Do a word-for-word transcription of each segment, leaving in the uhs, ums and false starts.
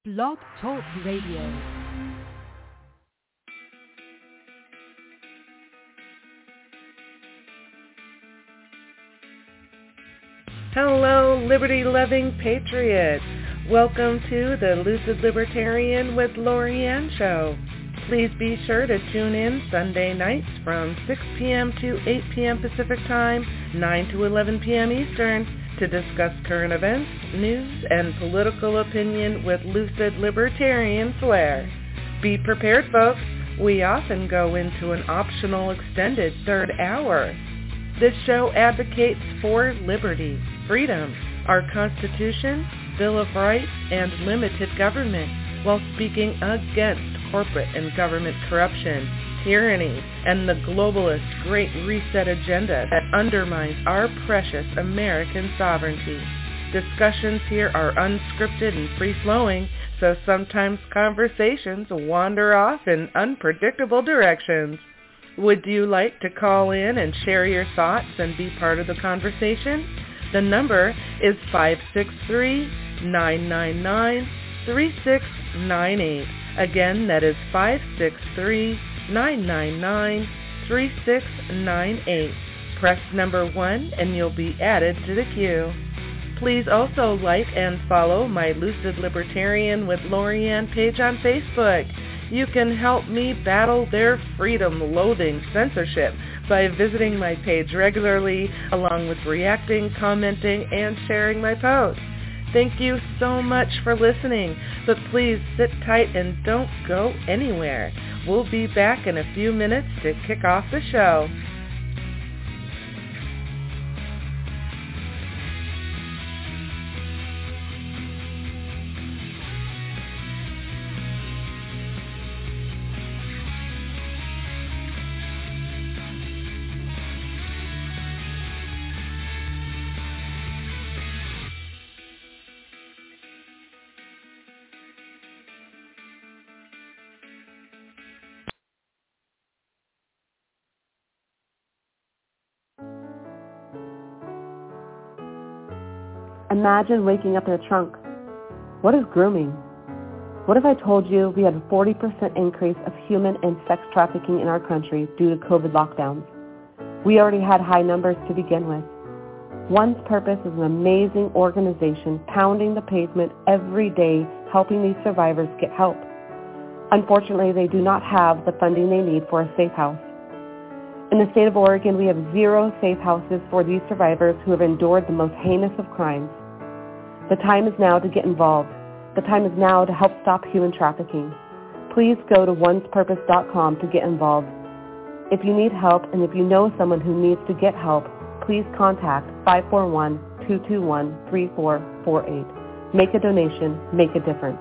Blog Talk Radio. Hello, liberty-loving patriots. Welcome to the Lucid Libertarian with Lorianne show. Please be sure to tune in Sunday nights from six p.m. to eight p.m. Pacific Time, nine to eleven p.m. Eastern, to discuss current events, news, and political opinion with lucid libertarian flair. Be prepared, folks. We often go into an optional extended third hour. This show advocates for liberty, freedom, our Constitution, Bill of Rights, and limited government, while speaking against corporate and government corruption, tyranny, and the globalist Great Reset agenda that undermines our precious American sovereignty. Discussions here are unscripted and free-flowing, so sometimes conversations wander off in unpredictable directions. Would you like to call in and share your thoughts and be part of the conversation? The number is five six three, nine nine nine, three six nine eight. Again, that is five six three, nine nine nine, three six nine eight. Press number one and you'll be added to the queue. Please also like and follow my Lucid Libertarian with Lorianne page on Facebook. You can help me battle their freedom-loathing censorship by visiting my page regularly, along with reacting, commenting, and sharing my posts. Thank you so much for listening, but please sit tight and don't go anywhere. We'll be back in a few minutes to kick off the show. Imagine waking up in a trunk. What is grooming? What if I told you we had a forty percent increase of human and sex trafficking in our country due to COVID lockdowns? We already had high numbers to begin with. One's Purpose is an amazing organization pounding the pavement every day, helping these survivors get help. Unfortunately, they do not have the funding they need for a safe house. In the state of Oregon, we have zero safe houses for these survivors who have endured the most heinous of crimes. The time is now to get involved. The time is now to help stop human trafficking. Please go to ones purpose dot com to get involved. If you need help and if you know someone who needs to get help, please contact five four one, two two one, three four four eight. Make a donation, make a difference.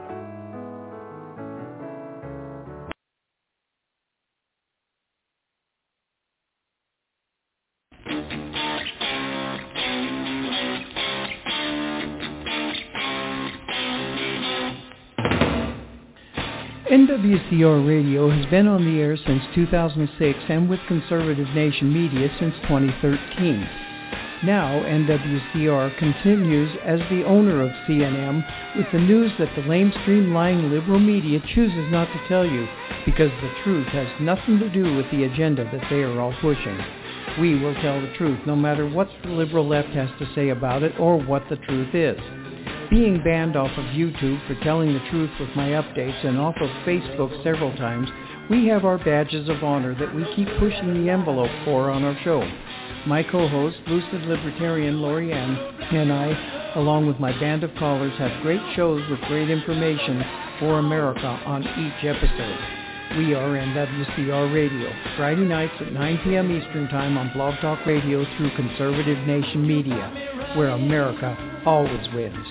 N W C R Radio has been on the air since two thousand six and with Conservative Nation Media since twenty thirteen. Now, N W C R continues as the owner of C N M with the news that the lamestream lying liberal media chooses not to tell you because the truth has nothing to do with the agenda that they are all pushing. We will tell the truth no matter what the liberal left has to say about it or what the truth is. Being banned off of YouTube for telling the truth with my updates and off of Facebook several times, we have our badges of honor that we keep pushing the envelope for on our show. My co-host, Lucid Libertarian Lorianne, and I, along with my band of callers, have great shows with great information for America on each episode. We are N W C R Radio, Friday nights at nine p.m. Eastern Time on Blog Talk Radio through Conservative Nation Media, where America always wins.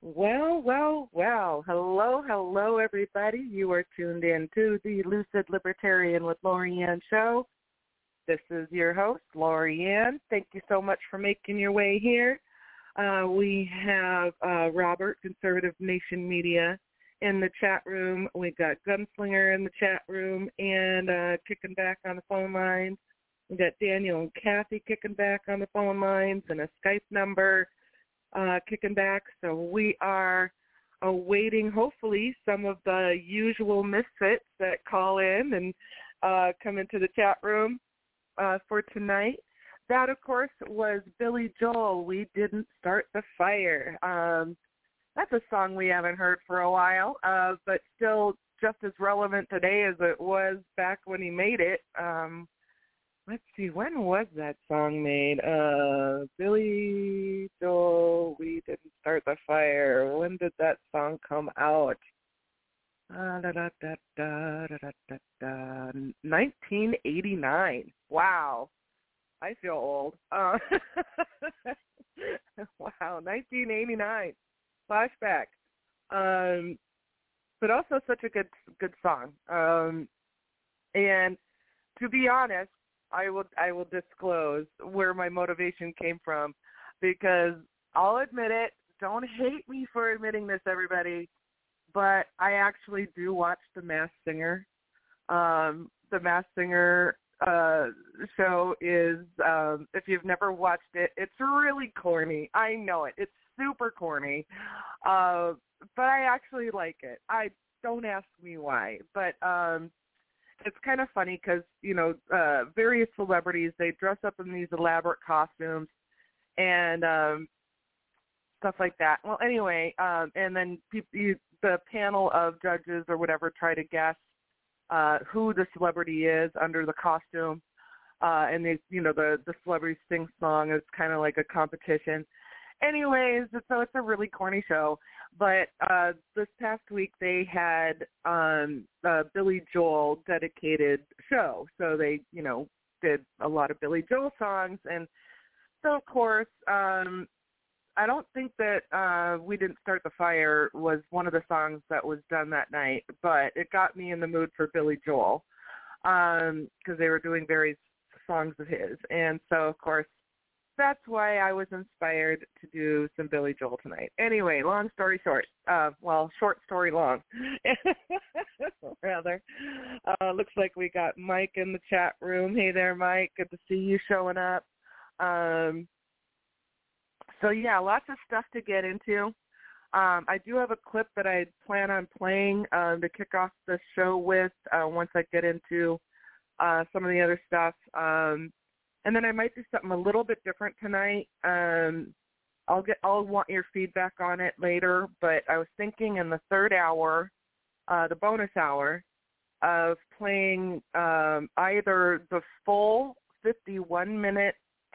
Well, well, well. Hello, hello, everybody. You are tuned in to the Lucid Libertarian with Lorianne show. This is your host, Lorianne. Thank you so much for making your way here. Uh, we have uh, Robert, Conservative Nation Media, in the chat room. We got Gunslinger in the chat room and uh, kicking back on the phone lines. We got Daniel and Kathy kicking back on the phone lines and a Skype number uh, kicking back. So we are awaiting, hopefully, some of the usual misfits that call in and uh, come into the chat room uh, for tonight. That, of course, was Billy Joel, We Didn't Start the Fire. Um, that's a song we haven't heard for a while, uh, but still just as relevant today as it was back when he made it. Um, let's see, when was that song made? Uh, Billy Joel, We Didn't Start the Fire. When did that song come out? Uh, da, da, da, da, da, da, da, nineteen eighty-nine. Wow. I feel old. Uh, wow, nineteen eighty-nine. Flashback. Um, but also such a good good song. Um, and to be honest, I will I will disclose where my motivation came from, because I'll admit it. Don't hate me for admitting this, everybody, but I actually do watch The Masked Singer. Um, the Masked Singer uh, show is, um, if you've never watched it, it's really corny. I know it. It's super corny, uh, but I actually like it. I don't ask me why, but um, it's kind of funny because, you know, uh, various celebrities, they dress up in these elaborate costumes and um, stuff like that. Well, anyway, um, and then people, you, the panel of judges or whatever try to guess uh, who the celebrity is under the costume, uh, and they, you know, the the celebrity sing song is kind of like a competition. Anyways, so it's a really corny show. But uh, this past week they had um, a Billy Joel dedicated show. So they, you know, did a lot of Billy Joel songs. And so, of course, um, I don't think that uh, We Didn't Start the Fire was one of the songs that was done that night. But it got me in the mood for Billy Joel because um, they were doing various songs of his. And so, of course, that's why I was inspired to do some Billy Joel tonight. Anyway, long story short. Uh, well, short story long, rather. Uh, looks like we got Mike in the chat room. Hey there, Mike. Good to see you showing up. Um, so, yeah, lots of stuff to get into. Um, I do have a clip that I plan on playing um, to kick off the show with uh, once I get into uh, some of the other stuff. Um And then I might do something a little bit different tonight. Um, I'll get, I'll want your feedback on it later. But I was thinking in the third hour, uh, the bonus hour, of playing um, either the full fifty-one minute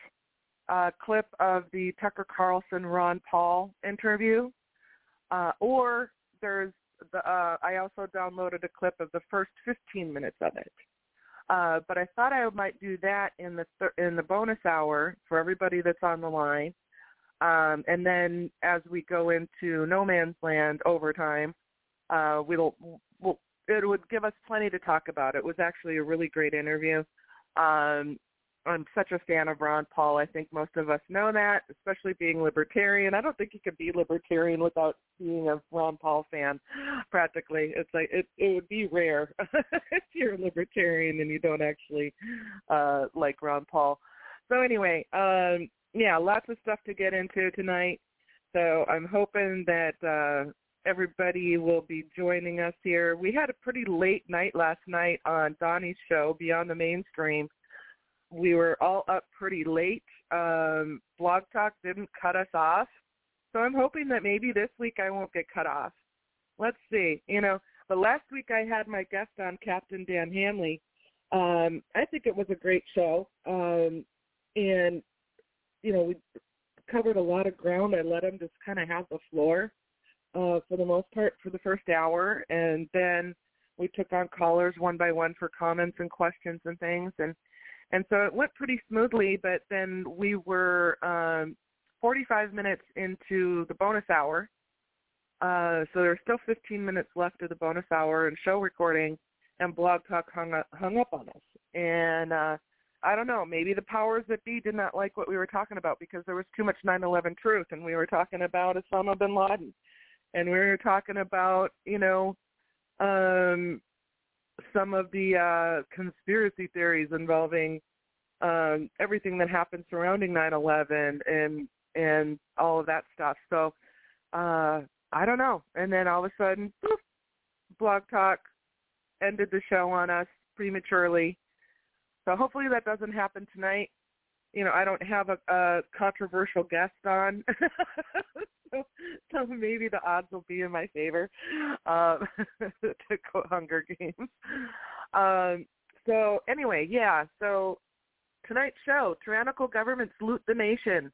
uh, clip of the Tucker Carlson Ron Paul interview, uh, or there's the. Uh, I also downloaded a clip of the first fifteen minutes of it. Uh, but I thought I might do that in the th- in the bonus hour for everybody that's on the line, um, and then as we go into No Man's Land overtime, uh, we'll, we'll it would give us plenty to talk about. It was actually a really great interview. Um, I'm such a fan of Ron Paul. I think most of us know that, especially being libertarian. I don't think you could be libertarian without being a Ron Paul fan, practically. It's like it, it would be rare if you're a libertarian and you don't actually uh, like Ron Paul. So anyway, um, yeah, lots of stuff to get into tonight. So I'm hoping that uh, everybody will be joining us here. We had a pretty late night last night on Donnie's show, Beyond the Mainstream. We were all up pretty late. Um, Blog Talk didn't cut us off. So I'm hoping that maybe this week I won't get cut off. Let's see. You know, the last week I had my guest on, Captain Dan Hanley. Um, I think it was a great show. Um, and, you know, we covered a lot of ground. I let him just kind of have the floor uh, for the most part for the first hour. And then we took on callers one by one for comments and questions and things. And And so it went pretty smoothly, but then we were um, forty-five minutes into the bonus hour, Uh, so there's still fifteen minutes left of the bonus hour and show recording, and Blog Talk hung up, hung up on us. And uh, I don't know, maybe the powers that be did not like what we were talking about because there was too much nine eleven truth, and we were talking about Osama bin Laden, and we were talking about, you know, um, some of the uh, conspiracy theories involving um, everything that happened surrounding nine eleven and and all of that stuff. So uh, I don't know. And then all of a sudden, poof, Blog Talk ended the show on us prematurely. So hopefully that doesn't happen tonight. You know, I don't have a, a controversial guest on, so, so maybe the odds will be in my favor um, to quote Hunger Games. Um, so anyway, yeah, so tonight's show, Tyrannical Governments Loot the Nation.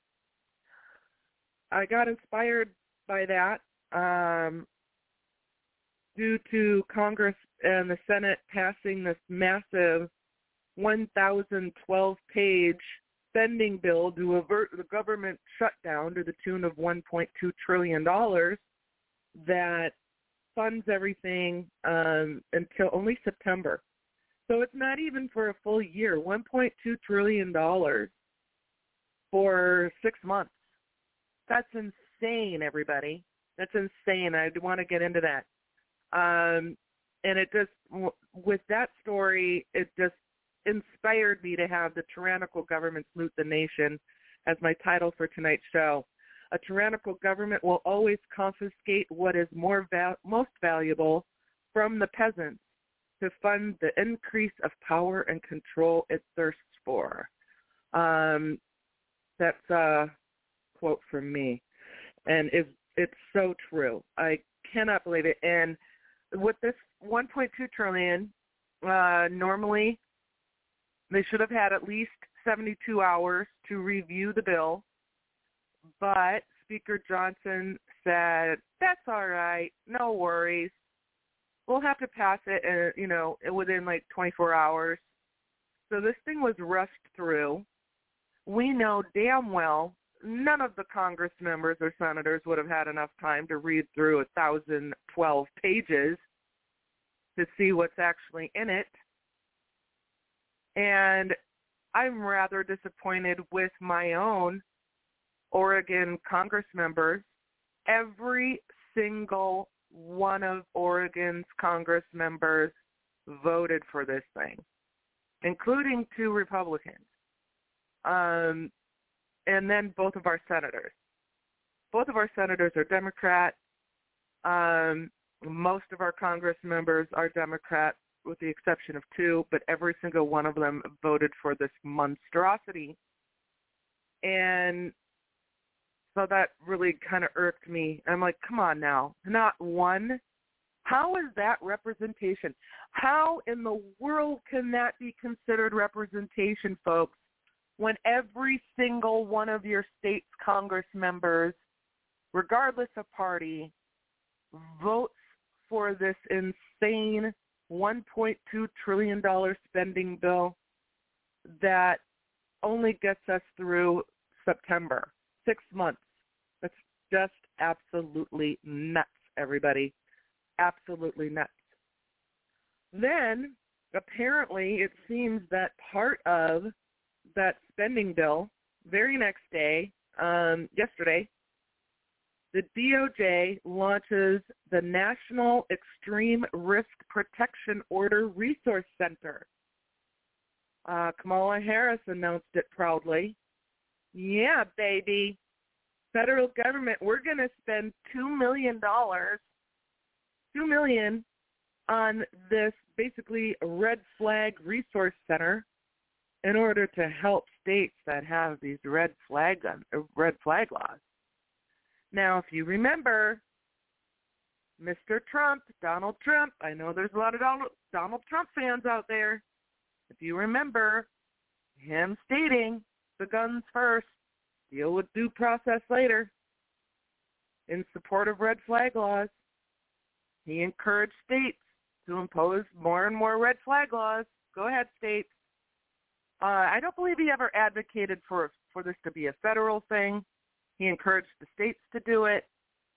I got inspired by that um, due to Congress and the Senate passing this massive one thousand twelve page spending bill to avert the government shutdown to the tune of one point two trillion dollars that funds everything um, until only September. So it's not even for a full year, one point two trillion dollars for six months. That's insane, everybody. That's insane. I want to get into that. Um, and it just, with that story, it just inspired me to have the Tyrannical Governments Loot the Nation as my title for tonight's show. A tyrannical government will always confiscate what is more val- most valuable from the peasants to fund the increase of power and control it thirsts for. Um, that's a quote from me, and it's, it's so true. I cannot believe it. And with this one point two trillion dollars, uh, normally they should have had at least seventy-two hours to review the bill, but Speaker Johnson said, that's all right, no worries. We'll have to pass it, uh, you know, within like twenty-four hours. So this thing was rushed through. We know damn well none of the Congress members or senators would have had enough time to read through one thousand twelve pages to see what's actually in it. And I'm rather disappointed with my own Oregon Congress members. Every single one of Oregon's Congress members voted for this thing, including two Republicans, um, and then both of our senators. Both of our senators are Democrat. Um, most of our Congress members are Democrat, with the exception of two, but every single one of them voted for this monstrosity. And so that really kind of irked me. I'm like, come on now, not one? How is that representation? How in the world can that be considered representation, folks, when every single one of your state's Congress members, regardless of party, votes for this insane one point two trillion dollars spending bill that only gets us through September, six months. That's just absolutely nuts, everybody. Absolutely nuts. Then, apparently, it seems that part of that spending bill, very next day, um, yesterday, the D O J launches the National Extreme Risk Protection Order Resource Center. Uh, Kamala Harris announced it proudly. Yeah, baby. Federal government, we're going to spend two million dollars, two million dollars on this basically red flag resource center in order to help states that have these red flag, red flag laws. Now, if you remember, Mister Trump, Donald Trump, I know there's a lot of Donald, Donald Trump fans out there. If you remember him stating, the guns first, deal with due process later, in support of red flag laws, he encouraged states to impose more and more red flag laws. Go ahead, states. Uh, I don't believe he ever advocated for for this to be a federal thing. He encouraged the states to do it.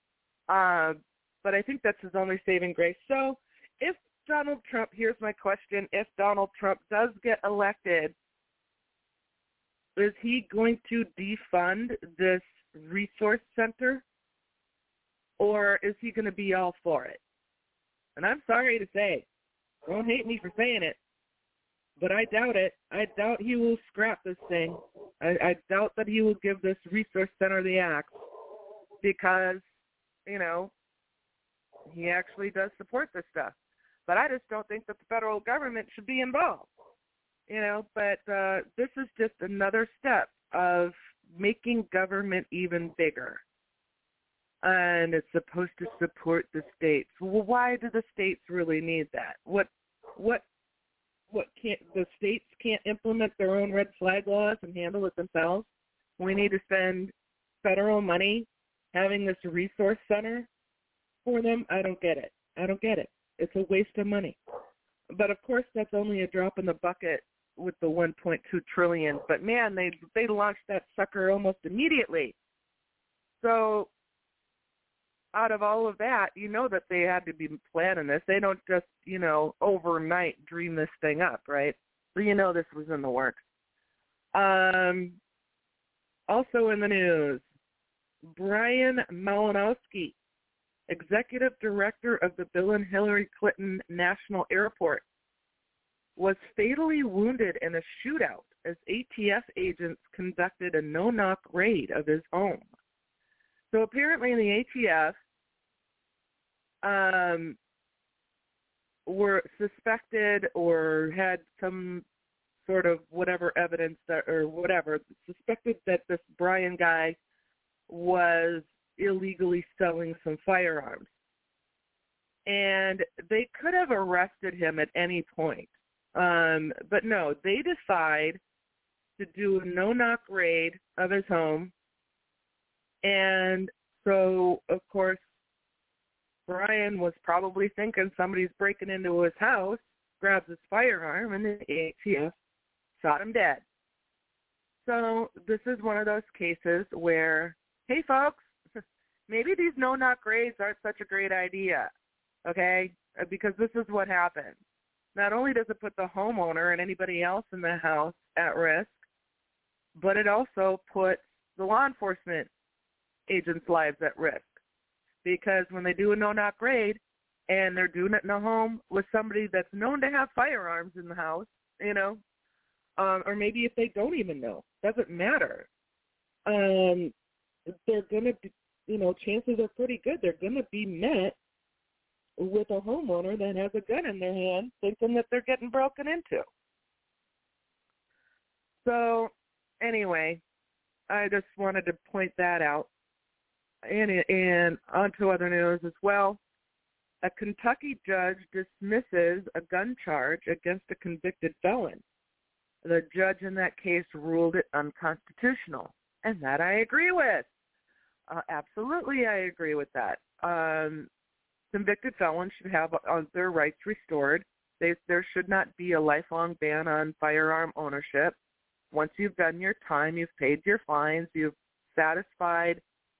Uh, but I think that's his only saving grace. So if Donald Trump, here's my question, if Donald Trump does get elected, is he going to defund this resource center, or is he going to be all for it? And I'm sorry to say, don't hate me for saying it, but I doubt it. I doubt he will scrap this thing. I, I doubt that he will give this resource center the axe because, you know, he actually does support this stuff. But I just don't think that the federal government should be involved. You know, but uh, this is just another step of making government even bigger. And it's supposed to support the states. Well, why do the states really need that? What, what, what can't the states can't implement their own red flag laws and handle it themselves? We need to spend federal money having this resource center for them. I don't get it. I don't get it. It's a waste of money. But of course, that's only a drop in the bucket with the one point two trillion dollars. But man, they they launched that sucker almost immediately. So out of all of that, you know that they had to be planning this. They don't just, you know, overnight dream this thing up, right? So you know this was in the works. Um, also in the news, Brian Malinowski, executive director of the Bill and Hillary Clinton National Airport, was fatally wounded in a shootout as A T F agents conducted a no-knock raid of his home. So apparently the A T F um, were suspected or had some sort of whatever evidence that, or whatever, suspected that this Brian guy was illegally selling some firearms. And they could have arrested him at any point. Um, but no, they decide to do a no-knock raid of his home. And so, of course, Brian was probably thinking somebody's breaking into his house, grabs his firearm, and the A T F shot him dead. So this is one of those cases where, hey, folks, maybe these no-knock raids aren't such a great idea, okay? Because this is what happened. Not only does it put the homeowner and anybody else in the house at risk, but it also puts the law enforcement agents' lives at risk. Because when they do a no-knock raid and they're doing it in a home with somebody that's known to have firearms in the house, you know, um, or maybe if they don't even know, doesn't matter. Um, they're going to be, you know, chances are pretty good they're going to be met with a homeowner that has a gun in their hand thinking that they're getting broken into. So, anyway, I just wanted to point that out. And, and on to other news as well. A Kentucky judge dismisses a gun charge against a convicted felon. The judge in that case ruled it unconstitutional, and that I agree with. Uh, absolutely, I agree with that. Um, convicted felons should have uh, their rights restored. They, there should not be a lifelong ban on firearm ownership. Once you've done your time, you've paid your fines, you've satisfied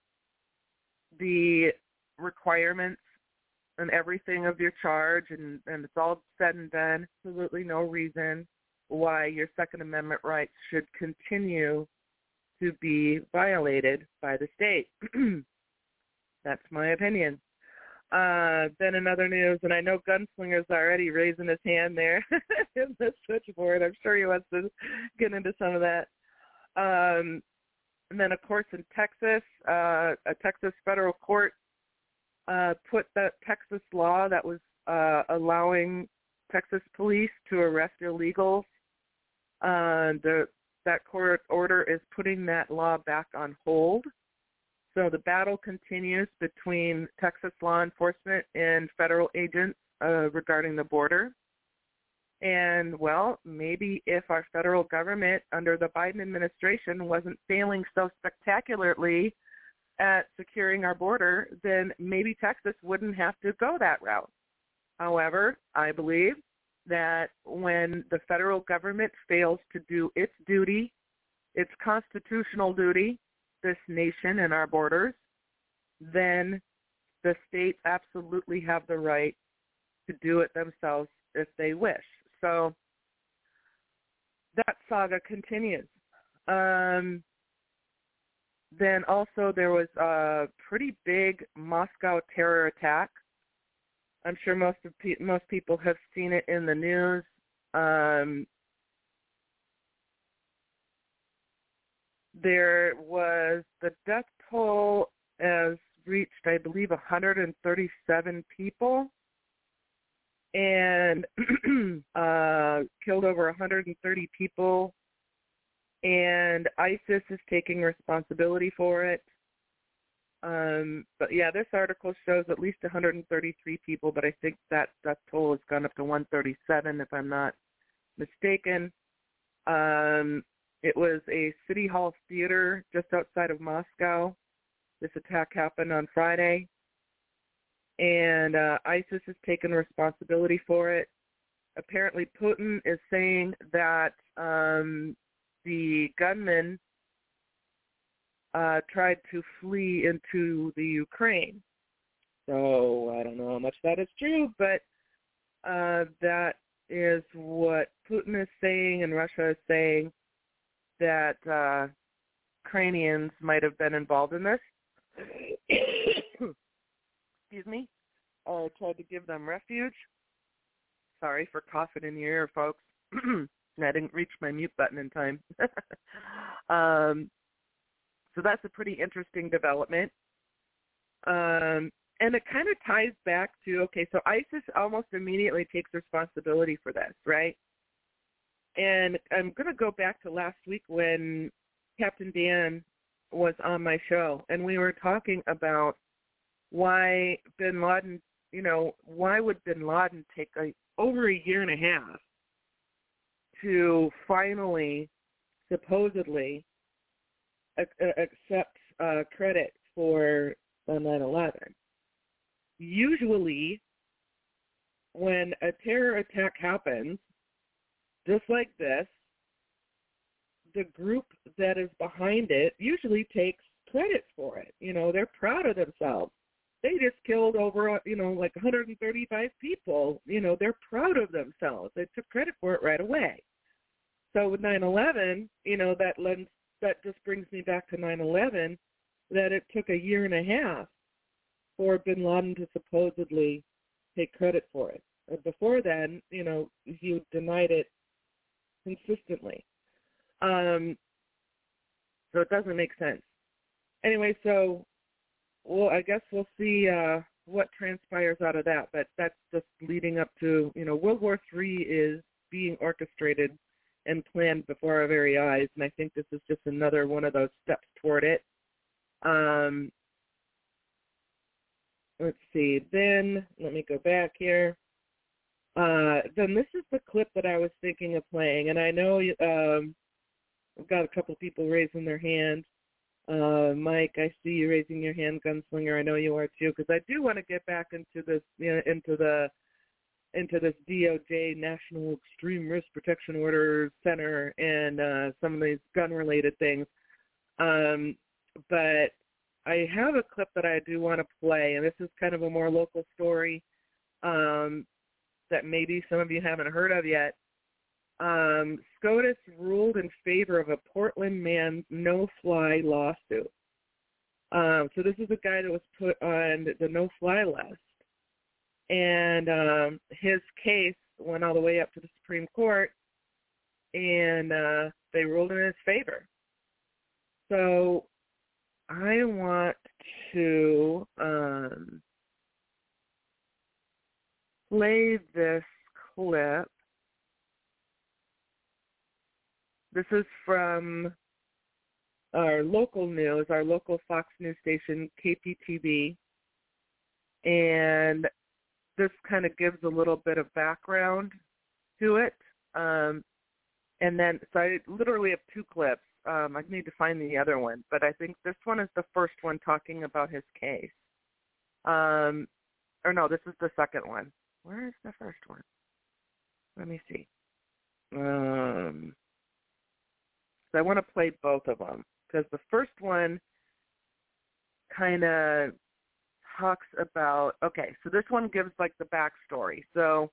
the requirements and everything of your charge, and, and it's all said and done, absolutely no reason why your Second Amendment rights should continue to be violated by the state. That's my opinion. Uh, then in other news, and I know Gunslinger's already raising his hand there in the switchboard. I'm sure he wants to get into some of that. Um, and then, of course, in Texas, uh, a Texas federal court uh, put that Texas law that was uh, allowing Texas police to arrest illegals. Uh, the, that court order is putting that law back on hold. So the battle continues between Texas law enforcement and federal agents uh, regarding the border. And, well, maybe if our federal government under the Biden administration wasn't failing so spectacularly at securing our border, then maybe Texas wouldn't have to go that route. However, I believe that when the federal government fails to do its duty, its constitutional duty, this nation and our borders, then the states absolutely have the right to do it themselves if they wish. So that saga continues. Um, then also there was a pretty big Moscow terror attack. I'm sure most of pe- most people have seen it in the news. Um, there was the death toll has reached, I believe, one hundred thirty-seven people, and uh, killed over one hundred thirty people. And ISIS is taking responsibility for it. Um, but yeah, this article shows at least one hundred thirty-three people, but I think that death toll has gone up to one hundred thirty-seven, if I'm not mistaken. Um, it was a City Hall theater just outside of Moscow. This attack happened on Friday, and uh, ISIS has taken responsibility for it. Apparently, Putin is saying that um, the gunman uh, tried to flee into the Ukraine. So I don't know how much that is true, but uh, that is what Putin is saying, and Russia is saying that uh, Ukrainians might have been involved in this. Excuse me. I tried to give them refuge. Sorry for coughing in your ear, folks. I didn't reach my mute button in time. um, so that's a pretty interesting development. Um, and it kind of ties back to, okay, so ISIS almost immediately takes responsibility for this, right? And I'm going to go back to last week when Captain Dan was on my show, and we were talking about why bin Laden, you know, why would bin Laden take a, over a year and a half to finally, supposedly, accept uh, credit for nine eleven. Usually, when a terror attack happens, just like this, the group that is behind it usually takes credit for it. You know, they're proud of themselves. They just killed over, you know, like one hundred thirty-five people. You know, they're proud of themselves. They took credit for it right away. So with nine eleven, you know, that lends, that just brings me back to nine eleven, that it took a year and a half for bin Laden to supposedly take credit for it. Before then, you know, he denied it consistently. Um, so it doesn't make sense. Anyway, so, well, I guess we'll see uh, what transpires out of that, but that's just leading up to, you know, World War Three is being orchestrated and planned before our very eyes, and I think this is just another one of those steps toward it. Um, let's see. Then, let me go back here. Uh, then this is the clip that I was thinking of playing, and I know um, I've got a couple people raising their hands. Uh, Mike, I see you raising your hand, Gunslinger. I know you are too, because I do want to get back into this, you know, into the into this D O J National Extreme Risk Protection Order Center and uh, some of these gun-related things. Um, but I have a clip that I do want to play, and this is kind of a more local story um, that maybe some of you haven't heard of yet. Um, SCOTUS ruled in favor of a Portland man's no-fly lawsuit. Um, so this is a guy that was put on the no-fly list. And um, his case went all the way up to the Supreme Court, and uh, they ruled in his favor. So I want to um, play this clip. This is from our local news, our local Fox News station, K P T V, and this kind of gives a little bit of background to it. Um, and then, so I literally have two clips. Um, I need to find the other one, but I think this one is the first one talking about his case. Um, or no, this is the second one. Where is the first one? Let me see. Um, so I want to play both of them, because the first one kind of talks about, okay, so this one gives like the backstory. So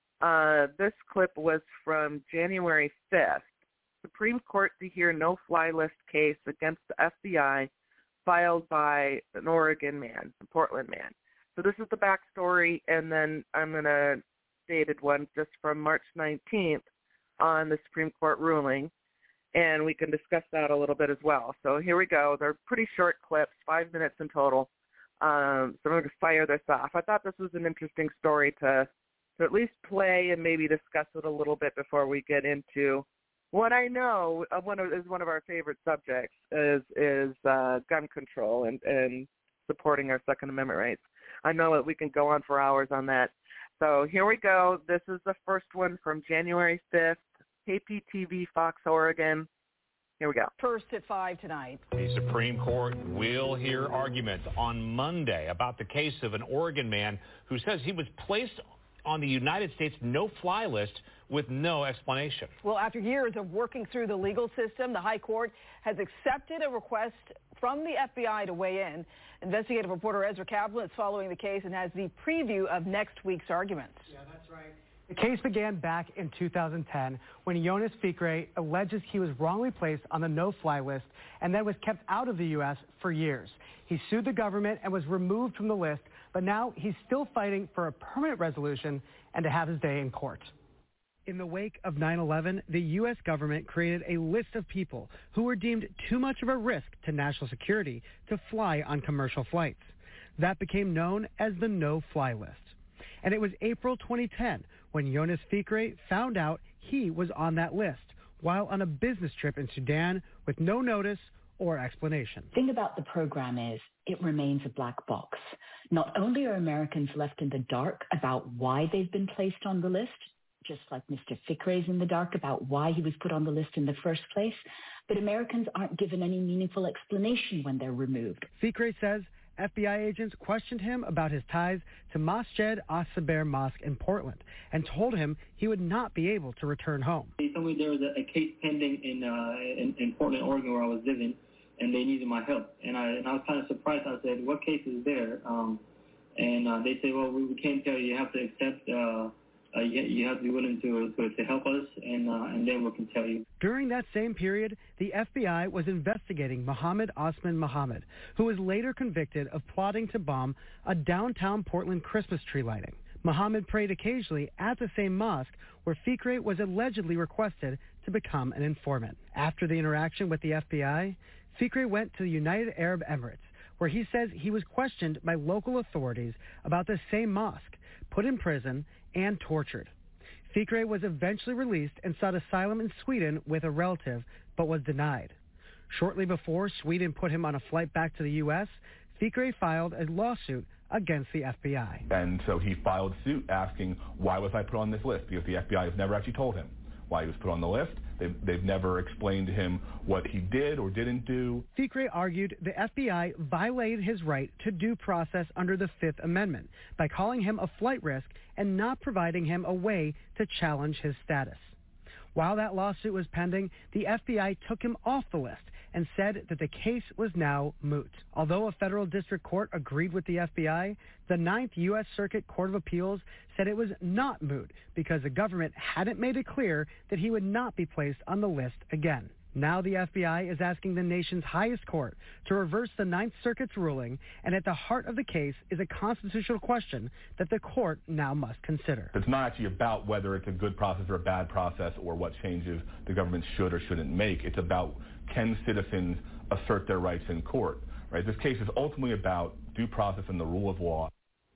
uh, this clip was from January fifth. Supreme Court to hear no-fly list case against the F B I filed by an Oregon man, a Portland man. So this is the backstory, and then I'm going to dated one just from March nineteenth on the Supreme Court ruling, and we can discuss that a little bit as well. So here we go. They're pretty short clips, five minutes in total. Um, so I'm going to fire this off. I thought this was an interesting story to, to at least play and maybe discuss it a little bit before we get into what I know of one of, is one of our favorite subjects is is uh, gun control and, and supporting our Second Amendment rights. I know that we can go on for hours on that. So here we go. This is the first one from January fifth, K P T V, Fox, Oregon. Here we go. First at five tonight. The Supreme Court will hear arguments on Monday about the case of an Oregon man who says he was placed on the United States no-fly list with no explanation. Well, after years of working through the legal system, the High Court has accepted a request from the F B I to weigh in. Investigative reporter Ezra Kaplan is following the case and has the preview of next week's arguments. Yeah, that's right. The case began back in two thousand ten when Jonas Fikre alleges he was wrongly placed on the no-fly list and then was kept out of the U S for years. He sued the government and was removed from the list, but now he's still fighting for a permanent resolution and to have his day in court. In the wake of nine eleven, the U S government created a list of people who were deemed too much of a risk to national security to fly on commercial flights. That became known as the no-fly list. And it was April twenty ten when Jonas Fikre found out he was on that list while on a business trip in Sudan with no notice or explanation. The thing about the program is it remains a black box. Not only are Americans left in the dark about why they've been placed on the list, just like Mister Fikre is in the dark about why he was put on the list in the first place, but Americans aren't given any meaningful explanation when they're removed. Fikre says F B I agents questioned him about his ties to Masjid As-Saber Mosque in Portland and told him he would not be able to return home. They told me there was a, a case pending in, uh, in in Portland, Oregon, where I was living, and they needed my help. And I and I was kind of surprised. I said, "What case is there?" Um, and uh, they said, "Well, we, we can't tell you. You have to accept. Uh, uh, you, you have to be willing to to, to help us, and uh, and then we can tell you." During that same period, the F B I was investigating Mohammed Osman Mohammed, who was later convicted of plotting to bomb a downtown Portland Christmas tree lighting. Mohammed prayed occasionally at the same mosque where Fikre was allegedly requested to become an informant. After the interaction with the F B I, Fikre went to the United Arab Emirates, where he says he was questioned by local authorities about the same mosque, put in prison, and tortured. Fikre was eventually released and sought asylum in Sweden with a relative, but was denied. Shortly before Sweden put him on a flight back to the U S, Fikre filed a lawsuit against the F B I. And so he filed suit asking, why was I put on this list? Because the F B I has never actually told him why he was put on the list. They've, they've never explained to him what he did or didn't do. Fikre argued the F B I violated his right to due process under the Fifth Amendment by calling him a flight risk and not providing him a way to challenge his status. While that lawsuit was pending, the F B I took him off the list and said that the case was now moot. Although a federal district court agreed with the F B I, the Ninth U S Circuit Court of Appeals said it was not moot because the government hadn't made it clear that he would not be placed on the list again. Now the F B I is asking the nation's highest court to reverse the Ninth Circuit's ruling, and at the heart of the case is a constitutional question that the court now must consider. It's not actually about whether it's a good process or a bad process or what changes the government should or shouldn't make. It's about, can citizens assert their rights in court? Right? This case is ultimately about due process and the rule of law.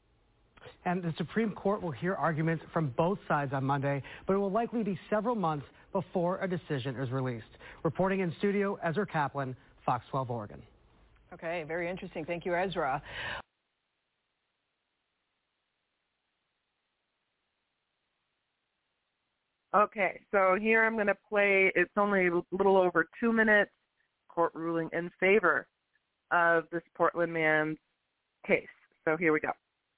And the Supreme Court will hear arguments from both sides on Monday, but it will likely be several months before a decision is released. Reporting in studio, Ezra Kaplan, Fox twelve Oregon. Okay, very interesting. Thank you, Ezra. Okay, so here I'm going to play, it's only a little over two minutes, court ruling in favor of this Portland man's case. So here we go.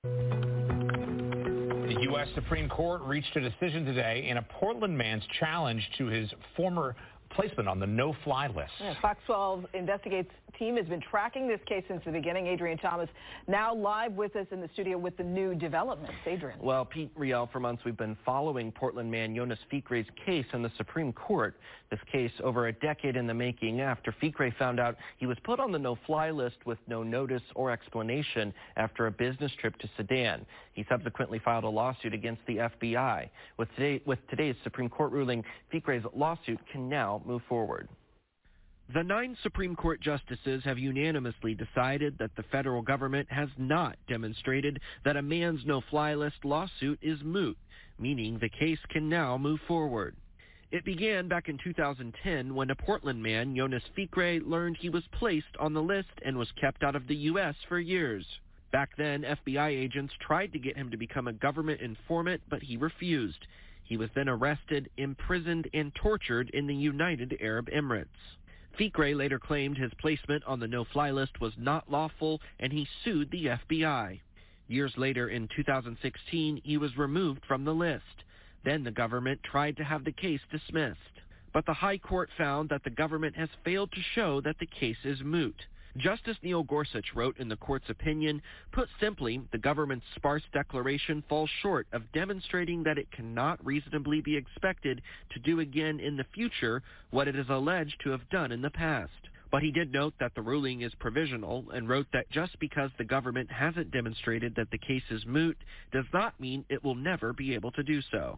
The U S Supreme Court reached a decision today in a Portland man's challenge to his former placement on the no-fly list. Yeah, Fox twelve Investigates team has been tracking this case since the beginning. Adrian Thomas now live with us in the studio with the new developments. Adrian. Well, Pete Riel, for months we've been following Portland man Jonas Ficre's case in the Supreme Court. This case over a decade in the making after Ficre found out he was put on the no-fly list with no notice or explanation after a business trip to Sudan. He subsequently filed a lawsuit against the F B I. With, today, with today's Supreme Court ruling, Ficre's lawsuit can now move forward. The nine Supreme Court justices have unanimously decided that the federal government has not demonstrated that a man's no-fly list lawsuit is moot, meaning the case can now move forward. It began back in two thousand ten when a Portland man, Jonas Ficre, learned he was placed on the list and was kept out of the U S for years. Back then, F B I agents tried to get him to become a government informant, but he refused. He was then arrested, imprisoned, and tortured in the United Arab Emirates. Ficre later claimed his placement on the no-fly list was not lawful, and he sued the F B I. Years later, in two thousand sixteen, he was removed from the list. Then the government tried to have the case dismissed. But the High Court found that the government has failed to show that the case is moot. Justice Neil Gorsuch wrote in the court's opinion, put simply, the government's sparse declaration falls short of demonstrating that it cannot reasonably be expected to do again in the future what it is alleged to have done in the past. But he did note that the ruling is provisional and wrote that just because the government hasn't demonstrated that the case is moot does not mean it will never be able to do so.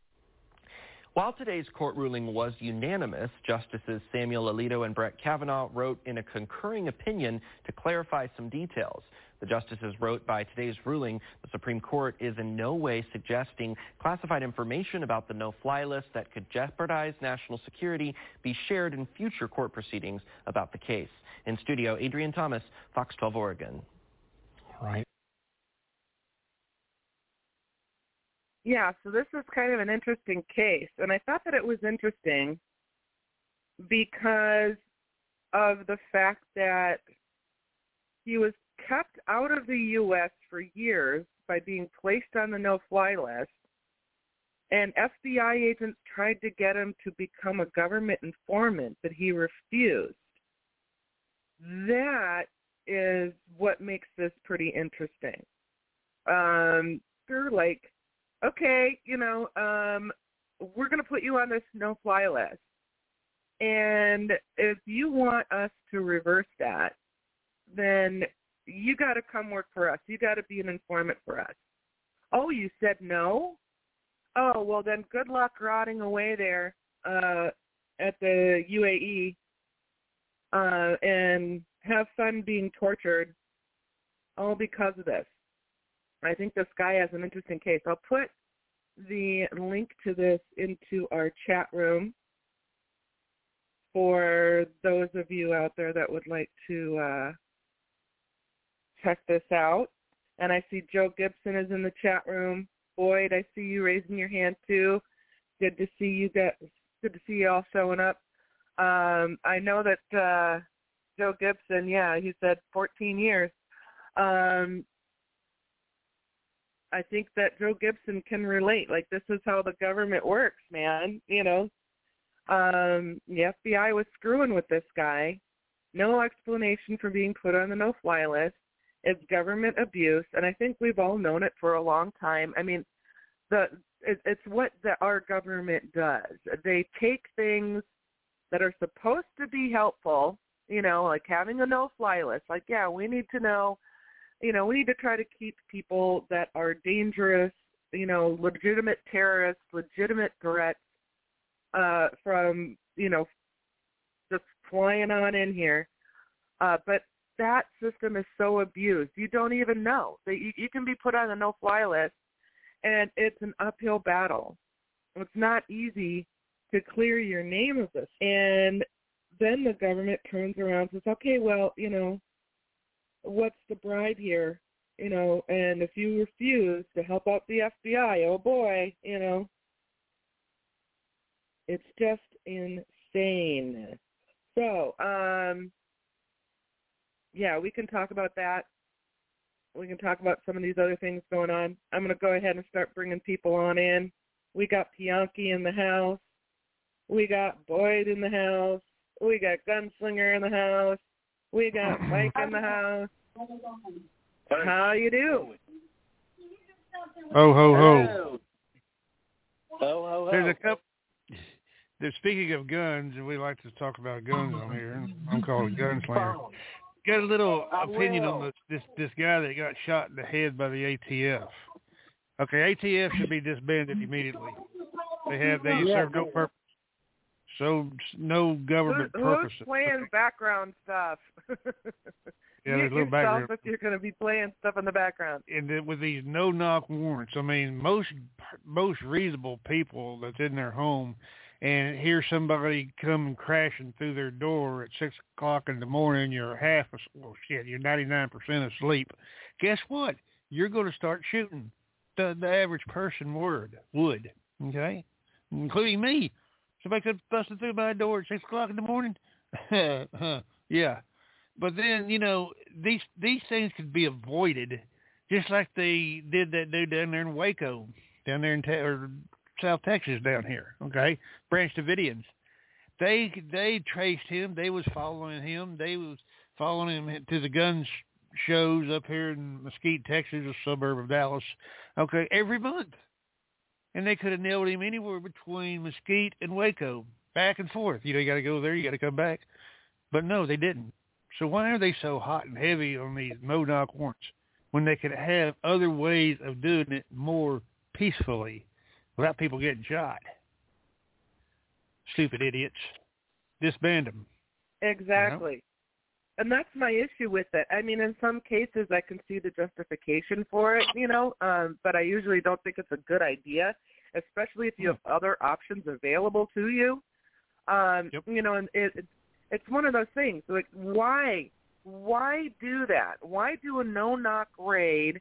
While today's court ruling was unanimous, Justices Samuel Alito and Brett Kavanaugh wrote in a concurring opinion to clarify some details. The justices wrote, by today's ruling, the Supreme Court is in no way suggesting classified information about the no-fly list that could jeopardize national security be shared in future court proceedings about the case. In studio, Adrian Thomas, Fox twelve Oregon. All right. Yeah, so this is kind of an interesting case, and I thought that it was interesting because of the fact that he was kept out of the U S for years by being placed on the no-fly list, and F B I agents tried to get him to become a government informant, but he refused. That is what makes this pretty interesting. Um, they're like, okay, you know, um, we're going to put you on this no-fly list. And if you want us to reverse that, then you got to come work for us. You got to be an informant for us. Oh, you said no? Oh, well, then good luck rotting away there uh, at the U A E uh, and have fun being tortured all because of this. I think this guy has an interesting case. I'll put the link to this into our chat room for those of you out there that would like to uh, check this out. And I see Joe Gibson is in the chat room. Boyd, I see you raising your hand too. Good to see you guys. Good to see you all showing up. Um, I know that uh, Joe Gibson, yeah, he said fourteen years. Um, I think that Joe Gibson can relate. Like, this is how the government works, man. You know, um, the F B I was screwing with this guy. No explanation for being put on the no-fly list. It's government abuse, and I think we've all known it for a long time. I mean, the it, it's what the, our government does. They take things that are supposed to be helpful, you know, like having a no-fly list. Like, yeah, we need to know, you know, we need to try to keep people that are dangerous, you know, legitimate terrorists, legitimate threats uh, from, you know, just flying on in here. Uh, but that system is so abused. You don't even know. That you, you can be put on a no-fly list, and it's an uphill battle. It's not easy to clear your name of this. And then the government turns around and says, okay, well, you know, what's the bribe here? You know, and if you refuse to help out the F B I, oh boy, you know, it's just insane. So, um, yeah, we can talk about that. We can talk about some of these other things going on. I'm going to go ahead and start bringing people on in. We got Bianchi in the house. We got Boyd in the house. We got Gunslinger in the house. We got Mike in the house. How you do? Ho, ho, ho. Ho, ho, ho. There's a couple. There's, speaking of guns, and we like to talk about guns on here, and I'm called a gunslinger. Got a little opinion on this, this this guy that got shot in the head by the A T F. Okay, A T F should be disbanded immediately. They have they Yeah. serve no purpose. So no government Who, purpose. who's playing background stuff? Yeah, Mute there's a little yourself background. if you're going to be playing stuff in the background. And then with these no-knock warrants, I mean, most most reasonable people that's in their home and hear somebody come crashing through their door at six o'clock in the morning, you're half, well, shit, you're ninety-nine percent asleep. Guess what? You're going to start shooting. The, the average person would, would, okay? Including me. Somebody could busted through my door at six o'clock in the morning. Yeah. But then, you know, these these things could be avoided, just like they did that dude down there in Waco, down there in te- or South Texas down here, okay? Branch Davidians. They they traced him. They was following him. They was following him to the gun sh- shows up here in Mesquite, Texas, a suburb of Dallas, okay, every month. And they could have nailed him anywhere between Mesquite and Waco, back and forth. You know, you got to go there, you got to come back. But no, they didn't. So why are they so hot and heavy on these no-knock warrants when they could have other ways of doing it more peacefully without people getting shot? Stupid idiots. Disband them. Exactly. You know? And that's my issue with it. I mean, in some cases, I can see the justification for it, you know, um, but I usually don't think it's a good idea, especially if you have other options available to you. Um, yep. You know, and it, it, it's one of those things. Like, why? Why do that? Why do a no-knock raid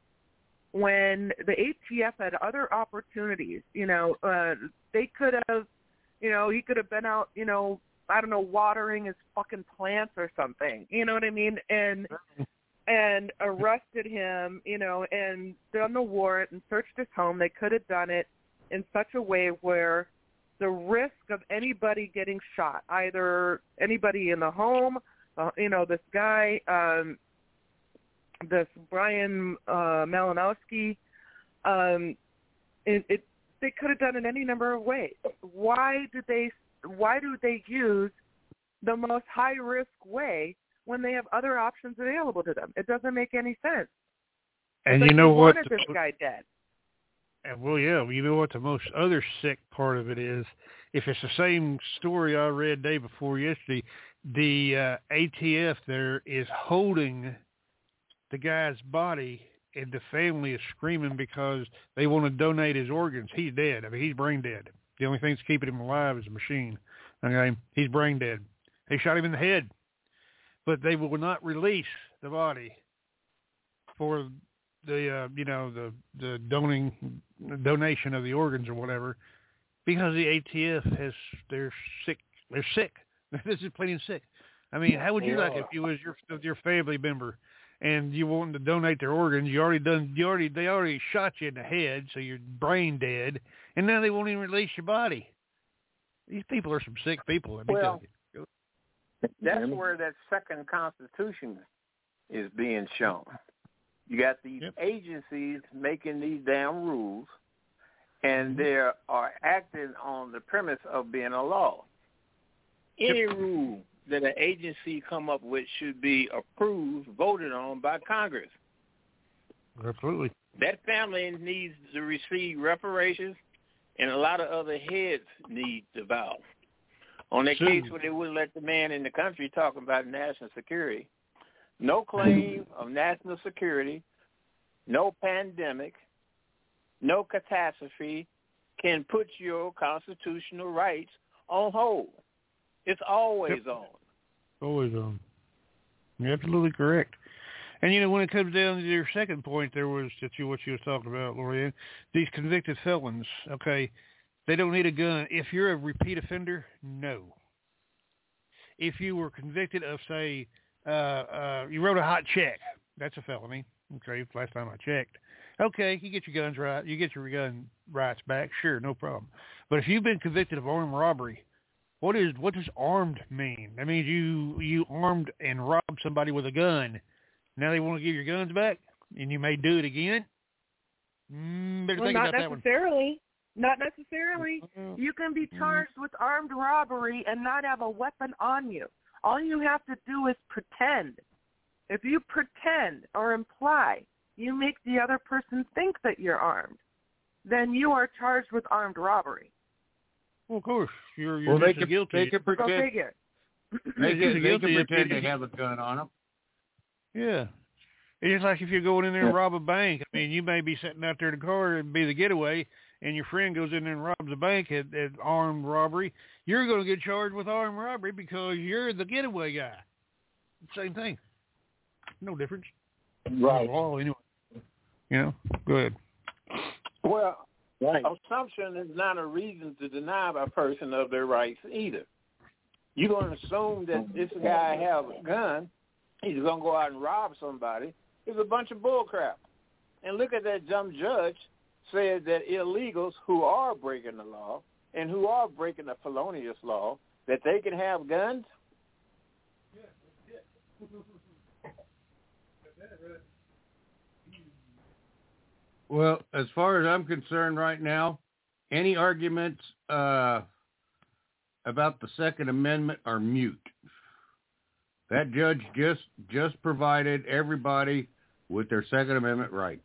when the A T F had other opportunities? You know, uh, they could have, you know, he could have been out, you know, I don't know, watering his fucking plants or something. You know what I mean? And and arrested him, you know, and done the warrant and searched his home. They could have done it in such a way where the risk of anybody getting shot, either anybody in the home, uh, you know, this guy, um, this Brian uh, Malinowski, um, it, it, they could have done it any number of ways. Why did they? Why do they use the most high-risk way when they have other options available to them? It doesn't make any sense. And it's you like know they what? wanted this guy dead. And well, yeah, you know what the most other sick part of it is? If it's the same story I read day before yesterday, the uh, A T F there is holding the guy's body, and the family is screaming because they want to donate his organs. He's dead. I mean, he's brain dead. The only thing that's keeping him alive is a machine. Okay, he's brain dead. They shot him in the head, but they will not release the body for the uh, you know the the donating donation of the organs or whatever, because the A T F has they're sick. They're sick. This is plain sick. I mean, how would you like if you was your your family member and you wanted to donate their organs? You already done. You already they already shot you in the head, so you're brain dead, and now they won't even release your body. These people are some sick people. Let me well, tell you. That's where that second constitution is being shown. You got these yep. agencies making these damn rules, and they are acting on the premise of being a law. Any yep. rule that an agency come up with should be approved, voted on by Congress. Absolutely. That family needs to receive reparations, and a lot of other heads need to bow. On that Soon. case where they wouldn't let the man in the country talking about national security, no claim of national security, no pandemic, no catastrophe can put your constitutional rights on hold. It's always yep. on. Always on. You're absolutely correct. And, you know, when it comes down to your second point, there was that you what you were talking about, Lorianne, these convicted felons, okay, they don't need a gun. If you're a repeat offender, no. If you were convicted of, say, uh, uh, you wrote a hot check, that's a felony. Okay, last time I checked. Okay, you get your guns right. You get your gun rights back. Sure, no problem. But if you've been convicted of armed robbery, what is what does armed mean? That means you you armed and robbed somebody with a gun. Now they want to give your guns back, and you may do it again. Mm, better well, think not about that one. necessarily. Not necessarily. You can be charged with armed robbery and not have a weapon on you. All you have to do is pretend. If you pretend or imply, you make the other person think that you're armed, then you are charged with armed robbery. Well, of course, you're, you're well, they just could, guilty. They could pretend. Go figure. They could, they could if pretend you- they have a gun on them. Yeah. It's like if you're going in there and rob a bank. I mean, you may be sitting out there in the car and be the getaway, and your friend goes in there and robs a bank at, at armed robbery. You're going to get charged with armed robbery because you're the getaway guy. Same thing. No difference. Right. Oh, anyway. You know, go ahead. Well, right. Assumption is not a reason to deny a person of their rights either. You're going to assume that this guy have a gun, he's going to go out and rob somebody. It's a bunch of bull crap. And look at that dumb judge said that illegals who are breaking the law and who are breaking the felonious law, that they can have guns. Well, as far as I'm concerned right now, any arguments uh, about the Second Amendment are mute. That judge just just provided everybody with their Second Amendment rights.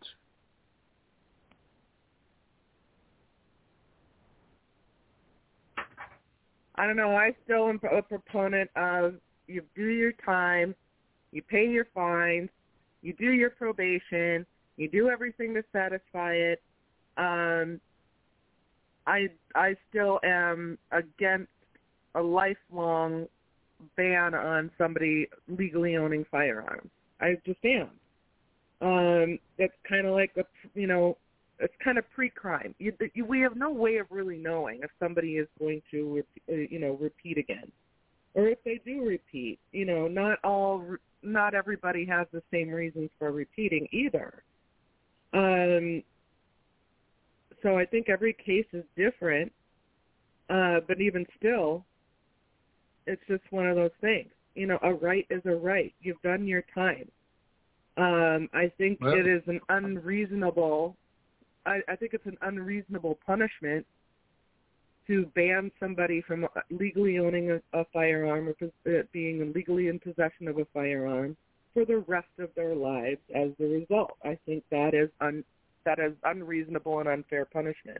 I don't know. I still am a proponent of you do your time, you pay your fines, you do your probation, you do everything to satisfy it. Um, I I still am against a lifelong ban on somebody legally owning firearms. I just am. Um, it's kind of like a you know. It's kind of pre-crime. You, you, we have no way of really knowing if somebody is going to, uh, you know, repeat again, or if they do repeat. You know, not all, not everybody has the same reasons for repeating either. Um, so I think every case is different, uh, but even still, it's just one of those things. You know, a right is a right. You've done your time. Um, I think well, it is an unreasonable. I, I think it's an unreasonable punishment to ban somebody from legally owning a, a firearm or being legally in possession of a firearm for the rest of their lives as a result. I think that is un, that is unreasonable and unfair punishment.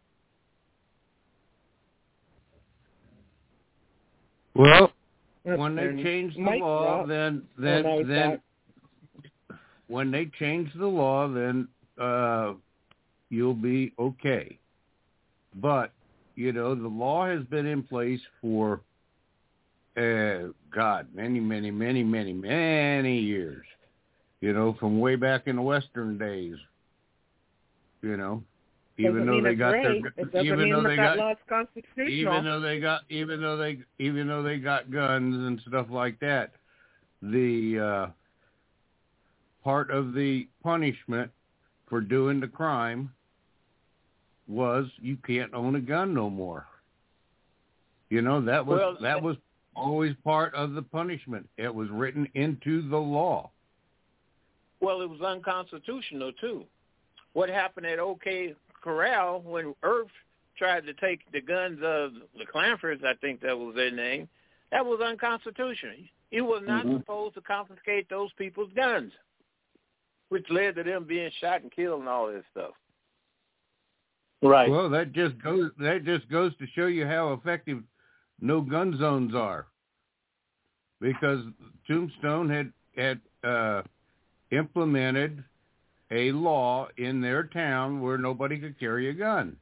Well, That's when they change the Mike law, Rock. then then Oh, no, then when they change the law, then. Uh, you'll be okay. But, you know, the law has been in place for, uh, God, many, many, many, many, many years. You know, from way back in the Western days. You know, even though they got their, even though they got, even though they got, even though they, even though they got guns and stuff like that, the uh, part of the punishment for doing the crime was you can't own a gun no more. You know, that was well, that was always part of the punishment. It was written into the law. Well, it was unconstitutional too. What happened at OK Corral when Earth tried to take the guns of the Clanfords, I think that was their name, that was unconstitutional. It was not mm-hmm. supposed to confiscate those people's guns, which led to them being shot and killed and all this stuff. Right. Well, that just goes that just goes to show you how effective no gun zones are, because Tombstone had had uh, implemented a law in their town where nobody could carry a gun.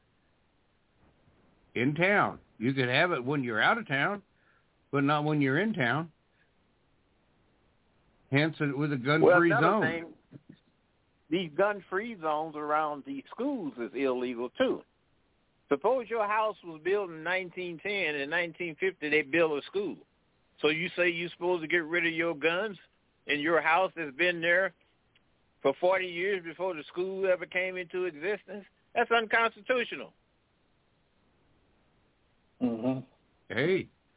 In town, you could have it when you're out of town, but not when you're in town. Hence, it was a gun-free well, zone. Thing, these gun-free zones around the schools is illegal, too. Suppose your house was built in nineteen ten, and in nineteen fifty they built a school. So you say you're supposed to get rid of your guns in your house that's been there for forty years before the school ever came into existence? That's unconstitutional. Mm-hmm. Hey,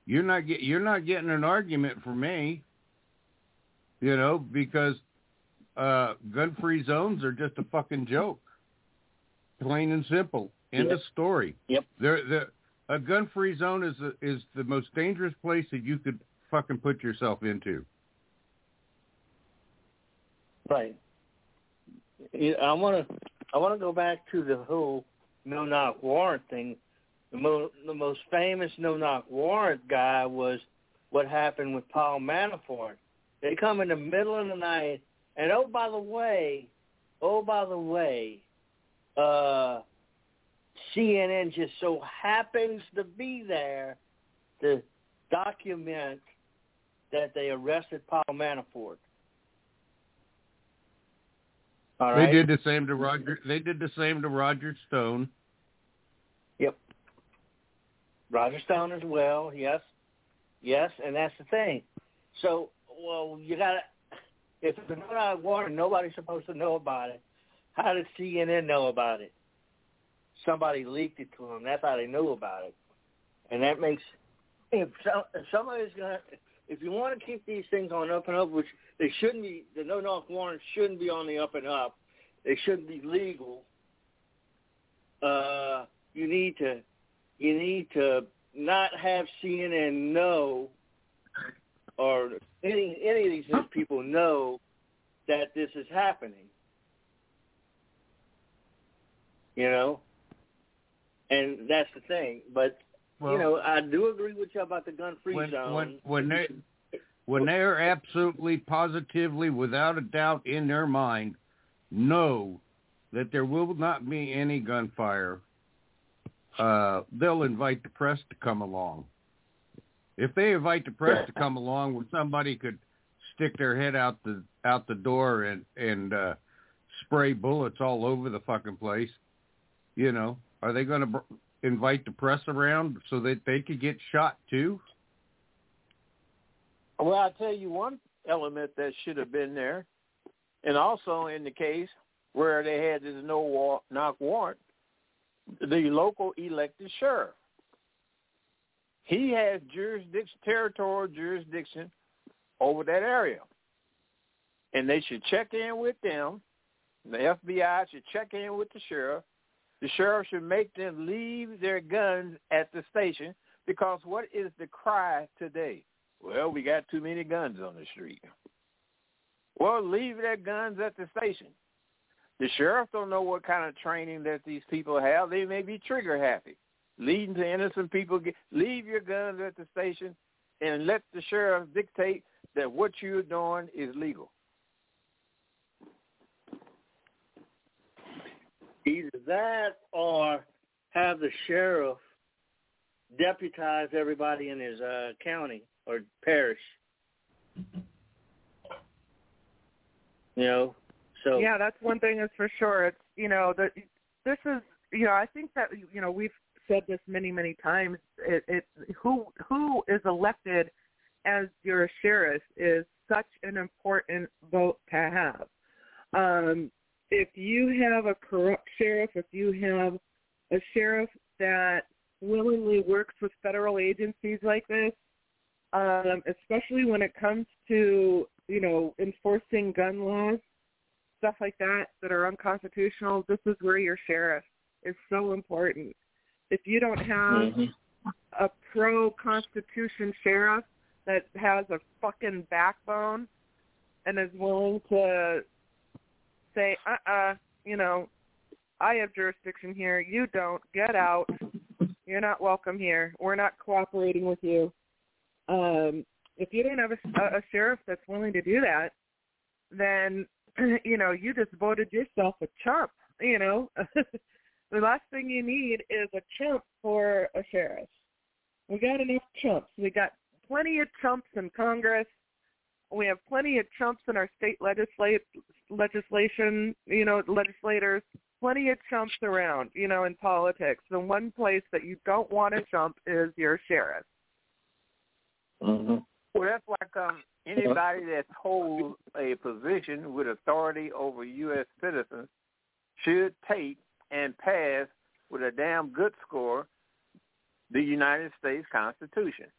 you're not get you're not getting an argument from me. You know, because uh, gun-free zones are just a fucking joke, plain and simple. End yep. of story. Yep. They're, they're, a gun-free zone is a, is the most dangerous place that you could fucking put yourself into. Right. I want to I want to go back to the whole no-knock warrant thing. The, mo- the most famous no-knock warrant guy was what happened with Paul Manafort. They come in the middle of the night, and oh, by the way, oh, by the way, uh, C N N just so happens to be there to document that they arrested Paul Manafort. All right. They did the same to Roger. They did the same to Roger Stone. Yep. Roger Stone as well. Yes, yes, and that's the thing. So, well, you got to. If it's a no-knock warrant, nobody's supposed to know about it. How did C N N know about it? Somebody leaked it to them. That's how they knew about it. And that makes if, some, if somebody's gonna, if you want to keep these things on up and up, which they shouldn't be, the no-knock warrants shouldn't be on the up and up. They shouldn't be legal. Uh, you need to, you need to not have C N N know, or any any of these people know that this is happening. You know, and that's the thing. But well, you know, I do agree with you about the gun-free when, zone. When when they when they're absolutely, positively, without a doubt in their mind, know that there will not be any gunfire, uh, they'll invite the press to come along. If they invite the press to come along, where somebody could stick their head out the out the door and and uh, spray bullets all over the fucking place, you know, are they going to br- invite the press around so that they could get shot too? Well, I'll tell you one element that should have been there, and also in the case where they had this no-knock warrant, the local elected sheriff. He has jurisdiction, territorial jurisdiction over that area. And they should check in with them. The F B I should check in with the sheriff. The sheriff should make them leave their guns at the station, because what is the cry today? Well, we got too many guns on the street. Well, leave their guns at the station. The sheriff don't know what kind of training that these people have. They may be trigger happy, leading to innocent people. Get, leave your guns at the station and let the sheriff dictate that what you're doing is legal. Either that or have the sheriff deputize everybody in his uh, county or parish. You know, so yeah, that's one thing that's for sure. It's, you know, that this is, you know, I think that, you know, we've said this many, many times. It, it who who is elected as your sheriff is such an important vote to have. Um, if you have a corrupt sheriff, if you have a sheriff that willingly works with federal agencies like this, um, especially when it comes to, you know, enforcing gun laws, stuff like that that are unconstitutional, this is where your sheriff is so important. If you don't have mm-hmm. a pro-Constitution sheriff that has a fucking backbone and is willing to say, uh-uh, you know, I have jurisdiction here, you don't, get out, you're not welcome here, we're not cooperating with you. Um, if you don't have a, a sheriff that's willing to do that, then, you know, you just voted yourself a chump, you know. The last thing you need is a chump for a sheriff. We got enough chumps. We got plenty of chumps in Congress. We have plenty of chumps in our state legislate, legislation, you know, legislators. Plenty of chumps around, you know, in politics. The one place that you don't want to chump is your sheriff. Mm-hmm. Well, that's like um, anybody that holds a position with authority over U S citizens should take and pass with a damn good score the United States Constitution.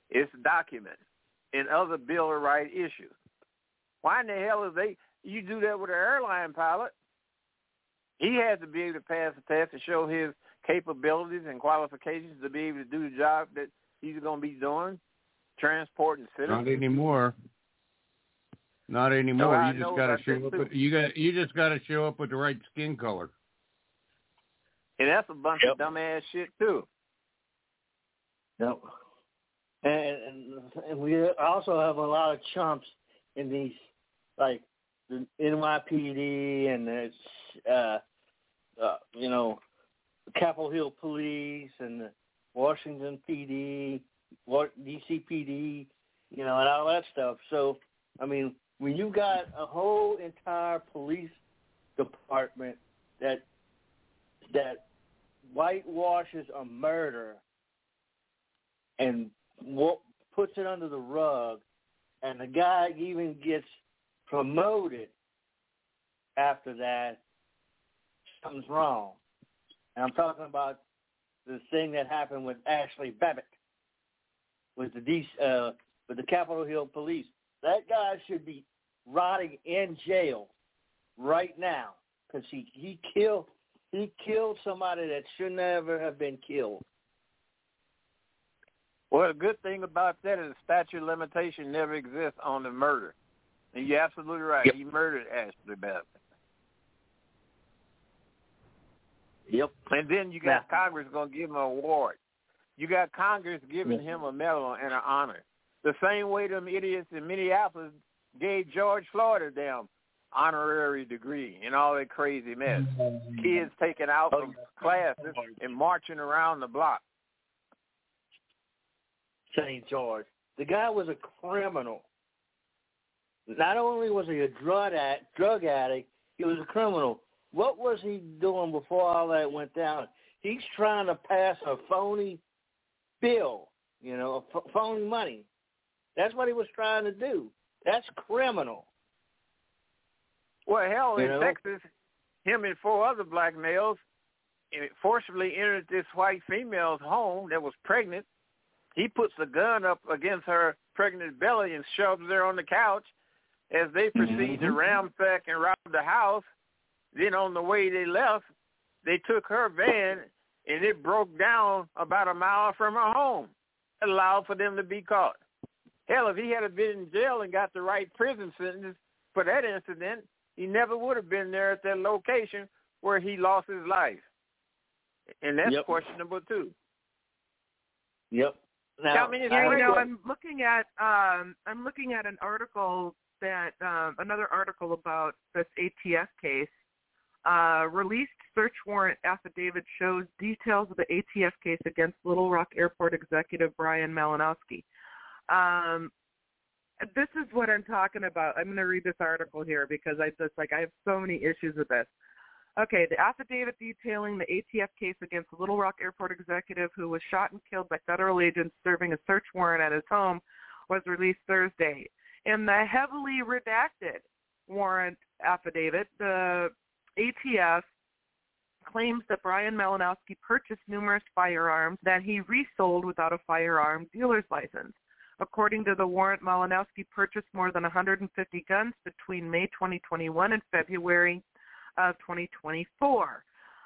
its documents, and other Bill of Rights issues. Why in the hell is they? You do that with an airline pilot. He has to be able to pass the test to show his capabilities and qualifications to be able to do the job that he's going to be doing, transporting citizens. Not anymore. Not anymore. No, you just got to show up. With, you got. You just got to show up with the right skin color. And that's a bunch yep. of dumbass shit too. Yep. And, and and we also have a lot of chumps in these, like the N Y P D and the, uh, uh, you know, the Capitol Hill Police and the Washington P D, D C P D, you know, and all that stuff. So, I mean, when you got a whole entire police department that that whitewashes a murder and puts it under the rug, and the guy even gets promoted after that, something's wrong. And I'm talking about the thing that happened with Ashley Babbitt, with the D, uh, with the Capitol Hill Police. That guy should be rotting in jail right now because he, he killed he killed somebody that should never have been killed. Well, the good thing about that is the statute of limitation never exists on the murder. And you're absolutely right. Yep. He murdered Ashley Babbitt. Yep. And then you got yeah. Congress going to give him an award. You got Congress giving yeah. him a medal and an honor. The same way them idiots in Minneapolis gave George Floyd a damn honorary degree and all that crazy mess. Kids taken out from classes and marching around the block. Saint George. The guy was a criminal. Not only was he a drug addict, drug addict, he was a criminal. What was he doing before all that went down? He's trying to pass a phony bill, you know, a f- phony money. That's what he was trying to do. That's criminal. Well, hell, you in know? Texas, him and four other black males forcibly entered this white female's home that was pregnant. He puts the gun up against her pregnant belly and shoves her on the couch as they proceed mm-hmm. to ransack and rob the house. Then on the way they left, they took her van and it broke down about a mile from her home. It allowed for them to be caught. Hell, if he had been in jail and got the right prison sentence for that incident, he never would have been there at that location where he lost his life. And that's yep. questionable too. Yep. Now, yeah, I mean, I, you know, I'm looking at um, I'm looking at an article that um, another article about this A T F case. Uh, released search warrant affidavit shows details of the A T F case against Little Rock Airport executive Brian Malinowski. Um, this is what I'm talking about. I'm going to read this article here because I just like I have so many issues with this. Okay, the affidavit detailing the A T F case against the Little Rock Airport executive who was shot and killed by federal agents serving a search warrant at his home was released Thursday. In the heavily redacted warrant affidavit, the A T F claims that Brian Malinowski purchased numerous firearms that he resold without a firearm dealer's license. According to the warrant, Malinowski purchased more than one hundred fifty guns between May twenty twenty-one and February of twenty twenty-four.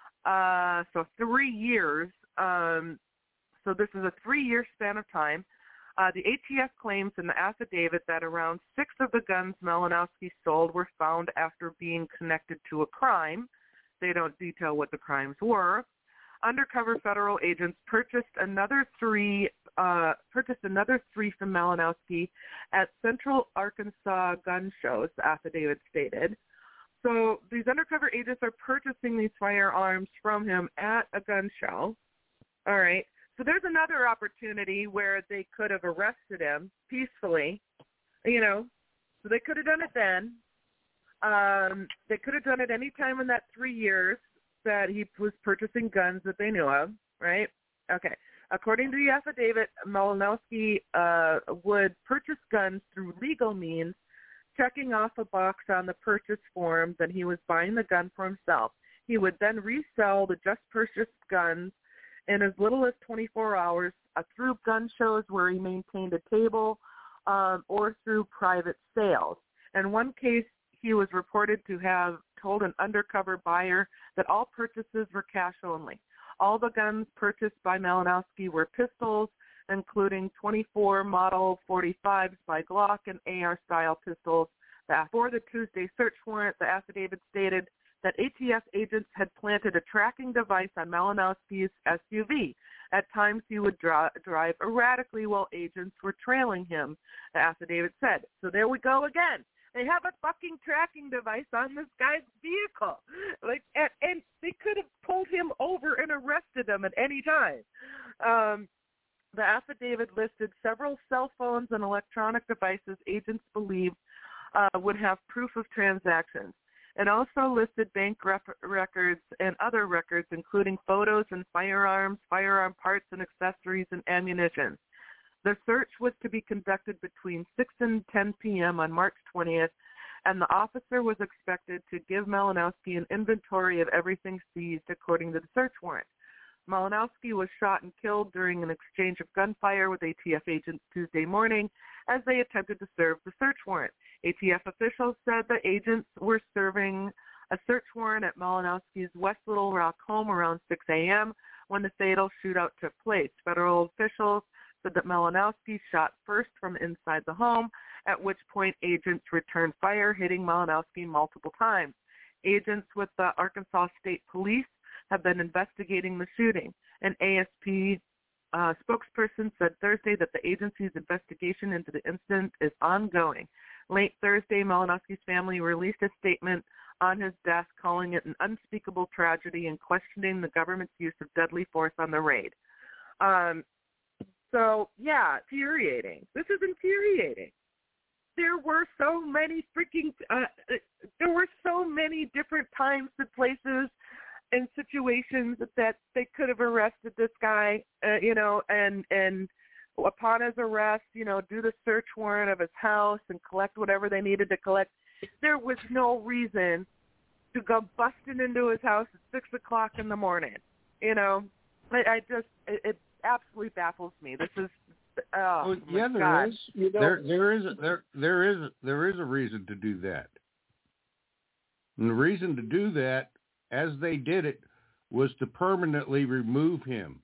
Uh, so three years. Um, so this is a three-year span of time. Uh, the A T F claims in the affidavit that around six of the guns Malinowski sold were found after being connected to a crime. They don't detail what the crimes were. Undercover federal agents purchased another three uh, purchased another three from Malinowski at Central Arkansas gun shows, the affidavit stated. So these undercover agents are purchasing these firearms from him at a gun show. All right. So there's another opportunity where they could have arrested him peacefully, you know. So they could have done it then. Um, they could have done it any time in that three years that he was purchasing guns that they knew of, right? Okay. According to the affidavit, Malinowski uh, would purchase guns through legal means, checking off a box on the purchase form that he was buying the gun for himself. He would then resell the just purchased guns in as little as twenty-four hours uh, through gun shows where he maintained a table, um, or through private sales. In one case, he was reported to have told an undercover buyer that all purchases were cash only. All the guns purchased by Malinowski were pistols, including twenty-four Model forty-fives by Glock and A R-style pistols. For the Tuesday search warrant, the affidavit stated that A T F agents had planted a tracking device on Malinowski's S U V. At times, he would dra- drive erratically while agents were trailing him, the affidavit said. So there we go again. They have a fucking tracking device on this guy's vehicle. Like, and, and they could have pulled him over and arrested him at any time. Um, the affidavit listed several cell phones and electronic devices agents believed uh, would have proof of transactions. It also listed bank rep- records and other records, including photos and firearms, firearm parts and accessories, and ammunition. The search was to be conducted between six and ten p.m. on March twentieth, and the officer was expected to give Malinowski an inventory of everything seized according to the search warrant. Malinowski was shot and killed during an exchange of gunfire with A T F agents Tuesday morning as they attempted to serve the search warrant. A T F officials said the agents were serving a search warrant at Malinowski's West Little Rock home around six a.m. when the fatal shootout took place. Federal officials said that Malinowski shot first from inside the home, at which point agents returned fire, hitting Malinowski multiple times. Agents with the Arkansas State Police have been investigating the shooting. An A S P uh, spokesperson said Thursday that the agency's investigation into the incident is ongoing. Late Thursday, Malinowski's family released a statement on his death calling it an unspeakable tragedy and questioning the government's use of deadly force on the raid. Um, So, yeah, infuriating. This is infuriating. There were so many freaking, uh, there were so many different times and places and situations that they could have arrested this guy, uh, you know, and, and upon his arrest, you know, do the search warrant of his house and collect whatever they needed to collect. There was no reason to go busting into his house at six o'clock in the morning. You know, I, I just, it, it absolutely baffles me. This is, oh, well, yeah, my there God. is. You know, there, there is, there, there is, there is a reason to do that. And the reason to do that, as they did it, was to permanently remove him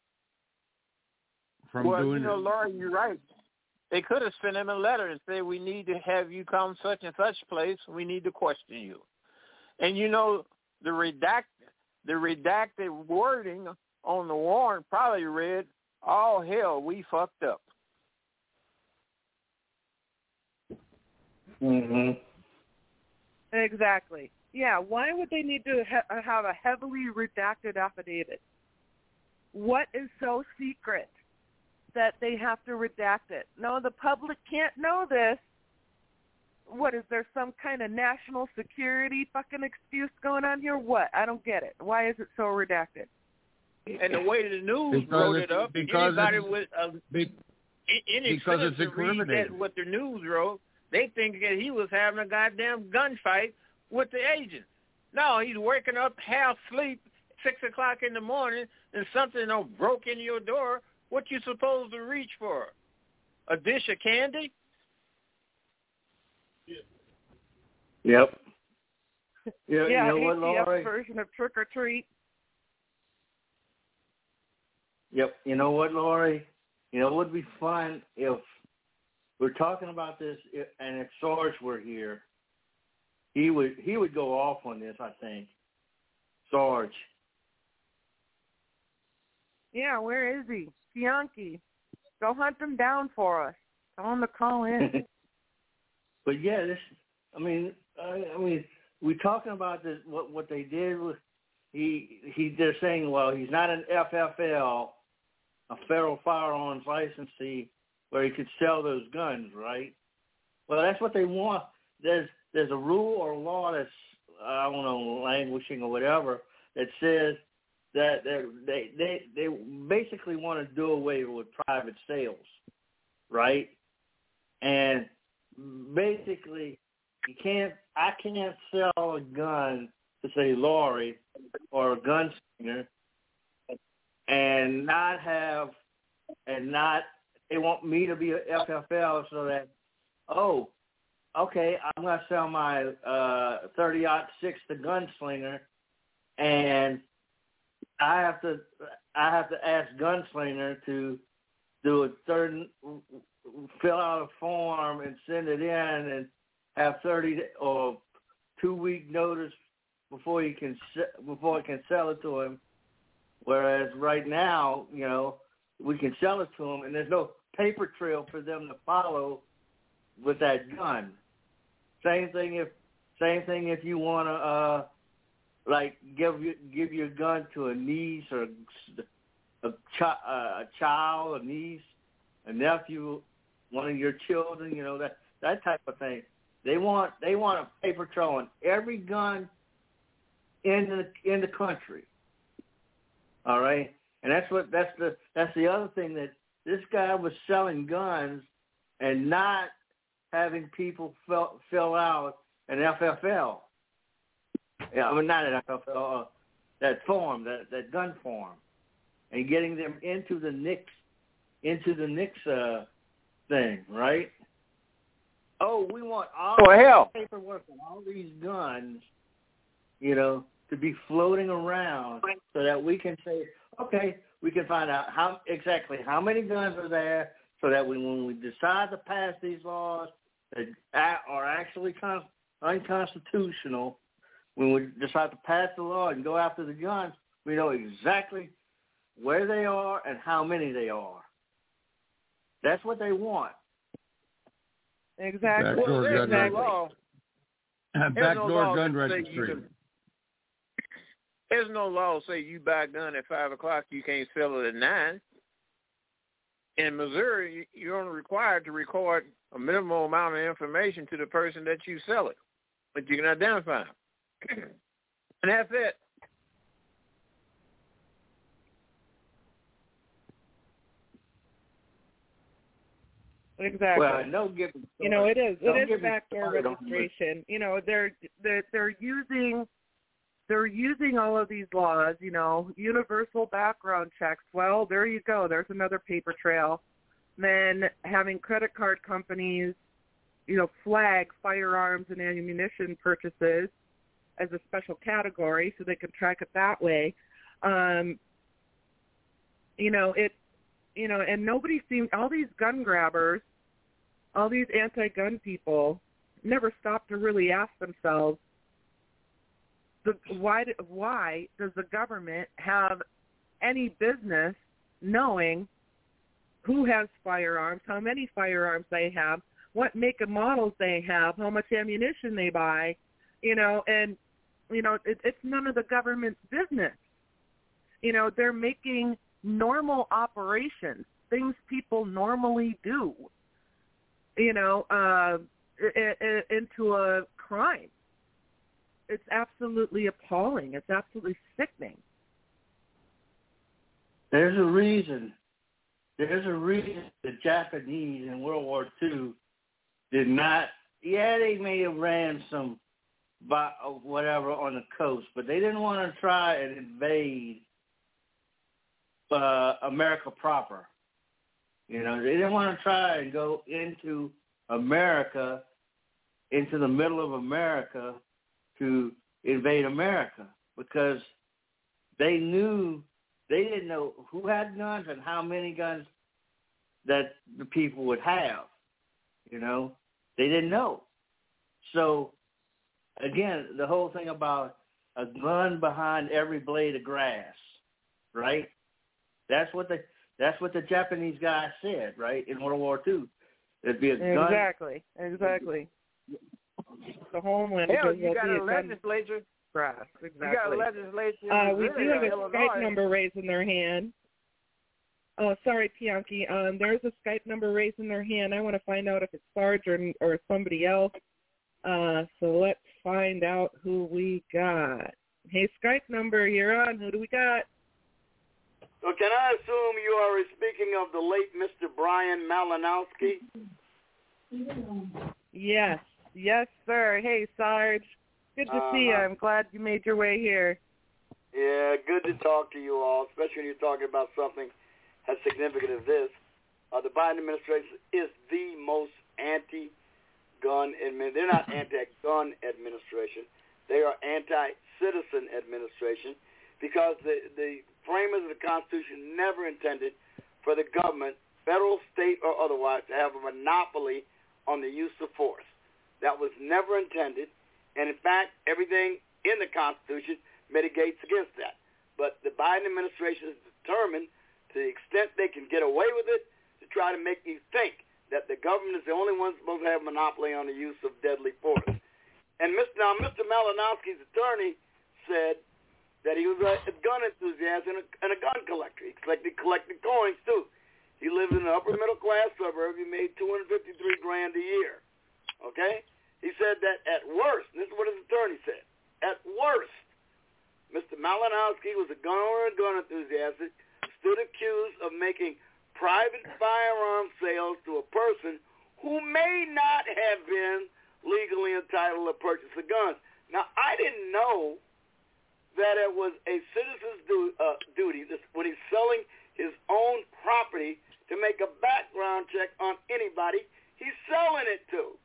from well, doing you know, it. Laura, you're right. They could have sent him a letter and said, we need to have you come such and such place. We need to question you. And, you know, the redact, the redacted wording on the warrant probably read, all hell, we fucked up. Mm-hmm. Exactly. Yeah, why would they need to ha- have a heavily redacted affidavit? What is so secret that they have to redact it? No, the public can't know this. What, is there some kind of national security fucking excuse going on here? What? I don't get it. Why is it so redacted? And the way the news Because wrote it it's- up, because anybody it's- with a, Be- any because it's citizen read that incriminating. what the news wrote, they think that he was having a goddamn gunfight with the agents. No, he's waking up half asleep, six o'clock in the morning, and something you know, broke in your door. What you supposed to reach for? A dish of candy? Yep. Yeah, yeah, you know what, A T F Laurie? version of trick or treat. Yep. You know what, Laurie? You know, it would be fun if we're talking about this, and if Sarge were here, he would he would go off on this. I think Sarge. Yeah, where is he? Bianchi, go hunt him down for us. Tell him to call in. But yeah, this. I mean, I, I mean, we're talking about this. What what they did was he he. They're saying, well, he's not an F F L, a federal firearms licensee, where he could sell those guns, right? Well, that's what they want. There's there's a rule or law that's I don't know languishing or whatever that says that they they they basically want to do away with private sales, right? And basically, you can't. I can't sell a gun to say Laurie or a gunslinger and not have and not they want me to be a F F L so that oh, okay, I'm gonna sell my uh, thirty aught six to Gunslinger, and I have to I have to ask Gunslinger to do a third, fill out a form and send it in, and have thirty or two week notice before you can before it can sell it to him. Whereas right now, you know, we can sell it to him, and there's no paper trail for them to follow with that gun. Same thing if same thing if you want to uh, like give you, give your gun to a niece or a, chi- uh, a child, a niece, a nephew, one of your children, you know, that that type of thing. They want they want a paper trail on every gun in the in the country. All right, and that's what that's the that's the other thing, that this guy was selling guns and not having people fill, fill out an F F L. Yeah, I mean not an F F L, uh, that form, that that gun form, and getting them into the N I C S into the N I C S uh, thing, right? Oh, we want all oh, hell. the paperwork and all these guns, you know, to be floating around so that we can say, okay, we can find out how exactly how many guns are there, so that we, when we decide to pass these laws that are actually con- unconstitutional, when we decide to pass the law and go after the guns, we know exactly where they are and how many they are. That's what they want. Exactly. Backdoor Well, there's gun no law. registry. There's no Backdoor law gun that say you registry. can- There's no law say you buy a gun at five o'clock, you can't sell it at nine. In Missouri, you're only required to record a minimal amount of information to the person that you sell it, but you can identify them. And that's it. Exactly. Well, no giving. You know, it is. Don't It give is me backdoor started on registration. You know, they're they're they're using they're using all of these laws. You know, universal background checks. Well, there you go. There's another paper trail. Then having credit card companies, you know, flag firearms and ammunition purchases as a special category so they can track it that way. Um, you know, it. You know, and nobody seems, all these gun grabbers, all these anti-gun people never stop to really ask themselves, the, why, why does the government have any business knowing who has firearms, how many firearms they have, what make and models they have, how much ammunition they buy, you know, and, you know, it, it's none of the government's business. You know, they're making normal operations, things people normally do, you know, uh, I- I- into a crime. It's absolutely appalling. It's absolutely sickening. There's a reason. There's a reason the Japanese in World War Two did not, yeah, they may have ran some whatever on the coast, but they didn't want to try and invade Uh, America proper. You know, they didn't want to try and go into America, into the middle of America to invade America, because they knew, they didn't know who had guns and how many guns that the people would have. You know, they didn't know. So, again, the whole thing about a gun behind every blade of grass, right? That's what the that's what the Japanese guy said, right, in World War Two. There'd be a gun. Exactly, exactly. The homeland. Hell, you will got be a legislature. Grass, exactly. You got a legislature. Uh, we do have a Illinois. Skype number raised in their hand. Oh, sorry, Pianki. Um, there's a Skype number raised in their hand. I want to find out if it's Sarge or, or somebody else. Uh, so let's find out who we got. Hey, Skype number, you're on. Who do we got? So can I assume you are speaking of the late Mister Brian Malinowski? Yes. Yes, sir. Hey, Sarge. Good to uh, see you. I'm glad you made your way here. Yeah, good to talk to you all, especially when you're talking about something as significant as this. Uh, the Biden administration is the most anti-gun administration. They're not anti-gun administration. They are anti-citizen administration because the, the framers of the Constitution never intended for the government, federal, state, or otherwise, to have a monopoly on the use of force. That was never intended, and in fact, everything in the Constitution mitigates against that. But the Biden administration is determined, to the extent they can get away with it, to try to make you think that the government is the only one supposed to have a monopoly on the use of deadly force. And Mister Now, Mister Malinowski's attorney said that he was a, a gun enthusiast and a, and a gun collector. He collected, collected coins, too. He lived in an upper-middle-class suburb. He made two hundred fifty-three grand a year. Okay? He said that at worst, and this is what his attorney said, at worst, Mister Malinowski was a gun owner and gun enthusiast, stood accused of making private firearm sales to a person who may not have been legally entitled to purchase the guns. Now, I didn't know that it was a citizen's du- uh, duty this, when he's selling his own property to make a background check on anybody he's selling it to.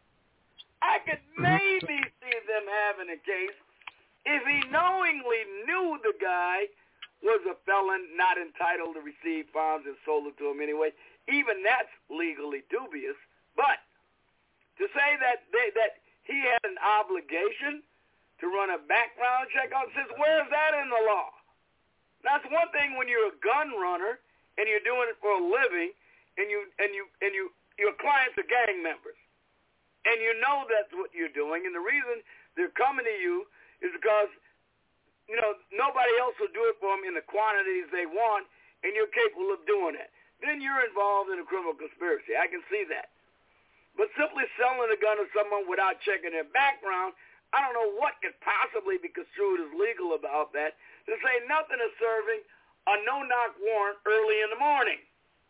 I could maybe see them having a case if he knowingly knew the guy was a felon not entitled to receive funds and sold it to him anyway. Even that's legally dubious. But to say that they, that he had an obligation to run a background check on, says, where's that in the law? That's one thing when you're a gun runner and you're doing it for a living, and you and you and you your clients are gang members, and you know that's what you're doing, and the reason they're coming to you is because you know nobody else will do it for them in the quantities they want, and you're capable of doing it. Then you're involved in a criminal conspiracy. I can see that. But simply selling a gun to someone without checking their background, I don't know what could possibly be construed as legal about that, to say nothing of serving a no-knock warrant early in the morning.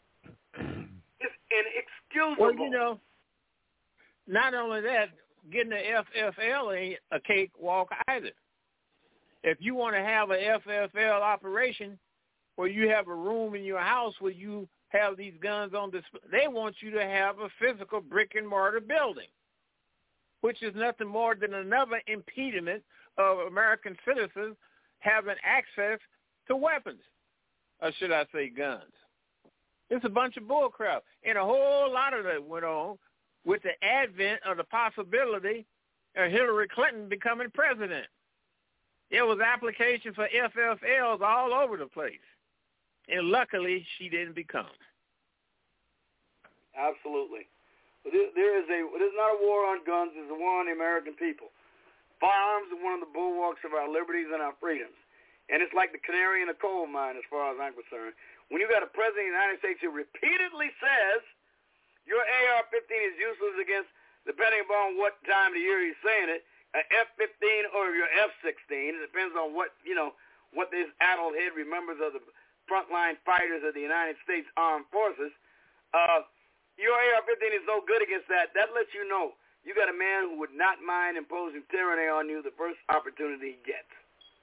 It's inexcusable. Well, you know, not only that, getting the F F L ain't a cakewalk either. If you want to have a F F L operation where you have a room in your house where you have these guns on display, they want you to have a physical brick-and-mortar building, which is nothing more than another impediment of American citizens having access to weapons, or should I say guns. It's a bunch of bullcrap. And a whole lot of that went on with the advent of the possibility of Hillary Clinton becoming president. There was application for F F Ls all over the place. And luckily, she didn't become. Absolutely. There is a, there's not a war on guns. There's a war on the American people. Firearms are one of the bulwarks of our liberties and our freedoms. And it's like the canary in the coal mine as far as I'm concerned. When you got a president of the United States who repeatedly says your A R fifteen is useless against, depending upon what time of the year he's saying it, an F fifteen or your F sixteen. It depends on what, you know, what this addled head remembers of the frontline fighters of the United States Armed Forces. Uh, your A R fifteen is no good against that. That lets you know you got a man who would not mind imposing tyranny on you the first opportunity he gets.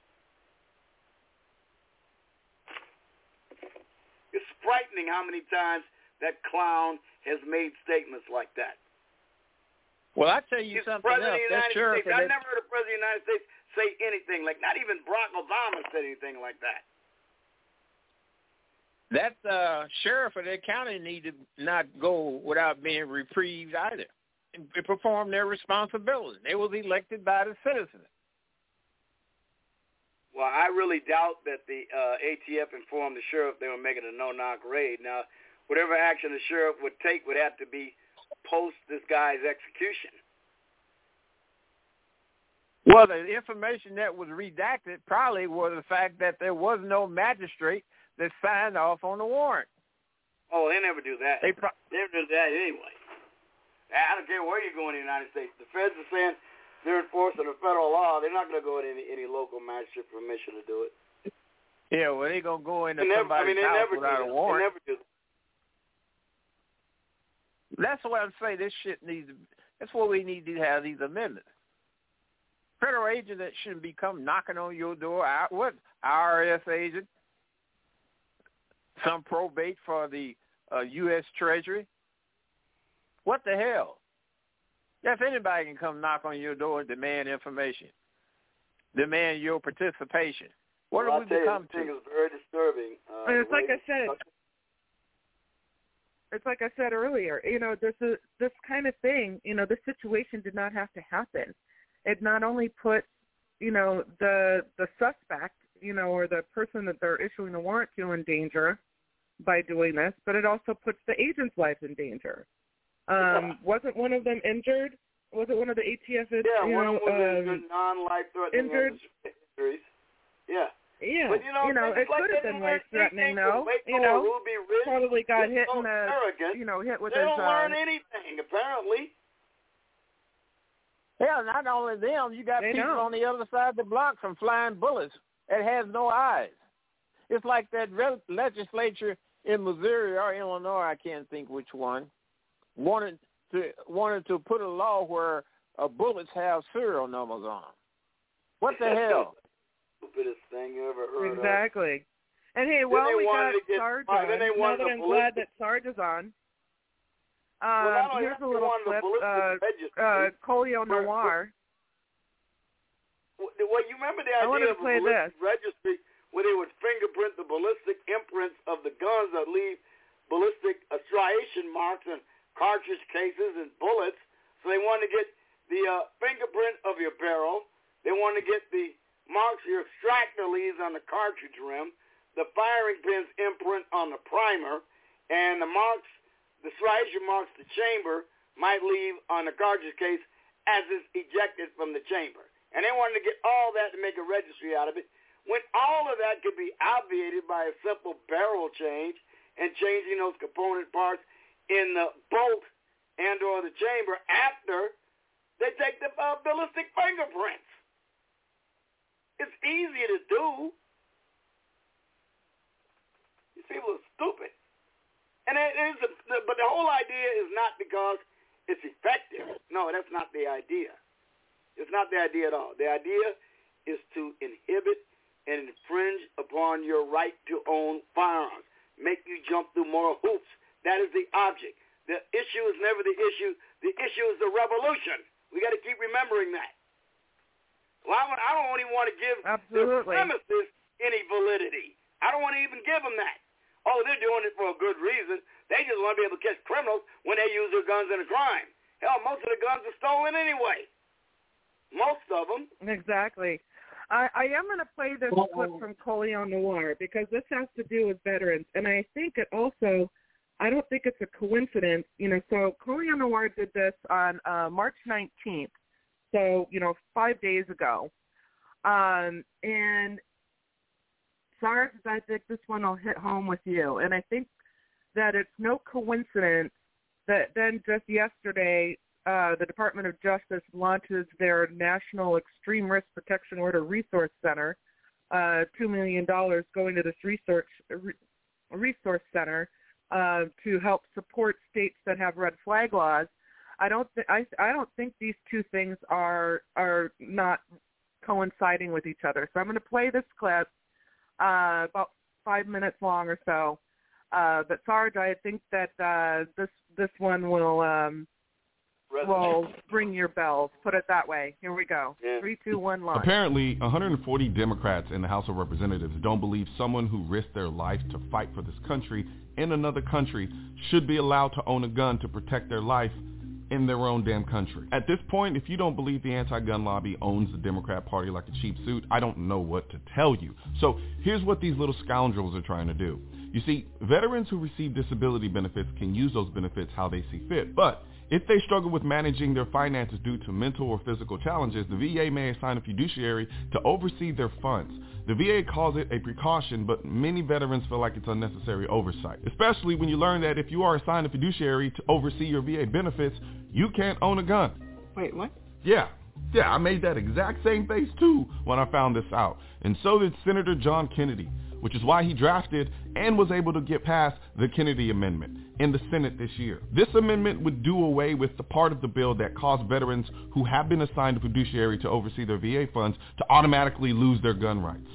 It's frightening how many times that clown has made statements like that. Well, I tell you He's something president else. of the United That's States. I've never heard a president of the United States say anything like, not even Barack Obama said anything like that. That uh, sheriff of that county need to not go without being reprieved either. And perform their responsibility. They was elected by the citizens. Well, I really doubt that the uh, A T F informed the sheriff they were making a no-knock raid. Now, whatever action the sheriff would take would have to be post this guy's execution. Well, the information that was redacted probably was the fact that there was no magistrate that signed off on the warrant. Oh, they never do that. They, pro- they never do that anyway. I don't care where you go in the United States. The feds are saying they're enforcing the federal law. They're not going to go in any, any local magistrate permission to do it. Yeah, well, they're going to go into they never, somebody's I mean, they house never without do a warrant. They never do that. That's why I'm saying this shit needs to, that's what we need to have, these amendments. Federal agent that shouldn't be come knocking on your door. What I R S agent? some probate for the uh, U S Treasury. What the hell? If anybody can come knock on your door and demand information, demand your participation. What well, have we become you, to? It's very disturbing. Uh, and it's like I said, it's like I said earlier. You know, this is this kind of thing. You know, this situation did not have to happen. It not only put, you know, the the suspect, you know, or the person that they're issuing the warrant to in danger by doing this, but it also puts the agent's life in danger. Um, yeah. Wasn't one of them injured? Was it one of the A T F's? Yeah, you one know, of them was um, injured, non-life-threatening injured. injuries. Yeah. Yeah, but, you know, you know it like could have been life-threatening, though. You know, Ruby Ridge, probably got hit so in the, arrogant, you know, hit with they his. They don't uh, learn anything, apparently. Hell, not only them, you got they people don't. on the other side of the block from flying bullets that has no eyes. It's like that re- legislature in Missouri or Illinois, I can't think which one, wanted to wanted to put a law where uh, bullets have serial numbers on them. What the hell? Stupidest thing you ever heard of. Exactly. And hey, well, we got Sarge on. Now that I'm glad that Sarge is on. Uh, well, here's a little clip. Uh, uh, Colio Noir. Well, you remember the idea of a ballistic registry where they would fingerprint the ballistic imprints of the guns that leave ballistic uh, striation marks and cartridge cases and bullets. So they wanted to get the uh, fingerprint of your barrel. They wanted to get the marks your extractor leaves on the cartridge rim, the firing pin's imprint on the primer, and the marks, the striation marks the chamber might leave on the cartridge case as it's ejected from the chamber. And they wanted to get all that to make a registry out of it, when all of that could be obviated by a simple barrel change and changing those component parts in the bolt and or the chamber after they take the uh, ballistic fingerprints. It's easy to do. These people are stupid. And it is, a, but the whole idea is not because it's effective. No, that's not the idea. It's not the idea at all. The idea is to inhibit and infringe upon your right to own firearms, make you jump through moral hoops. That is the object. The issue is never the issue. The issue is the revolution. We got to keep remembering that. Well, I don't even want to give Absolutely. the premises any validity. I don't want to even give them that. Oh, they're doing it for a good reason. They just want to be able to catch criminals when they use their guns in a crime. Hell, most of the guns are stolen anyway. Most of them. Exactly. I, I am going to play this clip from Colio Noir because this has to do with veterans. And I think it also, I don't think it's a coincidence. You know, so Colio Noir did this on uh, March nineteenth. So, you know, five days ago. Um, and Sarge, I think this one will hit home with you. And I think that it's no coincidence that then just yesterday, uh, the Department of Justice launches their National Extreme Risk Protection Order Resource Center, uh, two million dollars going to this research re- resource center uh, to help support states that have red flag laws. I don't th- I, I don't think these two things are are not coinciding with each other. So I'm going to play this clip, uh, about five minutes long or so. Uh, but Sarge, I think that uh, this this one will um, will ring your bells. Put it that way. Here we go. Yeah. Three, two, one, launch. Apparently, one hundred forty Democrats in the House of Representatives don't believe someone who risked their life to fight for this country in another country should be allowed to own a gun to protect their life in their own damn country. At this point, if you don't believe the anti-gun lobby owns the Democrat Party like a cheap suit, I don't know what to tell you. So here's what these little scoundrels are trying to do. You see, veterans who receive disability benefits can use those benefits how they see fit, but if they struggle with managing their finances due to mental or physical challenges, the V A may assign a fiduciary to oversee their funds. The V A calls it a precaution, but many veterans feel like it's unnecessary oversight, especially when you learn that if you are assigned a fiduciary to oversee your V A benefits, you can't own a gun. Wait, what? Yeah. Yeah, I made that exact same face too when I found this out. And so did Senator John Kennedy, which is why he drafted and was able to get past the Kennedy Amendment in the Senate this year. This amendment would do away with the part of the bill that caused veterans who have been assigned a fiduciary to oversee their V A funds to automatically lose their gun rights.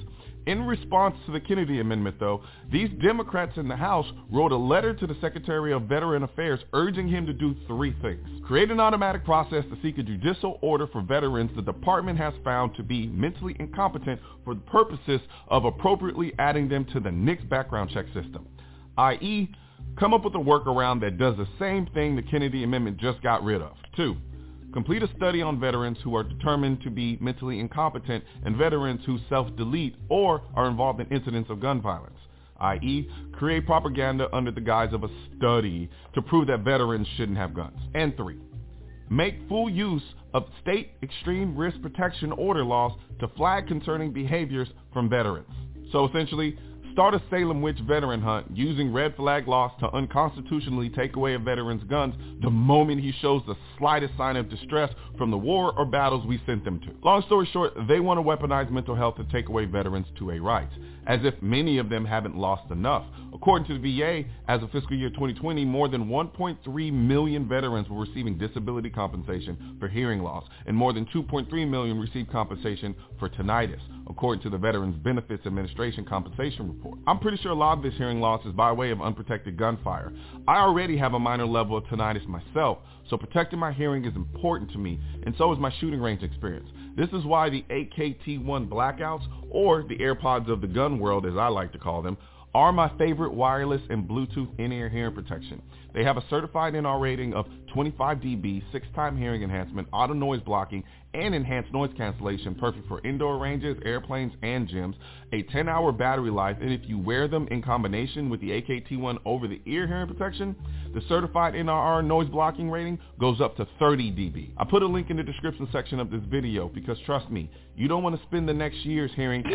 In response to the Kennedy Amendment, though, these Democrats in the House wrote a letter to the Secretary of Veteran Affairs urging him to do three things. Create an automatic process to seek a judicial order for veterans the department has found to be mentally incompetent for the purposes of appropriately adding them to the N I C S background check system, that is, come up with a workaround that does the same thing the Kennedy Amendment just got rid of. Two, complete a study on veterans who are determined to be mentally incompetent and veterans who self-delete or are involved in incidents of gun violence, that is, create propaganda under the guise of a study to prove that veterans shouldn't have guns. And three, make full use of state extreme risk protection order laws to flag concerning behaviors from veterans. So essentially, start a Salem witch veteran hunt using red flag laws to unconstitutionally take away a veteran's guns the moment he shows the slightest sign of distress from the war or battles we sent them to. Long story short, they want to weaponize mental health to take away veterans' two A rights, as if many of them haven't lost enough. According to the V A, as of fiscal year twenty twenty, more than one point three million veterans were receiving disability compensation for hearing loss, and more than two point three million received compensation for tinnitus, according to the Veterans Benefits Administration compensation report. I'm pretty sure a lot of this hearing loss is by way of unprotected gunfire. I already have a minor level of tinnitus myself, so protecting my hearing is important to me, and so is my shooting range experience. This is why the A K T one blackouts, or the AirPods of the gun world as I like to call them, are my favorite wireless and Bluetooth in-ear hearing protection. They have a certified N R rating of twenty-five D B, six-time hearing enhancement, auto noise blocking, and enhanced noise cancellation, perfect for indoor ranges, airplanes, and gyms, a ten-hour battery life, and if you wear them in combination with the A K T one over-the-ear hearing protection, the certified N R R noise blocking rating goes up to thirty D B. I put a link in the description section of this video because, trust me, you don't want to spend the next years hearing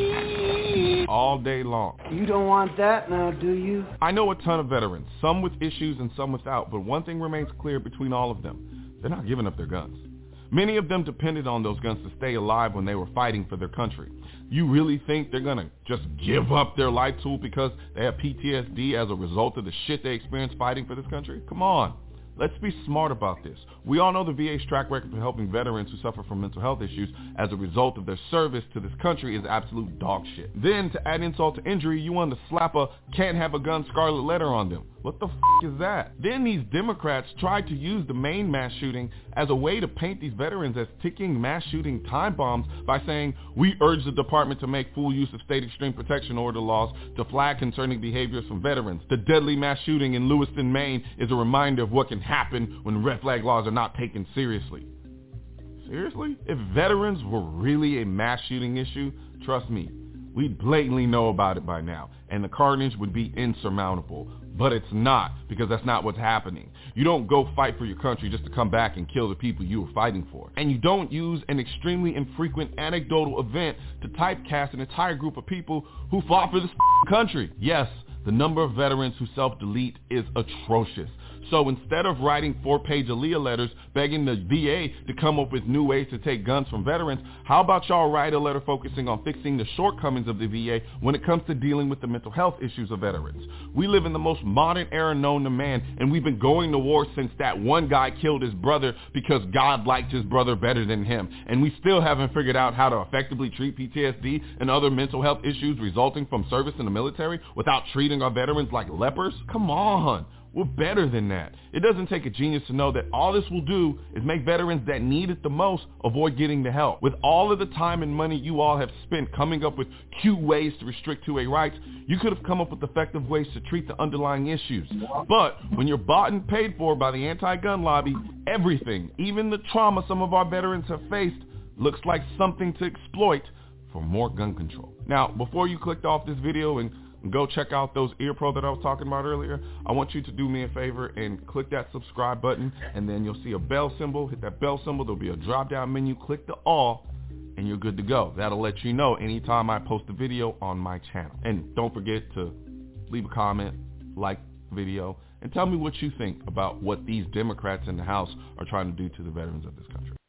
all day long. You don't want that now, do you? I know a ton of veterans, some with issues and some without, but one thing remains clear between all of them. They're not giving up their guns. Many of them depended on those guns to stay alive when they were fighting for their country. You really think they're going to just give up their life tool because they have P T S D as a result of the shit they experienced fighting for this country? Come on. Let's be smart about this. We all know the V A's track record for helping veterans who suffer from mental health issues as a result of their service to this country is absolute dog shit. Then, to add insult to injury, you want to slap a can't have a gun scarlet letter on them. What the f*** is that? Then these Democrats tried to use the Maine mass shooting as a way to paint these veterans as ticking mass shooting time bombs by saying, we urge the department to make full use of state extreme protection order laws to flag concerning behaviors from veterans. The deadly mass shooting in Lewiston, Maine is a reminder of what can happen when red flag laws are not taken seriously. Seriously? If veterans were really a mass shooting issue, trust me, we'd blatantly know about it by now, and the carnage would be insurmountable. But it's not, because that's not what's happening. You don't go fight for your country just to come back and kill the people you were fighting for. And you don't use an extremely infrequent anecdotal event to typecast an entire group of people who fought for this country. Yes, the number of veterans who self-delete is atrocious. So instead of writing four-page Aaliyah letters begging the V A to come up with new ways to take guns from veterans, how about y'all write a letter focusing on fixing the shortcomings of the V A when it comes to dealing with the mental health issues of veterans? We live in the most modern era known to man, and we've been going to war since that one guy killed his brother because God liked his brother better than him, and we still haven't figured out how to effectively treat P T S D and other mental health issues resulting from service in the military without treating our veterans like lepers? Come on. We're better than that. It doesn't take a genius to know that all this will do is make veterans that need it the most avoid getting the help. With all of the time and money you all have spent coming up with cute ways to restrict two A rights, you could have come up with effective ways to treat the underlying issues. But when you're bought and paid for by the anti-gun lobby, everything, even the trauma some of our veterans have faced, looks like something to exploit for more gun control. Now, before you clicked off this video and go check out those EarPro that I was talking about earlier, I want you to do me a favor and click that subscribe button, and then you'll see a bell symbol. Hit that bell symbol. There'll be a drop-down menu. Click the all, and you're good to go. That'll let you know anytime I post a video on my channel. And don't forget to leave a comment, like the video, and tell me what you think about what these Democrats in the House are trying to do to the veterans of this country.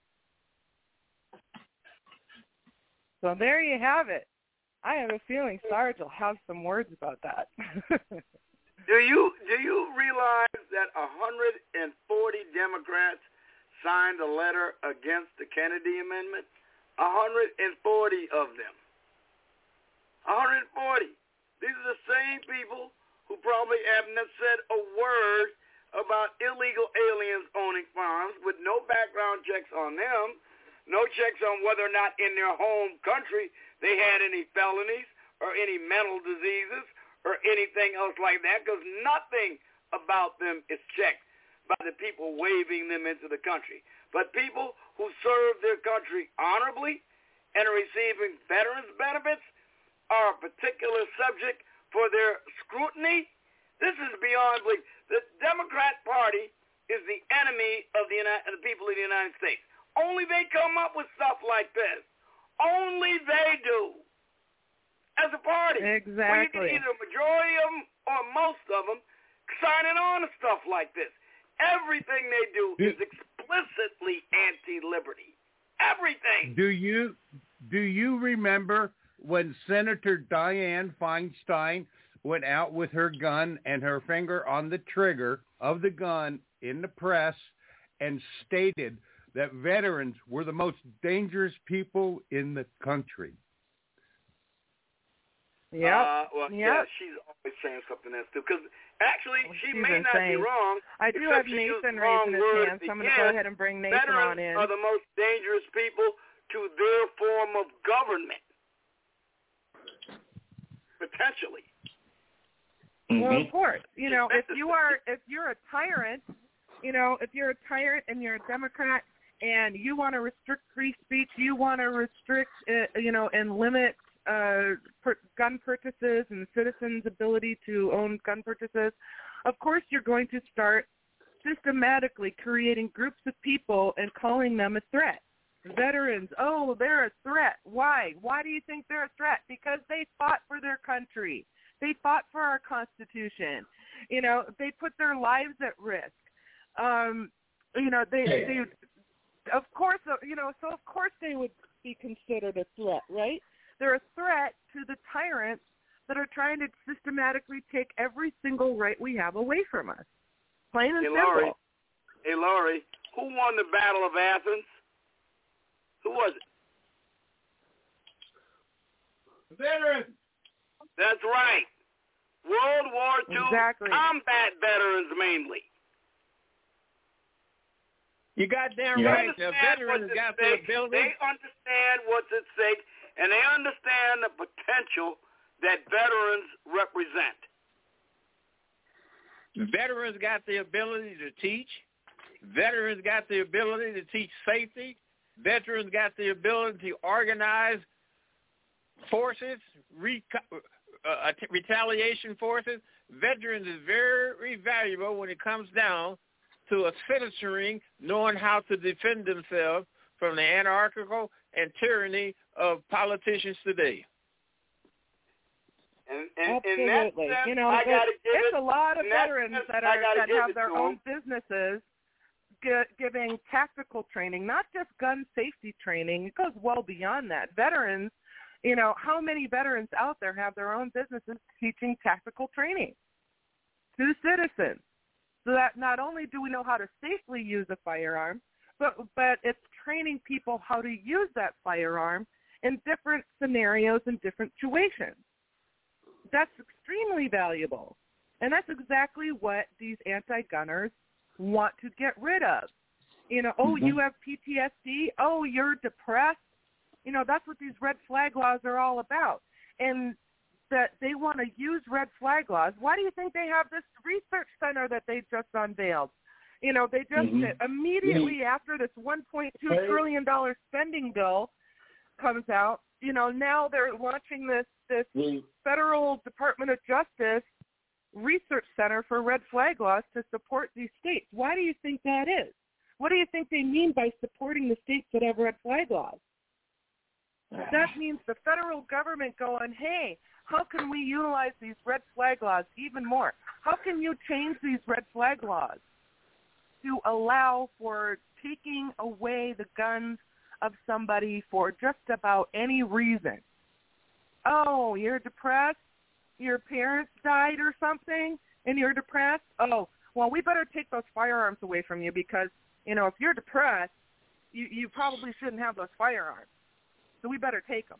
So there you have it. I have a feeling Sarge will have some words about that. do you do you realize that one hundred forty Democrats signed a letter against the Kennedy Amendment? one hundred forty of them. one hundred forty. These are the same people who probably haven't said a word about illegal aliens owning farms with no background checks on them, no checks on whether or not in their home country they had any felonies or any mental diseases or anything else like that, because nothing about them is checked by the people waving them into the country. But people who serve their country honorably and are receiving veterans benefits are a particular subject for their scrutiny. This is beyond belief. The Democrat Party is the enemy of the, United, of the people of the United States. Only they come up with stuff like this. Only they do. As a party. Exactly. Well, you get either a majority of them or most of them signing on to stuff like this. Everything they do is explicitly anti-liberty. Everything. Do you do you remember when Senator Dianne Feinstein went out with her gun and her finger on the trigger of the gun in the press and stated that veterans were the most dangerous people in the country? Yeah. Uh, well, yep. yeah, she's always saying something else too. Because actually, well, she she's may not insane. be wrong. I do have Nathan raising his hand, so I'm going to go ahead and bring Nathan Veterans on in. are the most dangerous people to their form of government, potentially. Well, of course. You know, if you are, if you're a tyrant, you know, if you're a tyrant and you're a Democrat and you want to restrict free speech, you want to restrict, uh, you know, and limit uh, per- gun purchases and citizens' ability to own gun purchases, of course you're going to start systematically creating groups of people and calling them a threat. Veterans, oh, they're a threat. Why? Why do you think they're a threat? Because they fought for their country. They fought for our Constitution. You know, they put their lives at risk. Um, you know, they, they, of course, you know, so of course they would be considered a threat, right? They're a threat to the tyrants that are trying to systematically take every single right we have away from us. Plain and hey, simple. Laurie, hey, Laurie, who won the Battle of Athens? Who was it? Veterans. That's right. World War Two exactly. combat veterans mainly. You goddamn yeah. right. The veterans got the ability. They understand what's at stake, and they understand the potential that veterans represent. Veterans got the ability to teach. Veterans got the ability to teach safety. Veterans got the ability to organize forces, re- uh, retaliation forces. Veterans is very valuable when it comes down to a citizenry knowing how to defend themselves from the anarchical and tyranny of politicians today. And, and, Absolutely. in that sense, you know, I gotta give it's it, a lot of veterans sense, that are that have their own them. businesses g- giving tactical training, not just gun safety training. It goes well beyond that. Veterans, you know, how many veterans out there have their own businesses teaching tactical training to citizens? So that not only do we know how to safely use a firearm, but but it's training people how to use that firearm in different scenarios and different situations. That's extremely valuable. And that's exactly what these anti-gunners want to get rid of. You know, oh, mm-hmm. you have P T S D. Oh, you're depressed. You know, that's what these red flag laws are all about. And that they want to use red flag laws. Why do you think they have this research center that they just unveiled? You know, they just mm-hmm. immediately mm-hmm. after this one point two trillion dollars spending bill comes out, you know, now they're launching this, this mm-hmm. Federal Department of Justice research center for red flag laws to support these states. Why do you think that is? What do you think they mean by supporting the states that have red flag laws? That means the federal government going, hey, how can we utilize these red flag laws even more? How can you change these red flag laws to allow for taking away the guns of somebody for just about any reason? Oh, you're depressed? Your parents died or something and you're depressed? Oh, well, we better take those firearms away from you because, you know, if you're depressed, you, you probably shouldn't have those firearms. So we better take them.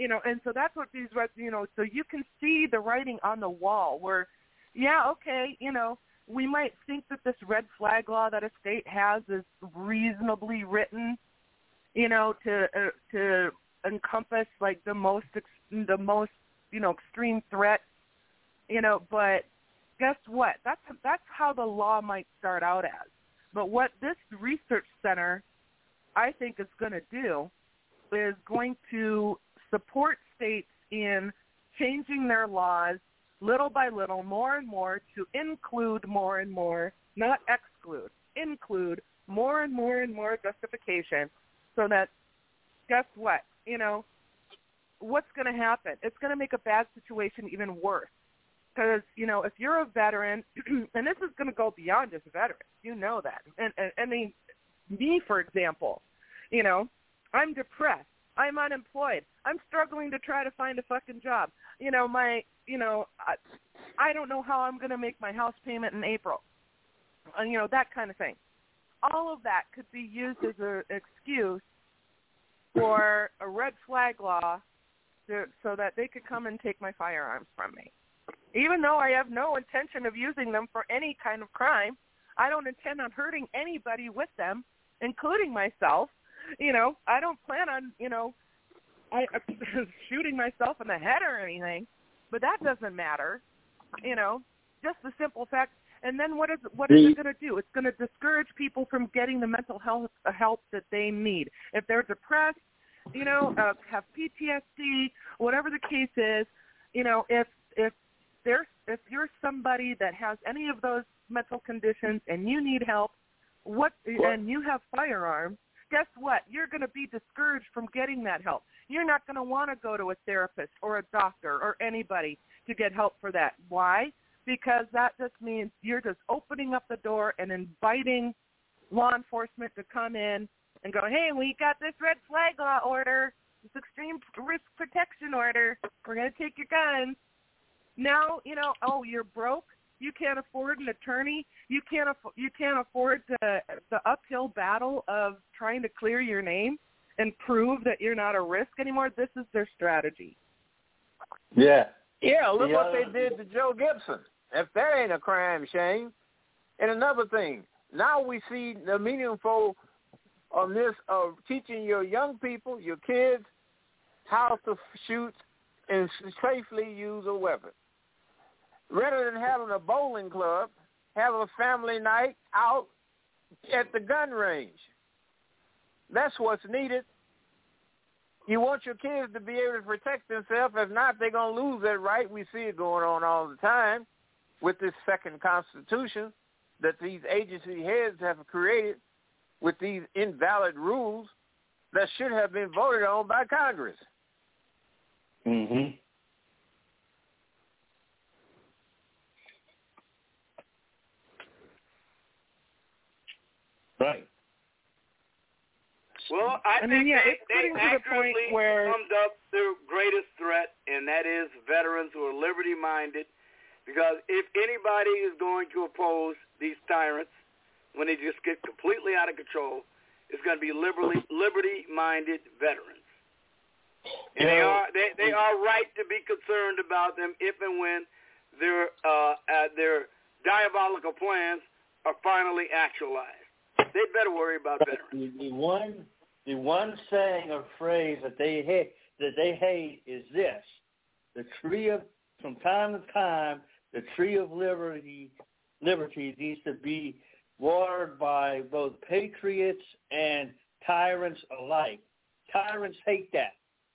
You know, and so that's what these, you know, so you can see the writing on the wall where, yeah, okay, you know, we might think that this red flag law that a state has is reasonably written, you know, to uh, to encompass like the most the most you know extreme threat, you know. But guess what? That's that's how the law might start out as. But what this research center, I think, is going to do is going to support states in changing their laws little by little, more and more, to include more and more, not exclude, include more and more and more justification, so that, guess what, you know, what's going to happen? It's going to make a bad situation even worse. Because, you know, if you're a veteran, and this is going to go beyond just veterans, you know that. And, and, I mean, me, for example, you know, I'm depressed. I'm unemployed. I'm struggling to try to find a fucking job. You know, my, you know, I, I don't know how I'm going to make my house payment in April. Uh, you know, that kind of thing. All of that could be used as an excuse for a red flag law to, so that they could come and take my firearms from me. Even though I have no intention of using them for any kind of crime, I don't intend on hurting anybody with them, including myself. You know, I don't plan on, you know, I, shooting myself in the head or anything, but that doesn't matter. You know, just the simple fact. And then what is what is it going to do? It's going to discourage people from getting the mental health help that they need. If they're depressed, you know, uh, have P T S D, whatever the case is, you know, if if there's if you're somebody that has any of those mental conditions and you need help, what and you have firearms, guess what? You're going to be discouraged from getting that help. You're not going to want to go to a therapist or a doctor or anybody to get help for that. Why? Because that just means you're just opening up the door and inviting law enforcement to come in and go, hey, we got this red flag law order, this extreme risk protection order. We're going to take your guns. Now, you know, oh, you're broke. You can't afford an attorney. You can't aff- you can't afford the, the uphill battle of trying to clear your name and prove that you're not a risk anymore. This is their strategy. Yeah. Yeah, look yeah. what they did to Joe Gibson. If that ain't a crime, Shane. And another thing, now we see the meaningful of this of teaching your young people, your kids, how to shoot and safely use a weapon. Rather than having a bowling club, have a family night out at the gun range. That's what's needed. You want your kids to be able to protect themselves. If not, they're going to lose that right. We see it going on all the time with this second constitution that these agency heads have created with these invalid rules that should have been voted on by Congress. Mm-hmm. Right. Well, I, I think mean, yeah, they, it's they getting to the point accurately where summed up the greatest threat, and that is veterans who are liberty-minded. Because if anybody is going to oppose these tyrants when they just get completely out of control, it's going to be liberty, liberty-minded veterans. And they are they, they are right to be concerned about them if and when their uh, uh, their diabolical plans are finally actualized. They better worry about veterans. The, the one, the one saying or phrase that they hate, that they hate is this: the tree of, from time to time, the tree of liberty, liberty needs to be watered by both patriots and tyrants alike. Tyrants hate that.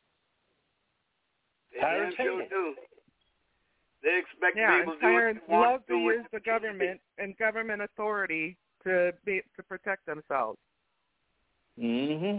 They tyrants damn sure hate do. They expect yeah, to be able to do tyrants what they want love to to do with use the government and government authority to be to protect themselves. Mm-hmm.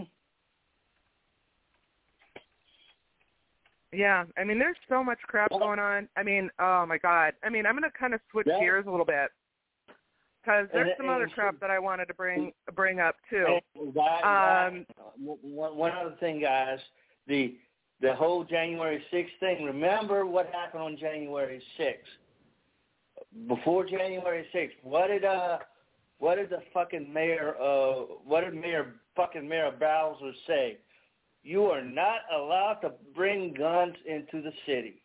Yeah, I mean, there's so much crap going on. I mean, oh my God. I mean, I'm going to kind of switch yeah. gears a little bit because there's and, some and, other and, crap that I wanted to bring bring up too. Guys, um, one, one other thing, guys, the the whole January sixth thing. Remember what happened on January sixth. Before January sixth, what did uh, what did the fucking mayor uh, what did Mayor fucking Mayor Bowser say? you are not allowed to bring guns into the city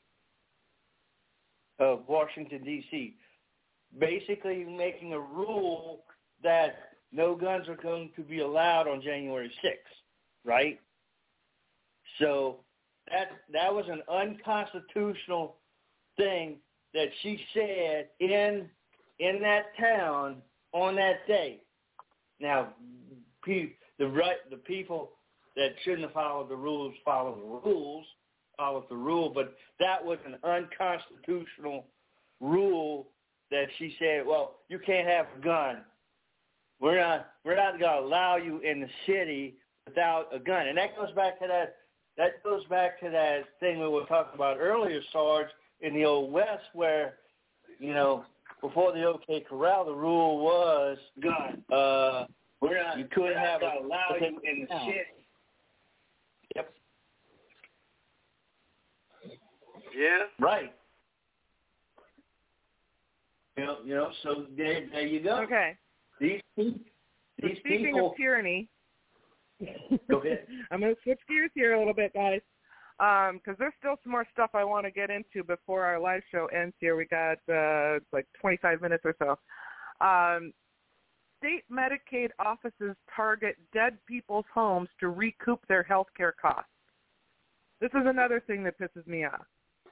of Washington, D C, basically making a rule that no guns are going to be allowed on January sixth, right? So that that was an unconstitutional thing that she said in in that town on that day. Now, pe- the right the people that shouldn't have followed the rules follow the rules, followed the rule, but that was an unconstitutional rule that she said, well, you can't have a gun. We're not we're not going to allow you in the city without a gun. And that goes back to that that goes back to that thing we were talking about earlier, Sarge, in the Old West, where, you know, before the OK Corral, the rule was gun. Uh, we're not you couldn't have a, allow you in the city. Yep. Yeah. Right. You know, you know. So there, there you go. Okay. These, these so speaking people. of tyranny, go ahead. I'm going to switch gears here a little bit, guys, because um, there's still some more stuff I want to get into before our live show ends here. We got uh, like twenty-five minutes or so. Um, state Medicaid offices target dead people's homes to recoup their health care costs. This is another thing that pisses me off.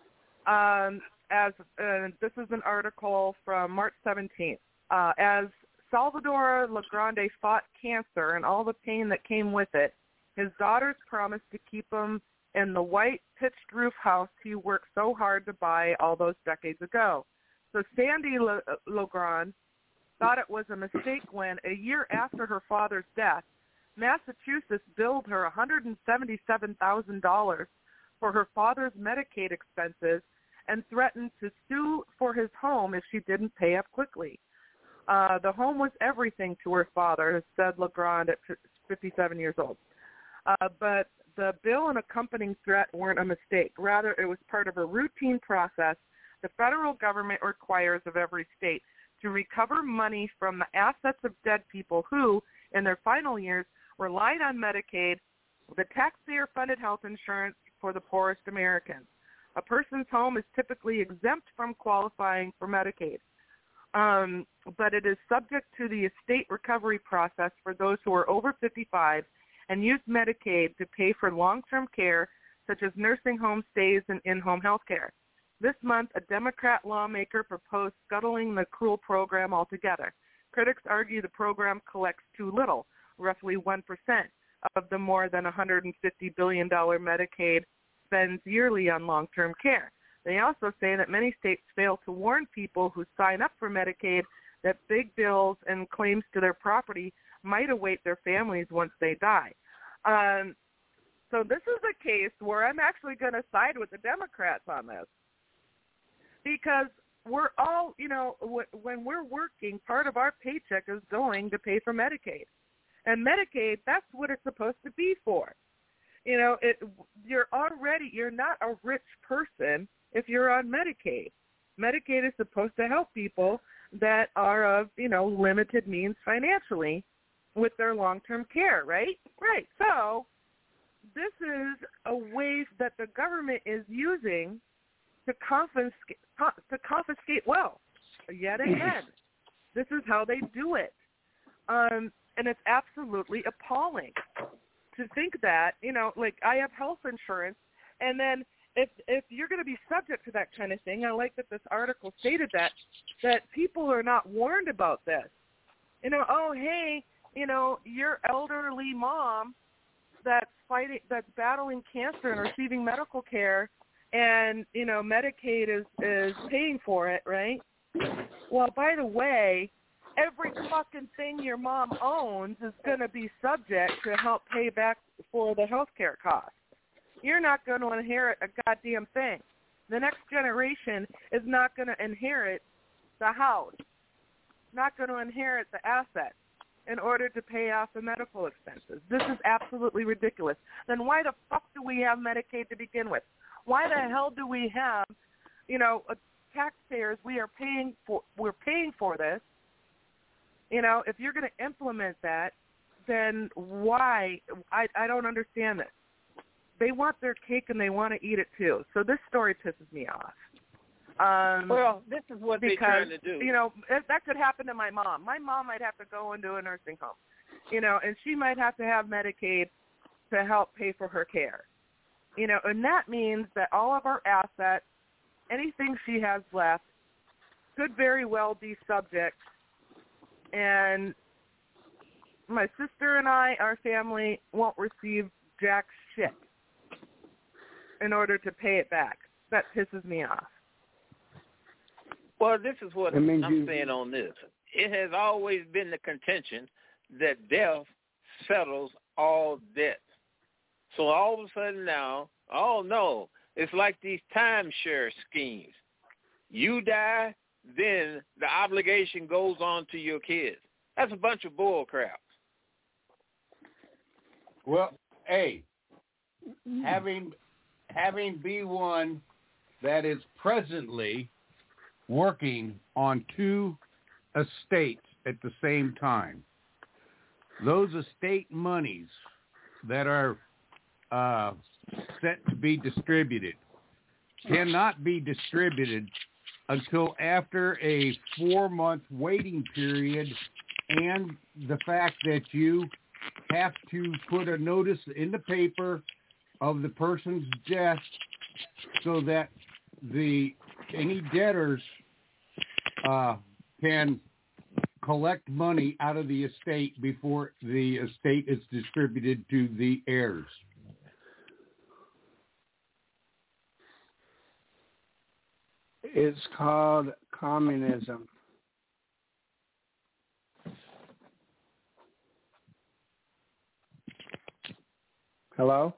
Um, as uh, this is an article from March seventeenth. Uh, as Salvador Legrande fought cancer and all the pain that came with it, his daughters promised to keep him in the white pitched roof house he worked so hard to buy all those decades ago. So Sandy Le- Legrand thought it was a mistake when, a year after her father's death, Massachusetts billed her one hundred seventy-seven thousand dollars for her father's Medicaid expenses and threatened to sue for his home if she didn't pay up quickly. Uh, the home was everything to her father, said Legrand at fifty-seven years old. Uh, but the bill and accompanying threat weren't a mistake. Rather, it was part of a routine process the federal government requires of every state to recover money from the assets of dead people who, in their final years, relied on Medicaid, the taxpayer-funded health insurance for the poorest Americans. A person's home is typically exempt from qualifying for Medicaid, um, but it is subject to the estate recovery process for those who are over fifty-five and use Medicaid to pay for long-term care, such as nursing home stays and in-home health care. This month, a Democrat lawmaker proposed scuttling the cruel program altogether. Critics argue the program collects too little, roughly one percent of the more than one hundred fifty billion dollars Medicaid spends yearly on long-term care. They also say that many states fail to warn people who sign up for Medicaid that big bills and claims to their property might await their families once they die. Um, so this is a case where I'm actually going to side with the Democrats on this, because we're all, you know, when we're working, part of our paycheck is going to pay for Medicaid. And Medicaid, that's what it's supposed to be for. You know, it, you're already, you're not a rich person if you're on Medicaid. Medicaid is supposed to help people that are of, you know, limited means financially with their long-term care, right? Right. So this is a way that the government is using to confiscate, to confiscate wealth. Yet again, this is how they do it. Um, and it's absolutely appalling to think that, you know, like I have health insurance, and then if if you're going to be subject to that kind of thing, I like that this article stated that, that people are not warned about this. You know, oh, hey, you know, your elderly mom that's fighting, that's battling cancer and receiving medical care, and, you know, Medicaid is, is paying for it, right? Well, by the way, every fucking thing your mom owns is going to be subject to help pay back for the health care costs. You're not going to inherit a goddamn thing. The next generation is not going to inherit the house, not going to inherit the assets in order to pay off the medical expenses. This is absolutely ridiculous. Then why the fuck do we have Medicaid to begin with? Why the hell do we have, you know, taxpayers, we are paying for, we're paying for this. You know, if you're going to implement that, then why? I, I don't understand this. they want their cake and they want to eat it too. So this story pisses me off. Um, well, this is what because, they're trying to do. You know, that could happen to my mom. My mom might have to go into a nursing home, you know, and she might have to have Medicaid to help pay for her care. You know, and that means that all of our assets, anything she has left, could very well be subject. And my sister and I, our family, won't receive jack shit in order to pay it back. That pisses me off. Well, this is what I mean, I'm you, saying on this. It has always been the contention that death settles all debts. So all of a sudden now, oh no, it's like these timeshare schemes. You die, then the obligation goes on to your kids. That's a bunch of bull crap. Well, hey, having having B one that is presently working on two estates at the same time. Those estate monies that are uh, set to be distributed cannot be distributed until after a four-month waiting period, and the fact that you have to put a notice in the paper of the person's death so that the any debtors uh, can collect money out of the estate before the estate is distributed to the heirs. It's called communism. Hello?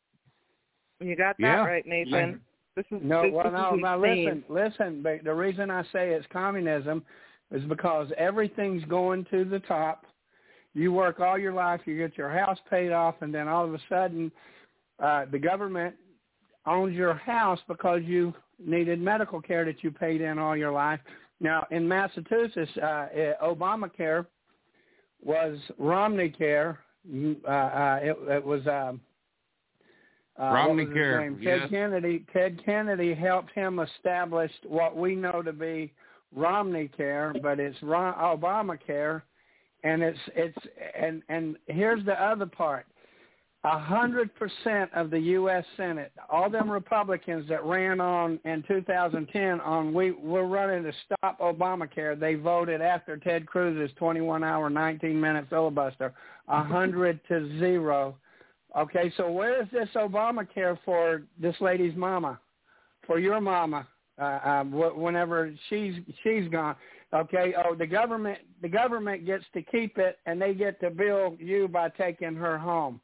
You got that Yeah. right, Nathan. This is no, this, well, this no, is now insane. listen, listen. But the reason I say it's communism is because everything's going to the top. You work all your life, you get your house paid off, and then all of a sudden, uh, the government owns your house because you needed medical care that you paid in all your life. Now, in Massachusetts, uh, Obamacare was Romney Care. Uh, uh, it, it was. Um, Uh, Romney what was his Care, name? yes. Ted Kennedy. Ted Kennedy helped him establish what we know to be Romney Care, but it's Ron, Obamacare, and it's it's and and here's the other part: a hundred percent of the U S Senate, all them Republicans that ran on in two thousand ten on we we're running to stop Obamacare, they voted after Ted Cruz's twenty-one hour, nineteen minute filibuster, a hundred to zero. Okay, so where is this Obamacare for this lady's mama, for your mama, uh, um, whenever she's she's gone? Okay, oh, the government the government gets to keep it, and they get to bill you by taking her home.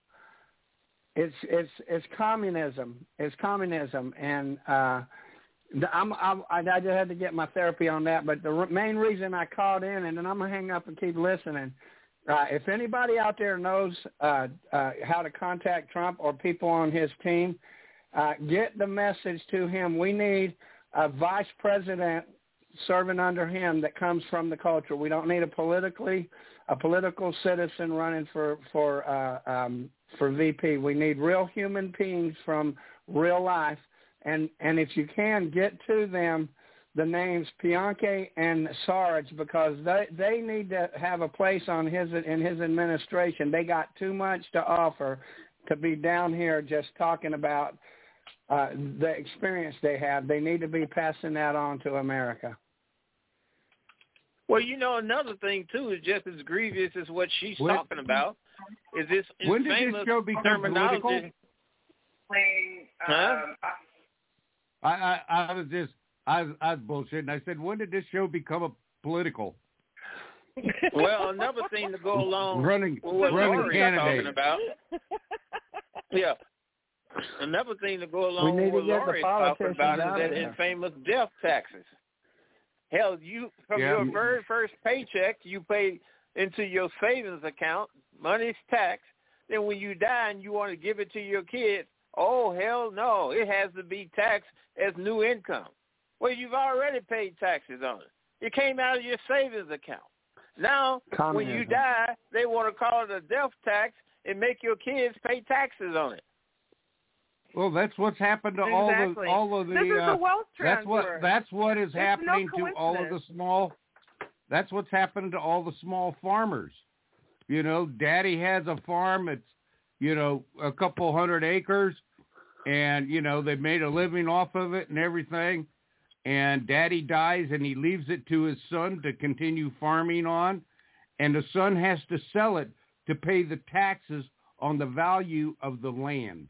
It's it's it's communism. It's communism, and uh, I'm, I'm I just had to get my therapy on that. But the main reason I called in, and then I'm gonna hang up and keep listening. Uh, if anybody out there knows uh, uh, how to contact Trump or people on his team, uh, get the message to him. We need a vice president serving under him that comes from the culture. We don't need a politically a political citizen running for for uh, um, for V P. We need real human beings from real life. And and if you can, get to them the names Pianke and Sarge, because they they need to have a place on his in his administration. They got too much to offer to be down here just talking about uh, the experience they have. They need to be passing that on to America. Well, you know, another thing too is just as grievous as what she's when, talking about. Is this when did famous this show become terminology? political? Huh? I, I I was just. I, I was bullshitting. I said, when did this show become a political? Well, another thing to go along running, with what running Lori's candidate. talking about. Yeah. Another thing to go along We need with to what get the Lori's talking about politicians is out that of there. infamous death taxes. Hell, you from Yeah. your very first paycheck, you pay into your savings account, money's taxed. Then when you die and you want to give it to your kids, oh, hell no, it has to be taxed as new income. Well, you've already paid taxes on it. It came out of your savings account. Now, Communism. when you die, they want to call it a death tax and make your kids pay taxes on it. Well, that's what's happened to all the Exactly. all of the. This is uh, a wealth that's what transfer. that's what is It's no happening to all of the coincidence. small. That's what's happened to all the small farmers. You know, Daddy has a farm. It's, you know, a couple hundred acres, and you know they made a living off of it and everything. And Daddy dies, and he leaves it to his son to continue farming on, and the son has to sell it to pay the taxes on the value of the land.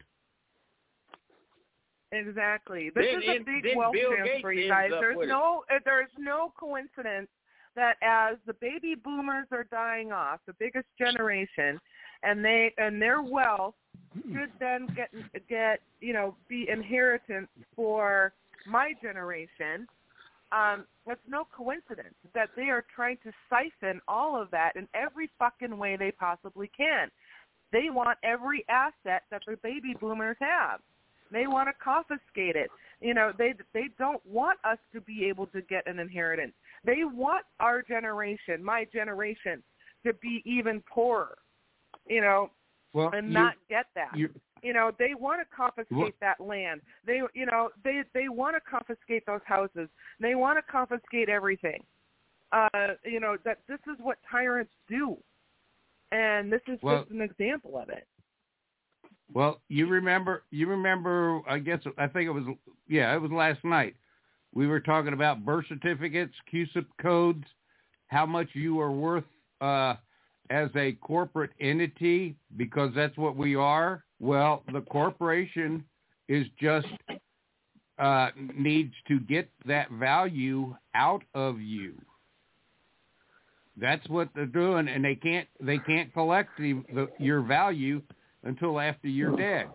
Exactly. This Then is a in- big then wealth Bill transfer, Gates you guys. ends up There's with it. no uh, there's no coincidence that as the baby boomers are dying off, the biggest generation, and they and their wealth should then get get you know be inheritance for my generation. Um, it's no coincidence that they are trying to siphon all of that in every fucking way they possibly can. They want every asset that the baby boomers have. They want to confiscate it. You know, they they don't want us to be able to get an inheritance. They want our generation, my generation, to be even poorer. You know, Well, and you- not get that. you- You know, they want to confiscate What- that land. They, you know, they they want to confiscate those houses. They want to confiscate everything. Uh, you know, that this is what tyrants do, and this is Well- just an example of it. Well, you remember, you remember, I guess, I think it was, yeah, it was last night. We were talking about birth certificates, Q S I P codes, how much you are worth uh, as a corporate entity, because that's what we are. Well, the corporation is just uh, needs to get that value out of you. That's what they're doing, and they can't they can't collect the, the your value until after you're dead.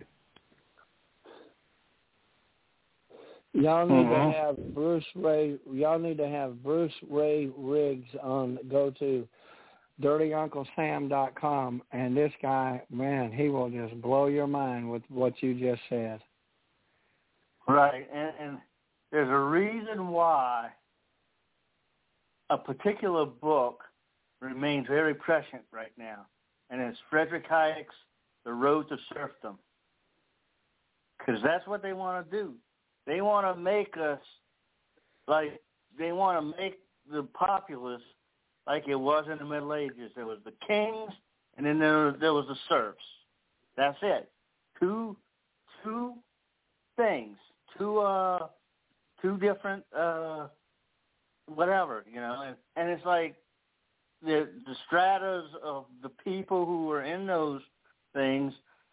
Y'all need Uh-huh. to have Bruce Ray. Y'all need to have Bruce Ray Riggs on. Go to dirty uncle sam dot com, and this guy, man, he will just blow your mind with what you just said. Right, and, and there's a reason why a particular book remains very prescient right now, and it's Frederick Hayek's The Road to Serfdom, because that's what they want to do. They want to make us like they want to make the populace like it was in the Middle Ages. There was the kings, and then there, there was the serfs. That's it. Two, two things. Two, uh, two different, uh, whatever, you know. And, and it's like the the stratas of the people who were in those things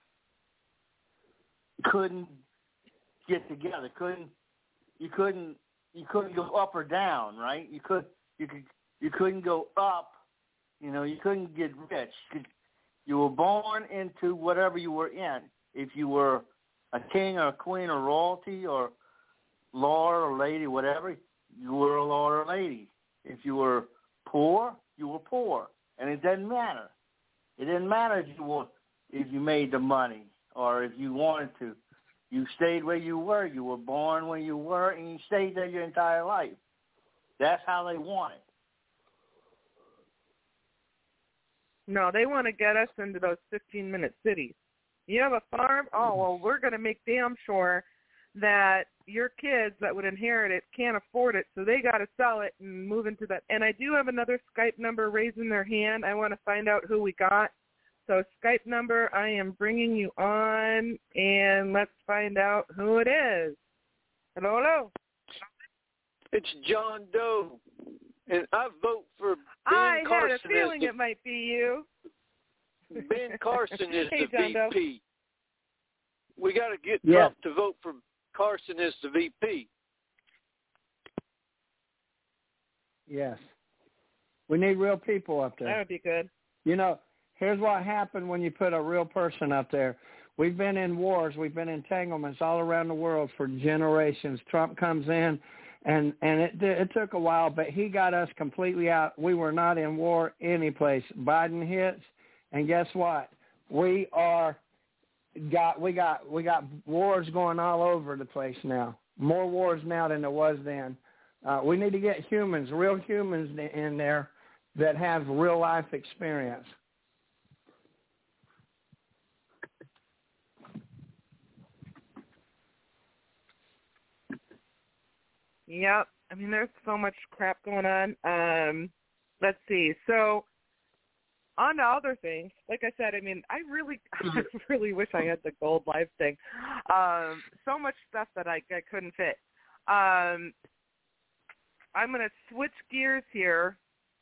couldn't get together. Couldn't you couldn't you couldn't go up or down, right? You could you could you couldn't go up. You know, you couldn't get rich. You, could, you were born into whatever you were in. If you were a king or a queen or royalty or lord or lady, whatever, you were a lord or lady. If you were poor, you were poor, and it didn't matter. It didn't matter if you were, if you made the money or if you wanted to. You stayed where you were. You were born where you were, and you stayed there your entire life. That's how they want it. No, they want to get us into those fifteen-minute cities. You have a farm? Oh, well, we're going to make damn sure that your kids that would inherit it can't afford it, so they got to sell it and move into that. And I do have another Skype number raising their hand. I want to find out who we got. So Skype number, I am bringing you on, and let's find out who it is. Hello, hello. It's John Doe, and I vote for Ben I Carson. had a feeling as it might be you. the, Ben Carson is Hey, the John Doe. V P. We got to get Yeah. Trump to vote for Carson as the V P. Yes. We need real people up there. That would be good. You know, here's what happened when you put a real person up there. We've been in wars. We've been in entanglements all around the world for generations. Trump comes in, and, and it, it took a while, but he got us completely out. We were not in war any place. Biden hits, and guess what? We are got we got we got wars going all over the place now. More wars now than there was then. Uh, we need to get humans, real humans in there that have real life experience. Yep. I mean, there's so much crap going on. Um, let's see. So, on to other things. Like I said, I mean, I really, I really wish I had the gold live thing. Um, so much stuff that I, I couldn't fit. Um, I'm going to switch gears here.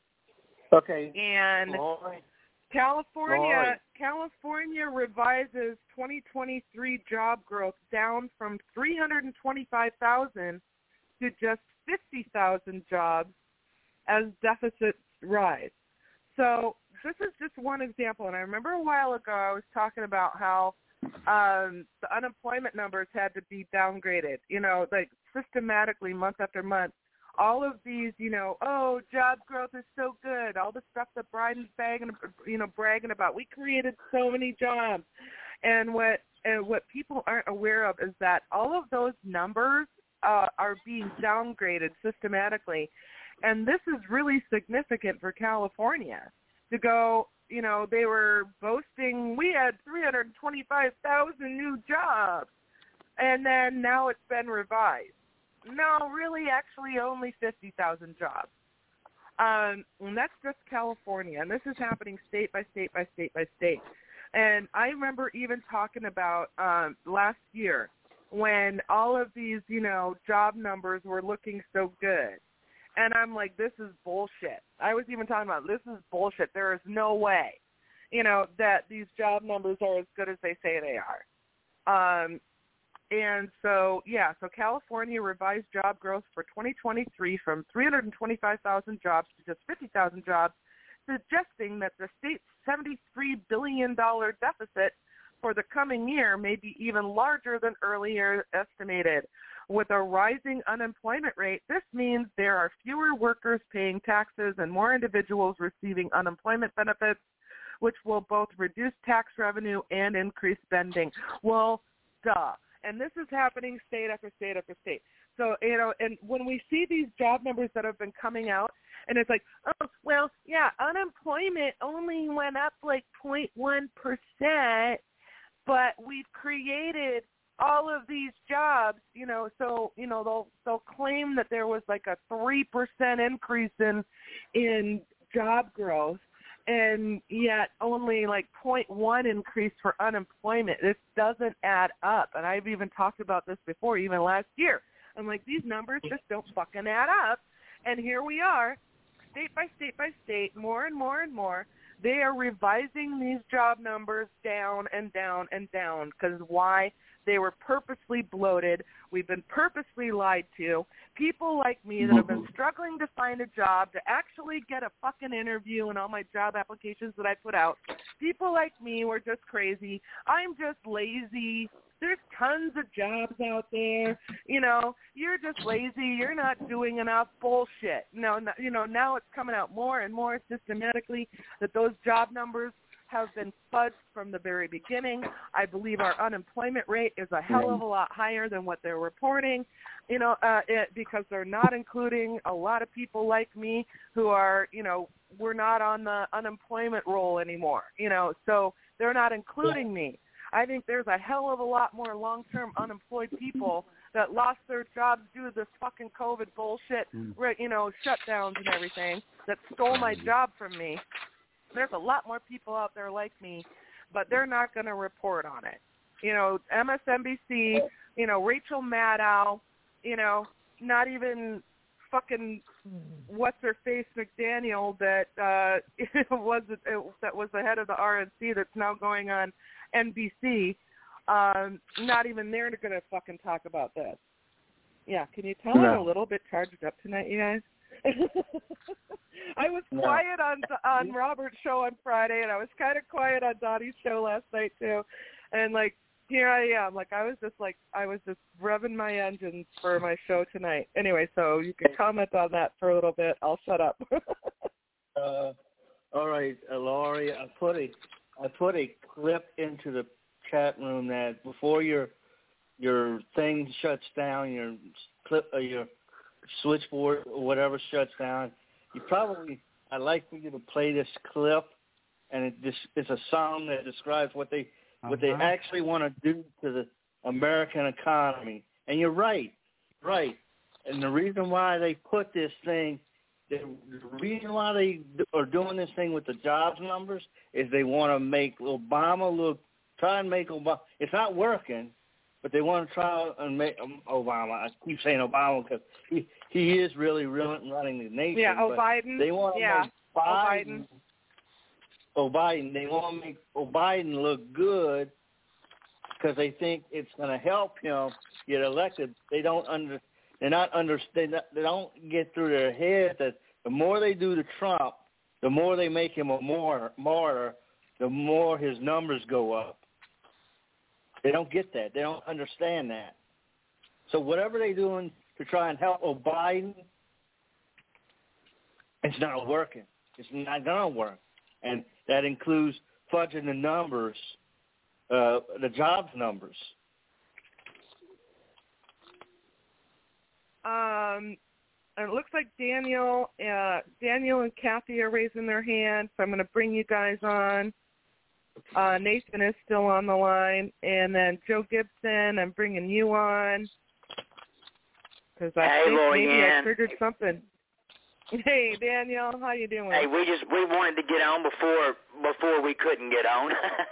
Okay. And Right. California, Right. California revises twenty twenty-three job growth down from three hundred twenty-five thousand to just fifty thousand jobs as deficits rise. So this is just one example. And I remember a while ago I was talking about how um, the unemployment numbers had to be downgraded, you know, like systematically month after month. All of these, you know, oh, job growth is so good. All the stuff that Biden's bagging, you know, bragging about. We created so many jobs. And what and what people aren't aware of is that all of those numbers uh, are being downgraded systematically. And this is really significant for California to go, you know, they were boasting we had three hundred twenty-five thousand new jobs. And then now it's been revised. No, really, actually only fifty thousand jobs. Um, and that's just California. And this is happening state by state by state by state. And I remember even talking about um, last year when all of these, you know, job numbers were looking so good. And I'm like, this is bullshit. I was even talking about this is bullshit. There is no way, you know, that these job numbers are as good as they say they are. Um, and so, yeah, so California revised job growth for twenty twenty-three from three hundred twenty-five thousand jobs to just fifty thousand jobs, suggesting that the state's seventy-three billion dollars deficit for the coming year may be even larger than earlier estimated. With a rising unemployment rate, this means there are fewer workers paying taxes and more individuals receiving unemployment benefits, which will both reduce tax revenue and increase spending. Well, duh. And this is happening state after state after state. So, you know, and when we see these job numbers that have been coming out, and it's like, oh, well, yeah, unemployment only went up like zero point one percent, but we've created all of these jobs, you know, so, you know, they'll they'll claim that there was like a three percent increase in in job growth, and yet only like zero point one increase for unemployment. This doesn't add up. And I've even talked about this before, even last year. I'm like, these numbers just don't fucking add up. And here we are, state by state by state, more and more and more. They are revising these job numbers down and down and down. Because why? They were purposely bloated. We've been purposely lied to. People like me that have been struggling to find a job, to actually get a fucking interview in all my job applications that I put out. People like me were just crazy. I'm just lazy. There's tons of jobs out there. You know, you're just lazy. You're not doing enough. Bullshit. No, no, you know, now it's coming out more and more systematically that those job numbers have been fudged from the very beginning. I believe our unemployment rate is a hell of a lot higher than what they're reporting, you know, uh, it, because they're not including a lot of people like me who are, you know, we're not on the unemployment roll anymore, you know, so they're not including me. I think there's a hell of a lot more long-term unemployed people that lost their jobs due to this fucking COVID bullshit, you know, shutdowns and everything that stole my job from me. There's a lot more people out there like me, but they're not going to report on it. You know, M S N B C, you know, Rachel Maddow, you know, not even fucking what's-her-face McDaniel that uh, was that was the head of the R N C that's now going on N B C. Um, not even they're going to fucking talk about this. Yeah, can you tell no. I'm a little bit charged up tonight, you guys? I was no. quiet on on Robert's show on Friday, and I was kind of quiet on Donnie's show last night too. And like here I am, like I was just like I was just revving my engines for my show tonight. Anyway, so you can comment on that for a little bit. I'll shut up. uh, all right, uh, Laurie, I put a I put a clip into the chat room that before your your thing shuts down, your clip, uh, your switchboard or whatever shuts down, you probably, I'd like for you to play this clip, and it just, it's a song that describes what they uh-huh. what they actually want to do to the American economy. And you're right, right. and the reason why they put this thing, the reason why they are doing this thing with the jobs numbers is they want to make Obama look, try and make Obama. It's not working, but they want to try and make um, Obama. I keep saying Obama because he he is really, really running the nation. Yeah, oh, but Biden. They want to yeah. make Biden. Oh, Biden. They want to make oh, Biden look good because they think it's going to help him get elected. They don't under. They're not under. They they don't get through their head that the more they do to Trump, the more they make him a martyr. Martyr, the more his numbers go up. They don't get that. They don't understand that. So whatever they're doing to try and help Biden, it's not working. It's not going to work. And that includes fudging the numbers, uh, the jobs numbers. Um, and it looks like Daniel, uh, Daniel and Kathy are raising their hands, so I'm going to bring you guys on. Uh, Nathan is still on the line, and then Joe Gibson, I'm bringing you on because I hey, think Lori maybe Ann. I triggered something. Hey, Daniel, how you doing? Hey, we just we wanted to get on before before we couldn't get on.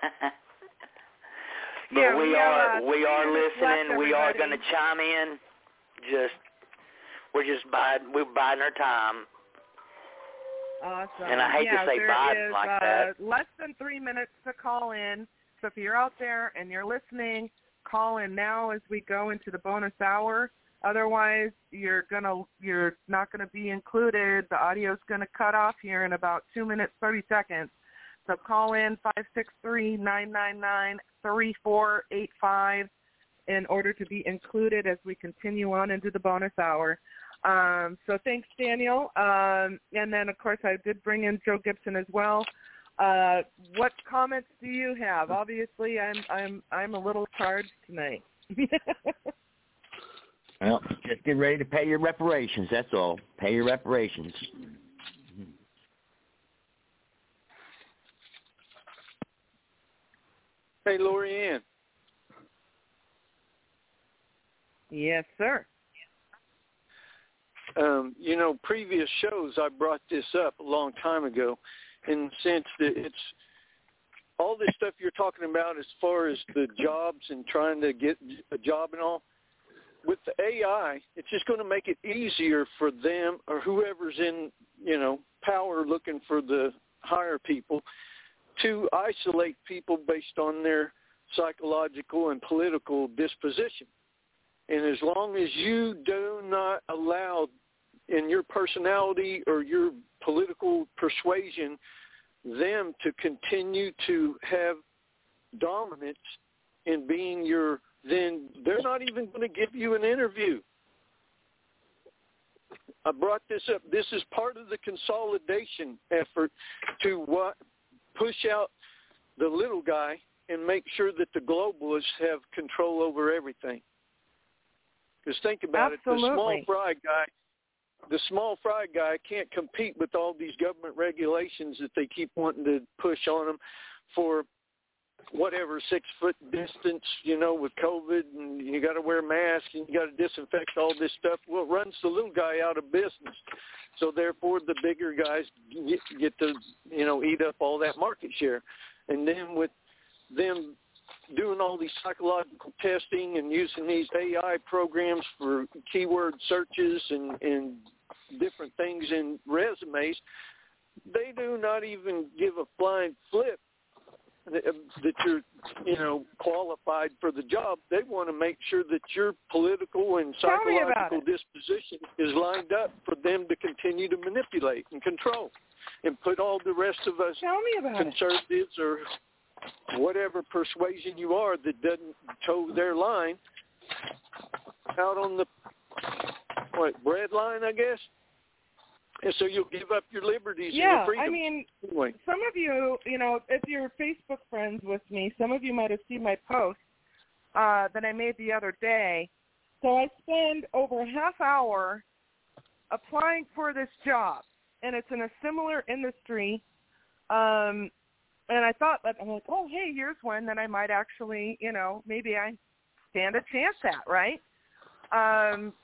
But yeah, we, we are uh, we are listening. Left, we are going to chime in. Just we're just biding we're biding our time. Awesome. And I hate yeah, to say there biden is, like uh, that. less than three minutes to call in. So if you're out there and you're listening, call in now as we go into the bonus hour. Otherwise, you're gonna you're not gonna be included. The audio's gonna cut off here in about two minutes thirty seconds. So call in five six three nine nine nine three four eight five in order to be included as we continue on into the bonus hour. Um, so thanks, Daniel. Um, and then, of course, I did bring in Joe Gibson as well. Uh, what comments do you have? Obviously, I'm I'm I'm a little charged tonight. Well, just get ready to pay your reparations. That's all. Pay your reparations. Hey, Lori Ann. Yes, sir. Um, you know, previous shows I brought this up a long time ago in the sense that it's all this stuff you're talking about as far as the jobs and trying to get a job and all. With the A I, it's just going to make it easier for them or whoever's in, you know, power looking for the higher people to isolate people based on their psychological and political disposition. And as long as you do not allow in your personality or your political persuasion them to continue to have dominance in being your, then they're not even going to give you an interview. I brought this up. This is part of the consolidation effort to what push out the little guy and make sure that the globalists have control over everything. Because think about Absolutely. it, the small fry guy, the small fry guy can't compete with all these government regulations that they keep wanting to push on them for whatever, six foot distance, you know, with COVID, and you got to wear masks and you got to disinfect all this stuff. Well, it runs the little guy out of business. So therefore, the bigger guys get, get to, you know, eat up all that market share. And then with them doing all these psychological testing and using these A I programs for keyword searches and, and different things in resumes, they do not even give a flying flip that, that you're, you know, qualified for the job. They want to make sure that your political and psychological disposition is lined up for them to continue to manipulate and control and put all the rest of us conservatives or whatever persuasion you are that doesn't toe their line out on the what bread line, I guess. And so you'll give up your liberties yeah, and your freedom. I mean, anyway. Some of you, you know, if you're Facebook friends with me, some of you might have seen my post uh, that I made the other day. So I spend over a half hour applying for this job, and it's in a similar industry. Um, and I thought, that I'm like, oh, hey, here's one that I might actually, you know, maybe I stand a chance at, right? Um,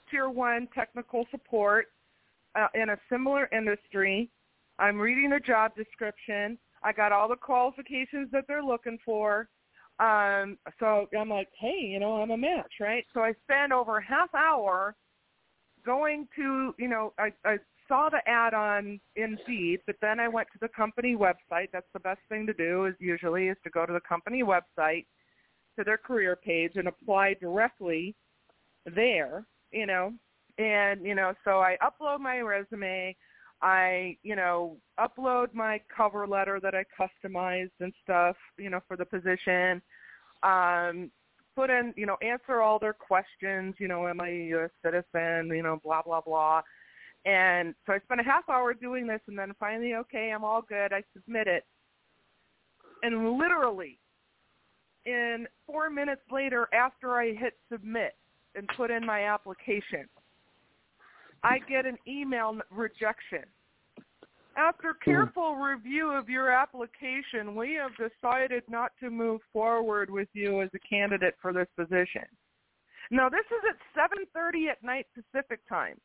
tier one technical support uh, in a similar industry. I'm reading the job description. I got all the qualifications that they're looking for. Um, so I'm like, hey, you know, I'm a match, right? So I spend over a half hour going to, you know, I, I saw the ad on Indeed, but then I went to the company website. That's the best thing to do is usually is to go to the company website, to their career page, and apply directly there, you know. And, you know, so I upload my resume. I, you know, upload my cover letter that I customized and stuff, you know, for the position. Um, put in, you know, answer all their questions, you know, am I a U S citizen, you know, blah, blah, blah. And so I spent a half hour doing this, and then finally, okay, I'm all good. I submit it. And literally in four minutes later, after I hit submit and put in my application, I get an email rejection. After careful review of your application, we have decided not to move forward with you as a candidate for this position. Now, this is at seven thirty at night Pacific time.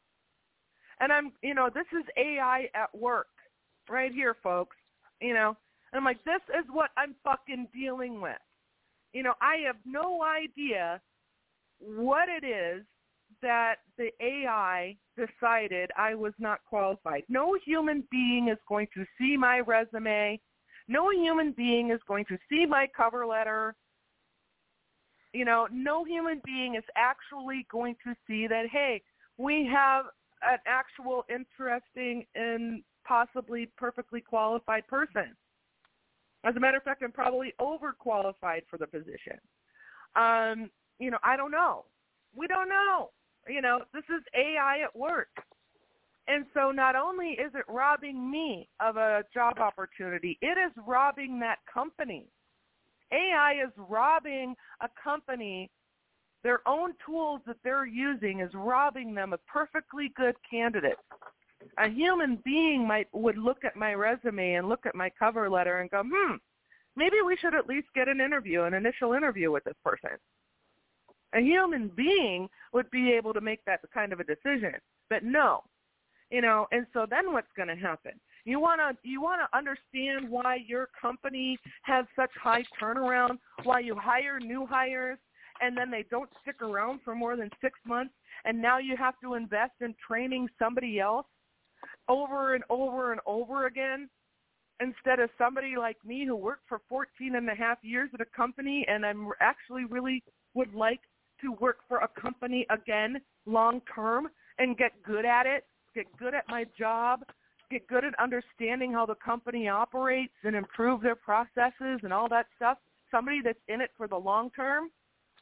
And I'm, you know, this is A I at work right here, folks. You know, and I'm like, this is what I'm fucking dealing with. You know, I have no idea what it is that the A I decided I was not qualified. No human being is going to see my resume. No human being is going to see my cover letter. You know, no human being is actually going to see that, hey, we have an actual interesting and possibly perfectly qualified person. As a matter of fact, I'm probably overqualified for the position. Um, you know, I don't know. We don't know. You know, this is A I at work. And so not only is it robbing me of a job opportunity, it is robbing that company. A I is robbing a company. Their own tools that they're using is robbing them of perfectly good candidates. A human being might would look at my resume and look at my cover letter and go, hmm, maybe we should at least get an interview, an initial interview with this person. A human being would be able to make that kind of a decision, but no, you know. And so then what's going to happen? You want to you want to understand why your company has such high turnaround, why you hire new hires and then they don't stick around for more than six months, and now you have to invest in training somebody else over and over and over again, instead of somebody like me who worked for fourteen and a half years at a company, and I'm actually really would like to work for a company again long term and get good at it, get good at my job, get good at understanding how the company operates and improve their processes and all that stuff. Somebody that's in it for the long term.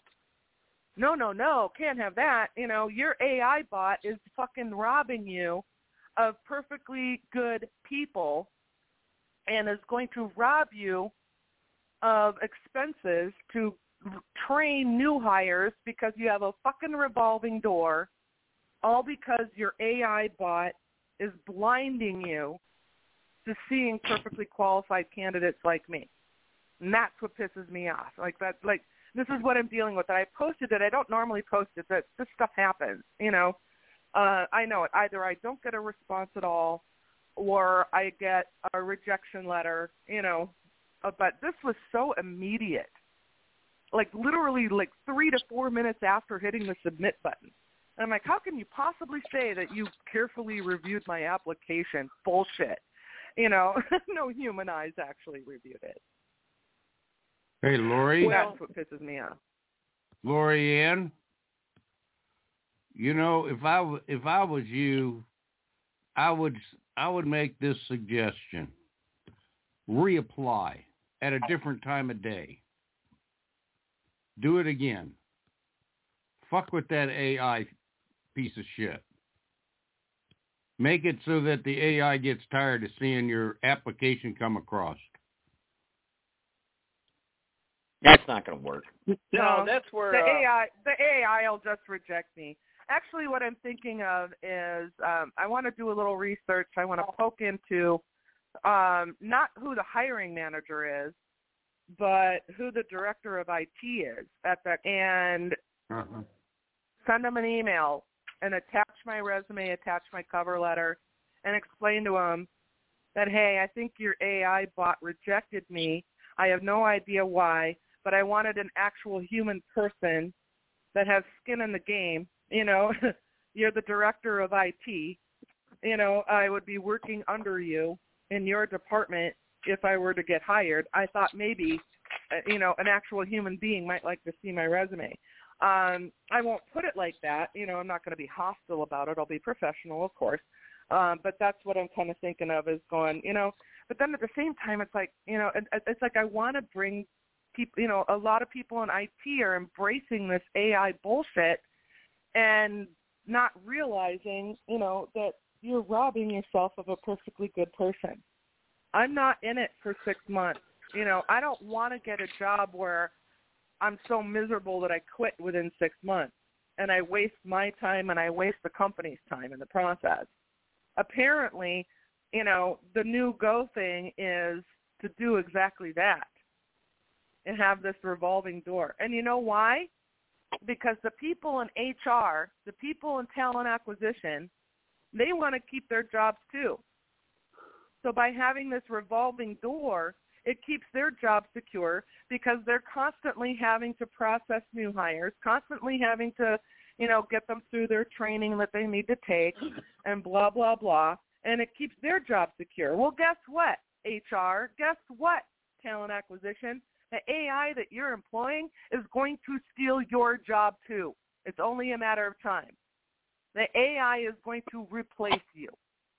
No, no, no, can't have that. You know, your A I bot is fucking robbing you of perfectly good people and is going to rob you of expenses to train new hires because you have a fucking revolving door, all because your A I bot is blinding you to seeing perfectly qualified candidates like me. And that's what pisses me off. Like that, like this is what I'm dealing with. I posted it. I don't normally post it, but this stuff happens, you know. Uh, I know it. Either I don't get a response at all or I get a rejection letter, you know. Uh, but this was so immediate. Like literally like three to four minutes after hitting the submit button. And I'm like, how can you possibly say that you carefully reviewed my application? Bullshit. You know, no human eyes actually reviewed it. Hey, Lori. Well, that's what pisses me off. Lori Ann, you know, if I, if I was you, I would I would make this suggestion. Reapply at a different time of day. Do it again. Fuck with that A I piece of shit. Make it so that the A I gets tired of seeing your application come across. That's not going to work. No, that's where the uh, A I the A I will just reject me. Actually, what I'm thinking of is um, I want to do a little research. I want to poke into um, not who the hiring manager is, but who the director of I T is at that, and uh-huh. send them an email and attach my resume, attach my cover letter, and explain to them that, hey, I think your A I bot rejected me. I have no idea why, but I wanted an actual human person that has skin in the game. You know, you're the director of I T. You know, I would be working under you in your department if I were to get hired. I thought maybe, uh, you know, an actual human being might like to see my resume. Um, I won't put it like that. You know, I'm not going to be hostile about it. I'll be professional, of course. Um, but that's what I'm kind of thinking of is going, you know, but then at the same time, it's like, you know, it, it's like I want to bring people, you know, a lot of people in I T are embracing this A I bullshit and not realizing, you know, that you're robbing yourself of a perfectly good person. I'm not in it for six months. You know, I don't want to get a job where I'm so miserable that I quit within six months and I waste my time and I waste the company's time in the process. Apparently, you know, the new go thing is to do exactly that and have this revolving door. And you know why? Because the people in H R, the people in talent acquisition, they want to keep their jobs too. So by having this revolving door, it keeps their job secure because they're constantly having to process new hires, constantly having to, you know, get them through their training that they need to take and blah, blah, blah. And it keeps their job secure. Well, guess what, H R? Guess what, talent acquisition? The A I that you're employing is going to steal your job too. It's only a matter of time. The A I is going to replace you.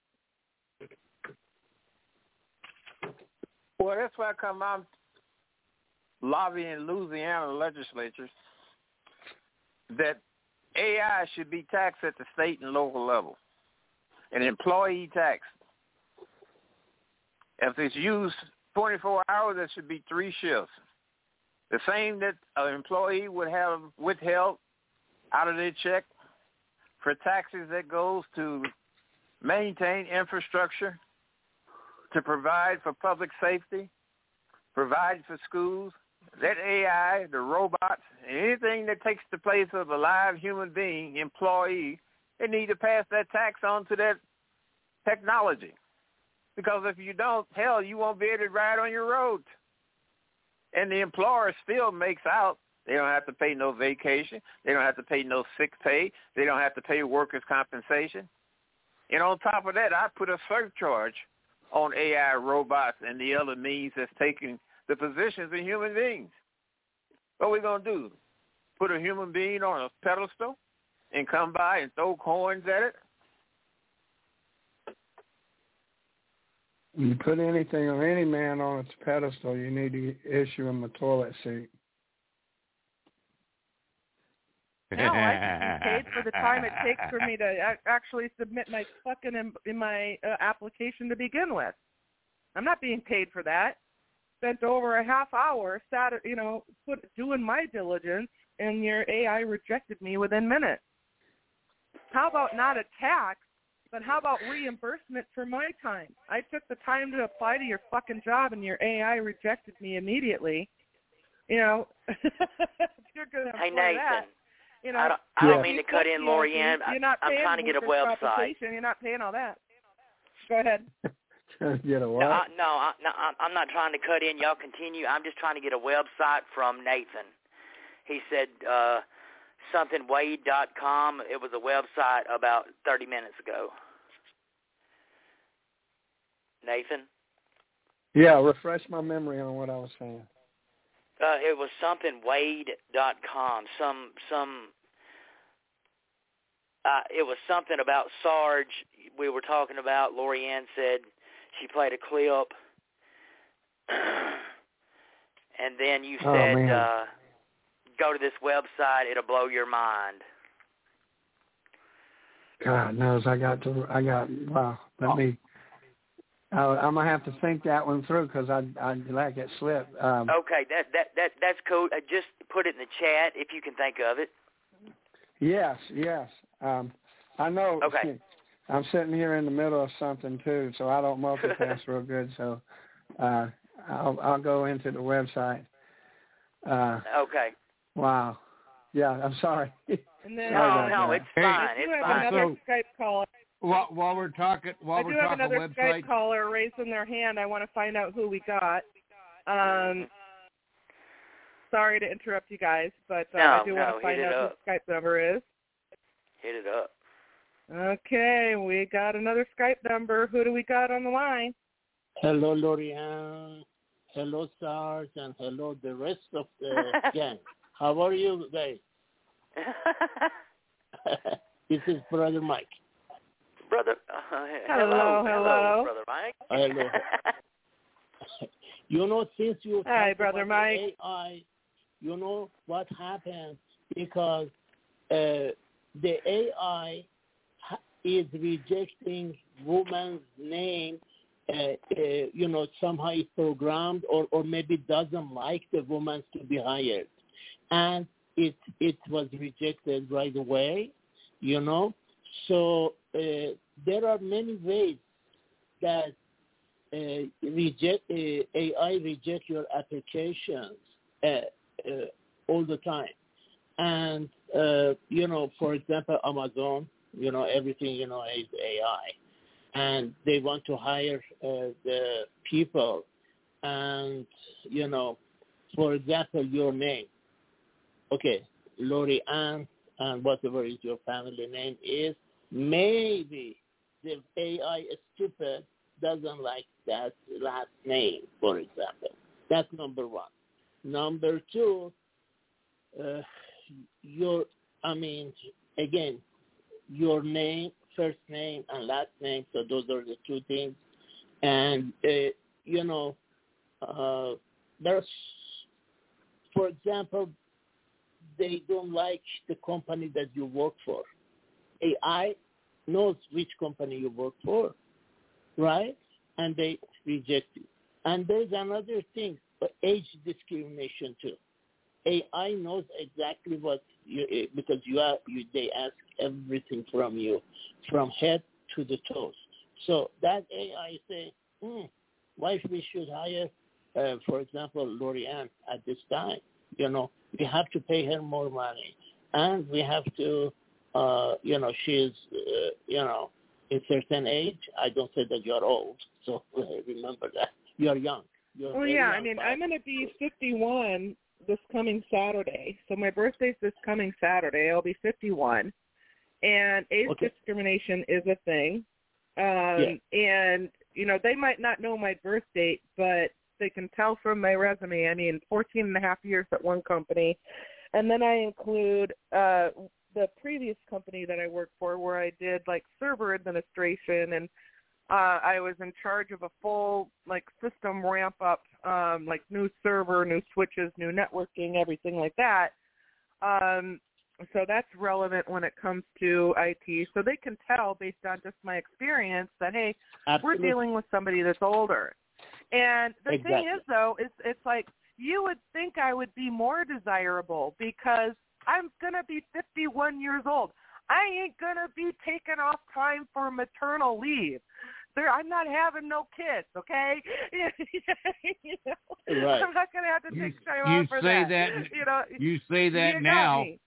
Well, that's why come I'm lobbying Louisiana legislatures that A I should be taxed at the state and local level, an employee tax. If it's used twenty-four hours, that should be three shifts. The same that an employee would have withheld out of their check for taxes that goes to maintain infrastructure, to provide for public safety, provide for schools. That A I, the robots, anything that takes the place of a live human being, employee, they need to pass that tax on to that technology. Because if you don't, hell, you won't be able to ride on your road. And the employer still makes out. They don't have to pay no vacation. They don't have to pay no sick pay. They don't have to pay workers' compensation. And on top of that, I put a surcharge on A I robots and the other means that's taking the positions of human beings. What are we going to do? Put a human being on a pedestal and come by and throw coins at it? You put anything or any man on its pedestal, you need to issue him a toilet seat. No, I should be paid for the time it takes for me to actually submit my fucking in, in my uh, application to begin with. I'm not being paid for that. Spent over a half hour, sat, you know, put doing my diligence, and your A I rejected me within minutes. How about not a tax, but how about reimbursement for my time? I took the time to apply to your fucking job, and your A I rejected me immediately. You know, you're gonna hey, employ Nathan. that. You know, I don't, I don't yeah. mean to cut in, Lorianne. You're not I'm paying trying to get a workers' website. compensation. You're not paying all that. Go ahead. Get a what? No, I, no, I, no, I'm not trying to cut in. Y'all continue. I'm just trying to get a website from Nathan. He said uh, something wade dot com. It was a website about thirty minutes ago. Nathan? Yeah, refresh my memory on what I was saying. Uh, it was something wade dot com. Some some. Uh, it was something about Sarge. We were talking about. Lorianne said she played a clip, and then you oh, said, man. uh, "Go to this website. It'll blow your mind." God knows I got to. I got. Wow. Let me. I, I'm gonna have to think that one through because I I let it slip. Um, okay, that that that that's cool. Uh, just put it in the chat if you can think of it. Yes, yes. Um, I know. Okay. I'm sitting here in the middle of something too, so I don't multitask real good. So uh, I'll I'll go into the website. Uh, okay. Wow. Yeah, I'm sorry. And then, No, uh, no, it's Hey, fine. I do It's have fine. another So- Skype caller. While, while we're talking, while I we're do have talking another website, Skype caller raising their hand. I want to find out who we got. Um, sorry to interrupt you guys, but uh, No, I do no, want to hit find it out up. who the Skype number is. Hit it up. Okay, we got another Skype number. Who do we got on the line? Hello, Lorianne. Hello, Sarge, and hello, the rest of the gang. How are you guys? This is Brother Mike. Brother, uh, Hello, hello, hello. Brother Mike. Hello. You know, since you Hi, talked Brother about Mike. A I, you know what happened because uh, the A I ha- is rejecting woman's name. Uh, uh, you know, somehow it's programmed, or, or maybe doesn't like the woman to be hired, and it it was rejected right away. You know, so uh, there are many ways that uh, reject uh, A I reject your applications uh, uh, all the time, and uh, you know, for example, Amazon, you know, everything you know is A I, and they want to hire uh, the people, and you know, for example, your name, okay, Lori Ann, and whatever is your family name is, maybe the A I is stupid, doesn't like that last name, for example. That's number one. Number two, uh, your, I mean, again, your name, first name and last name, so those are the two things. And, uh, you know, uh, there's, for example, they don't like the company that you work for. A I knows which company you work for, right? And they reject you. And there's another thing, age discrimination too. A I knows exactly what you, because you are, you, they ask everything from you, from head to the toes. So that A I say, hmm, why we should hire, uh, for example, Lorianne at this time? You know, we have to pay her more money, and we have to, uh, you know, she's, uh, you know, in certain age. I don't say that you're old, so remember that you're young. You're Well, very yeah, young, I mean, but- I'm going to be fifty-one this coming Saturday. So my birthday's this coming Saturday. I'll be fifty-one, and age Okay. discrimination is a thing. Um, And you know, they might not know my birth date, but they can tell from my resume. I mean, fourteen and a half years at one company, and then I include uh, the previous company that I worked for, where I did like server administration, and uh, I was in charge of a full like system ramp up, um, like new server, new switches, new networking, everything like that. Um, so that's relevant when it comes to I T. So they can tell based on just my experience that, hey, Absolutely. we're dealing with somebody that's older. And the Exactly. thing is, though, it's, it's like you would think I would be more desirable because I'm going to be fifty-one years old. I ain't going to be taking off time for maternal leave. There, I'm not having no kids, okay? You know? Right. I'm not going to have to You- take time you off for say that. that- You know, you say that you got now. me.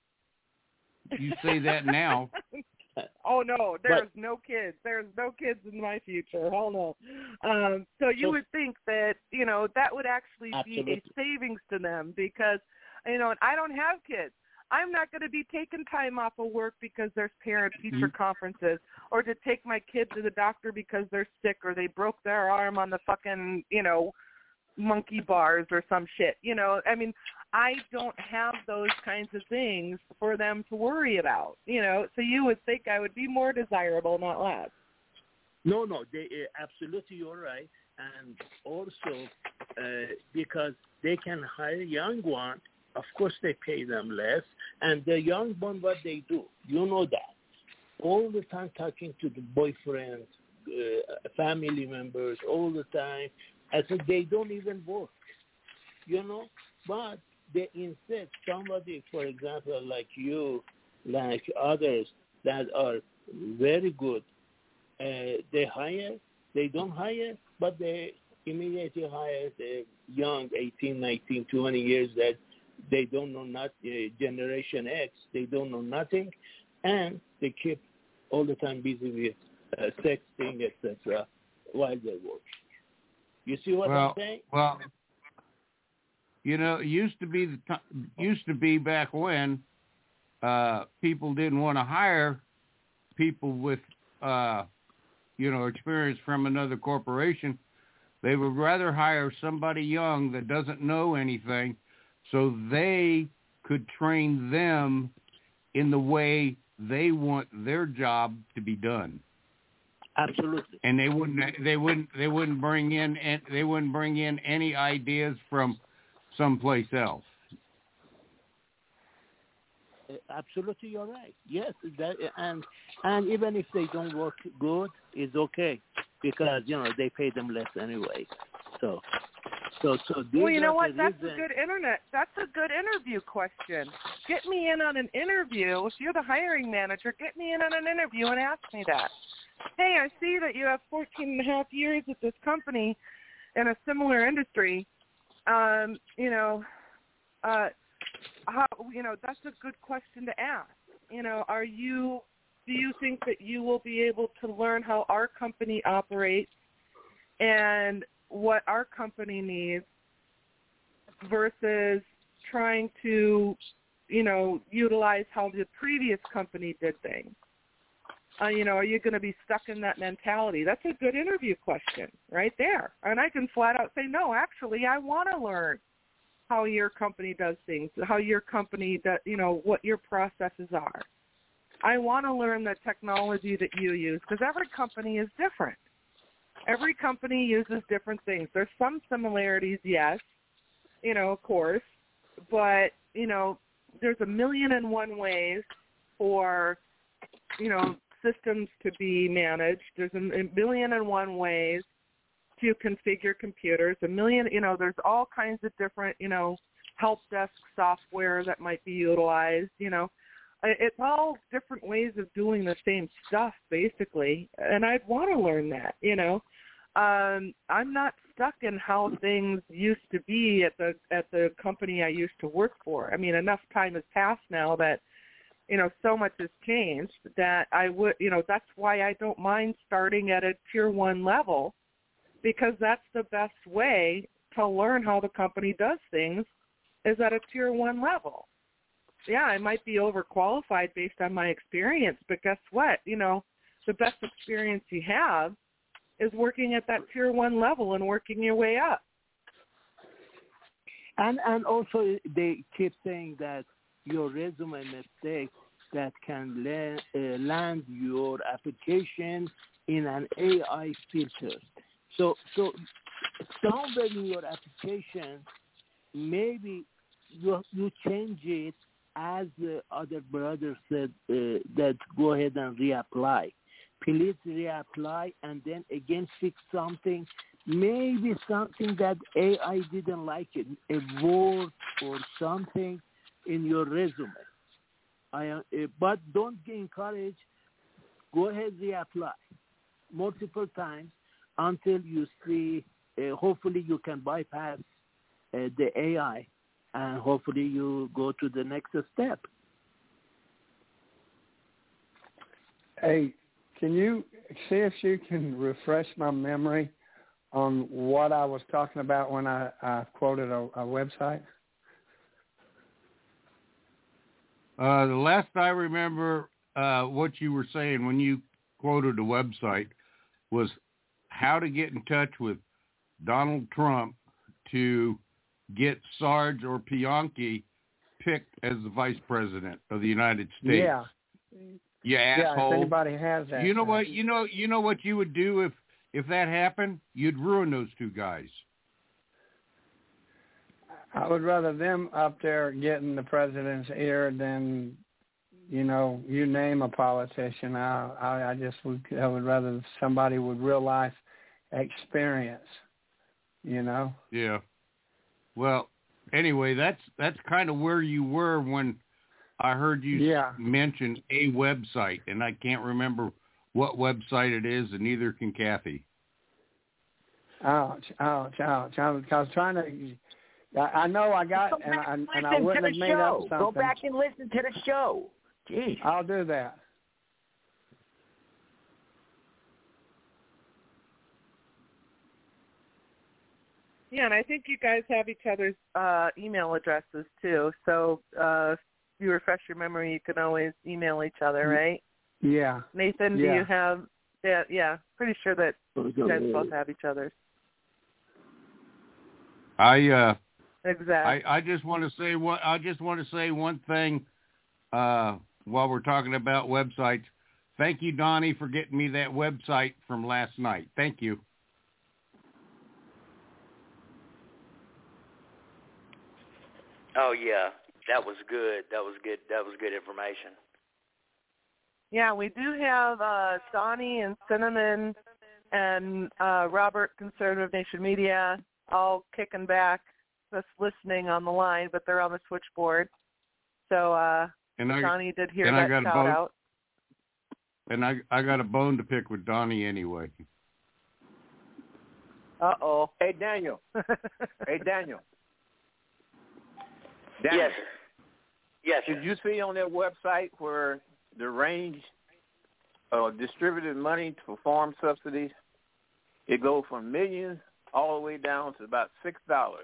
You say that now. Oh no, there's no kids. There's no kids in my future. Hell no. Um, so you So- would think that, you know, that would actually be Absolutely. a savings to them because, you know, and I don't have kids. I'm not going to be taking time off of work because there's parent-teacher Mhm. conferences, or to take my kid to the doctor because they're sick or they broke their arm on the fucking, you know, monkey bars or some shit. You know, I mean, I don't have those kinds of things for them to worry about, you know, so you would think I would be more desirable, not less. No, no, they, uh, absolutely, you're right. And also, uh, because they can hire young one, of course they pay them less. And the young one, what they do, you know that. All the time talking to the boyfriends, uh, family members, all the time. I said they don't even work, you know. But they instead, somebody, for example, like you, like others that are very good, uh, they hire, they don't hire, but they immediately hire the young eighteen, nineteen, twenty years that They don't know not uh, Generation X. They don't know nothing, and they keep all the time busy with uh, sexting, et cetera, while they work. You see what well, I'm saying? Well, you know, it used to be the t- used to be back when uh, people didn't want to hire people with, uh, you know, experience from another corporation. They would rather hire somebody young that doesn't know anything, so they could train them in the way they want their job to be done. Absolutely. And they wouldn't they wouldn't they wouldn't bring in they wouldn't bring in any ideas from someplace else. Absolutely, you're right. Yes, that, and and even if they don't work good, it's okay because you know they pay them less anyway. So, so, so. Well, you know what? That's reason. a good internet. That's a good interview question. Get me in on an interview. If you're the hiring manager, get me in on an interview and ask me that. Hey, I see that you have fourteen and a half years at this company in a similar industry. Um, you know, uh. How, you know, that's a good question to ask. You know, are you, do you think that you will be able to learn how our company operates and what our company needs versus trying to, you know, utilize how the previous company did things? Uh, you know, are you going to be stuck in that mentality? That's a good interview question right there. And I can flat out say, no, actually, I want to learn how your company does things, how your company does, you know, what your processes are. I want to learn the technology that you use because every company is different. Every company uses different things. There's some similarities, yes, you know, of course, but, you know, there's a million and one ways for, you know, systems to be managed. There's a million and one ways to configure computers, a million, you know, there's all kinds of different, you know, help desk software that might be utilized, you know. It's all different ways of doing the same stuff, basically, and I'd want to learn that, you know. Um, I'm not stuck in how things used to be at the at the company I used to work for. I mean, enough time has passed now that, you know, so much has changed that I would, you know, that's why I don't mind starting at a tier one level, because that's the best way to learn how the company does things is at a tier one level. Yeah, I might be overqualified based on my experience, but guess what? You know, the best experience you have is working at that tier one level and working your way up. And and also they keep saying that your resume mistakes that can land, uh, land your application in an A I filter. So, so somewhere in your application, maybe you you change it as the other brother said uh, that go ahead and reapply. Please reapply and then again fix something. Maybe something that A I didn't like it, a word or something in your resume. I, uh, but don't get encouraged. Go ahead reapply multiple times until you see, uh, hopefully you can bypass uh, the A I, and hopefully you go to the next step. Hey, can you see if you can refresh my memory on what I was talking about when I, I quoted a, a website? Uh, the last I remember uh, what you were saying when you quoted a website was how to get in touch with Donald Trump to get Sarge or Bianchi picked as the vice president of the United States. Yeah. You yeah, asshole. if anybody has that. You know what? You know. You know what you would do if if that happened? You'd ruin those two guys. I would rather them up there getting the president's ear than, you know, you name a politician. I I, I just would I would rather somebody with real life experience. You know. Yeah. Well, anyway, that's that's kind of where you were when I heard you yeah. mention a website, and I can't remember what website it is, and neither can Kathy. Ouch, ouch, ouch. I was, I was trying to I, I know I got, Go and back I, and and I listen wouldn't to have the made up show. something. Go back and listen to the show. Jeez. I'll do that. Yeah, and I think you guys have each other's uh, email addresses too. So uh, if you refresh your memory, you can always email each other, right? Yeah. Nathan, do yeah. you have that? Yeah, pretty sure that you guys both have each other's. I uh, Exactly. I, I just want to say what I just want to say one thing uh, while we're talking about websites. Thank you, Donnie, for getting me that website from last night. Thank you. Oh yeah, that was good. That was good. That was good information. Yeah, we do have uh, Donnie and Cinnamon and uh, Robert, Conservative Nation Media, all kicking back, just listening on the line, but they're on the switchboard. So uh, And I, Donnie did hear and I that got a shout bone, out. And I I got a bone to pick with Donnie anyway. Uh-oh. Hey, Daniel. hey, Daniel. Daniel. Yes, sir. Yes, sir. Did you see on their website where the range of distributed money for farm subsidies, it goes from millions all the way down to about six dollars?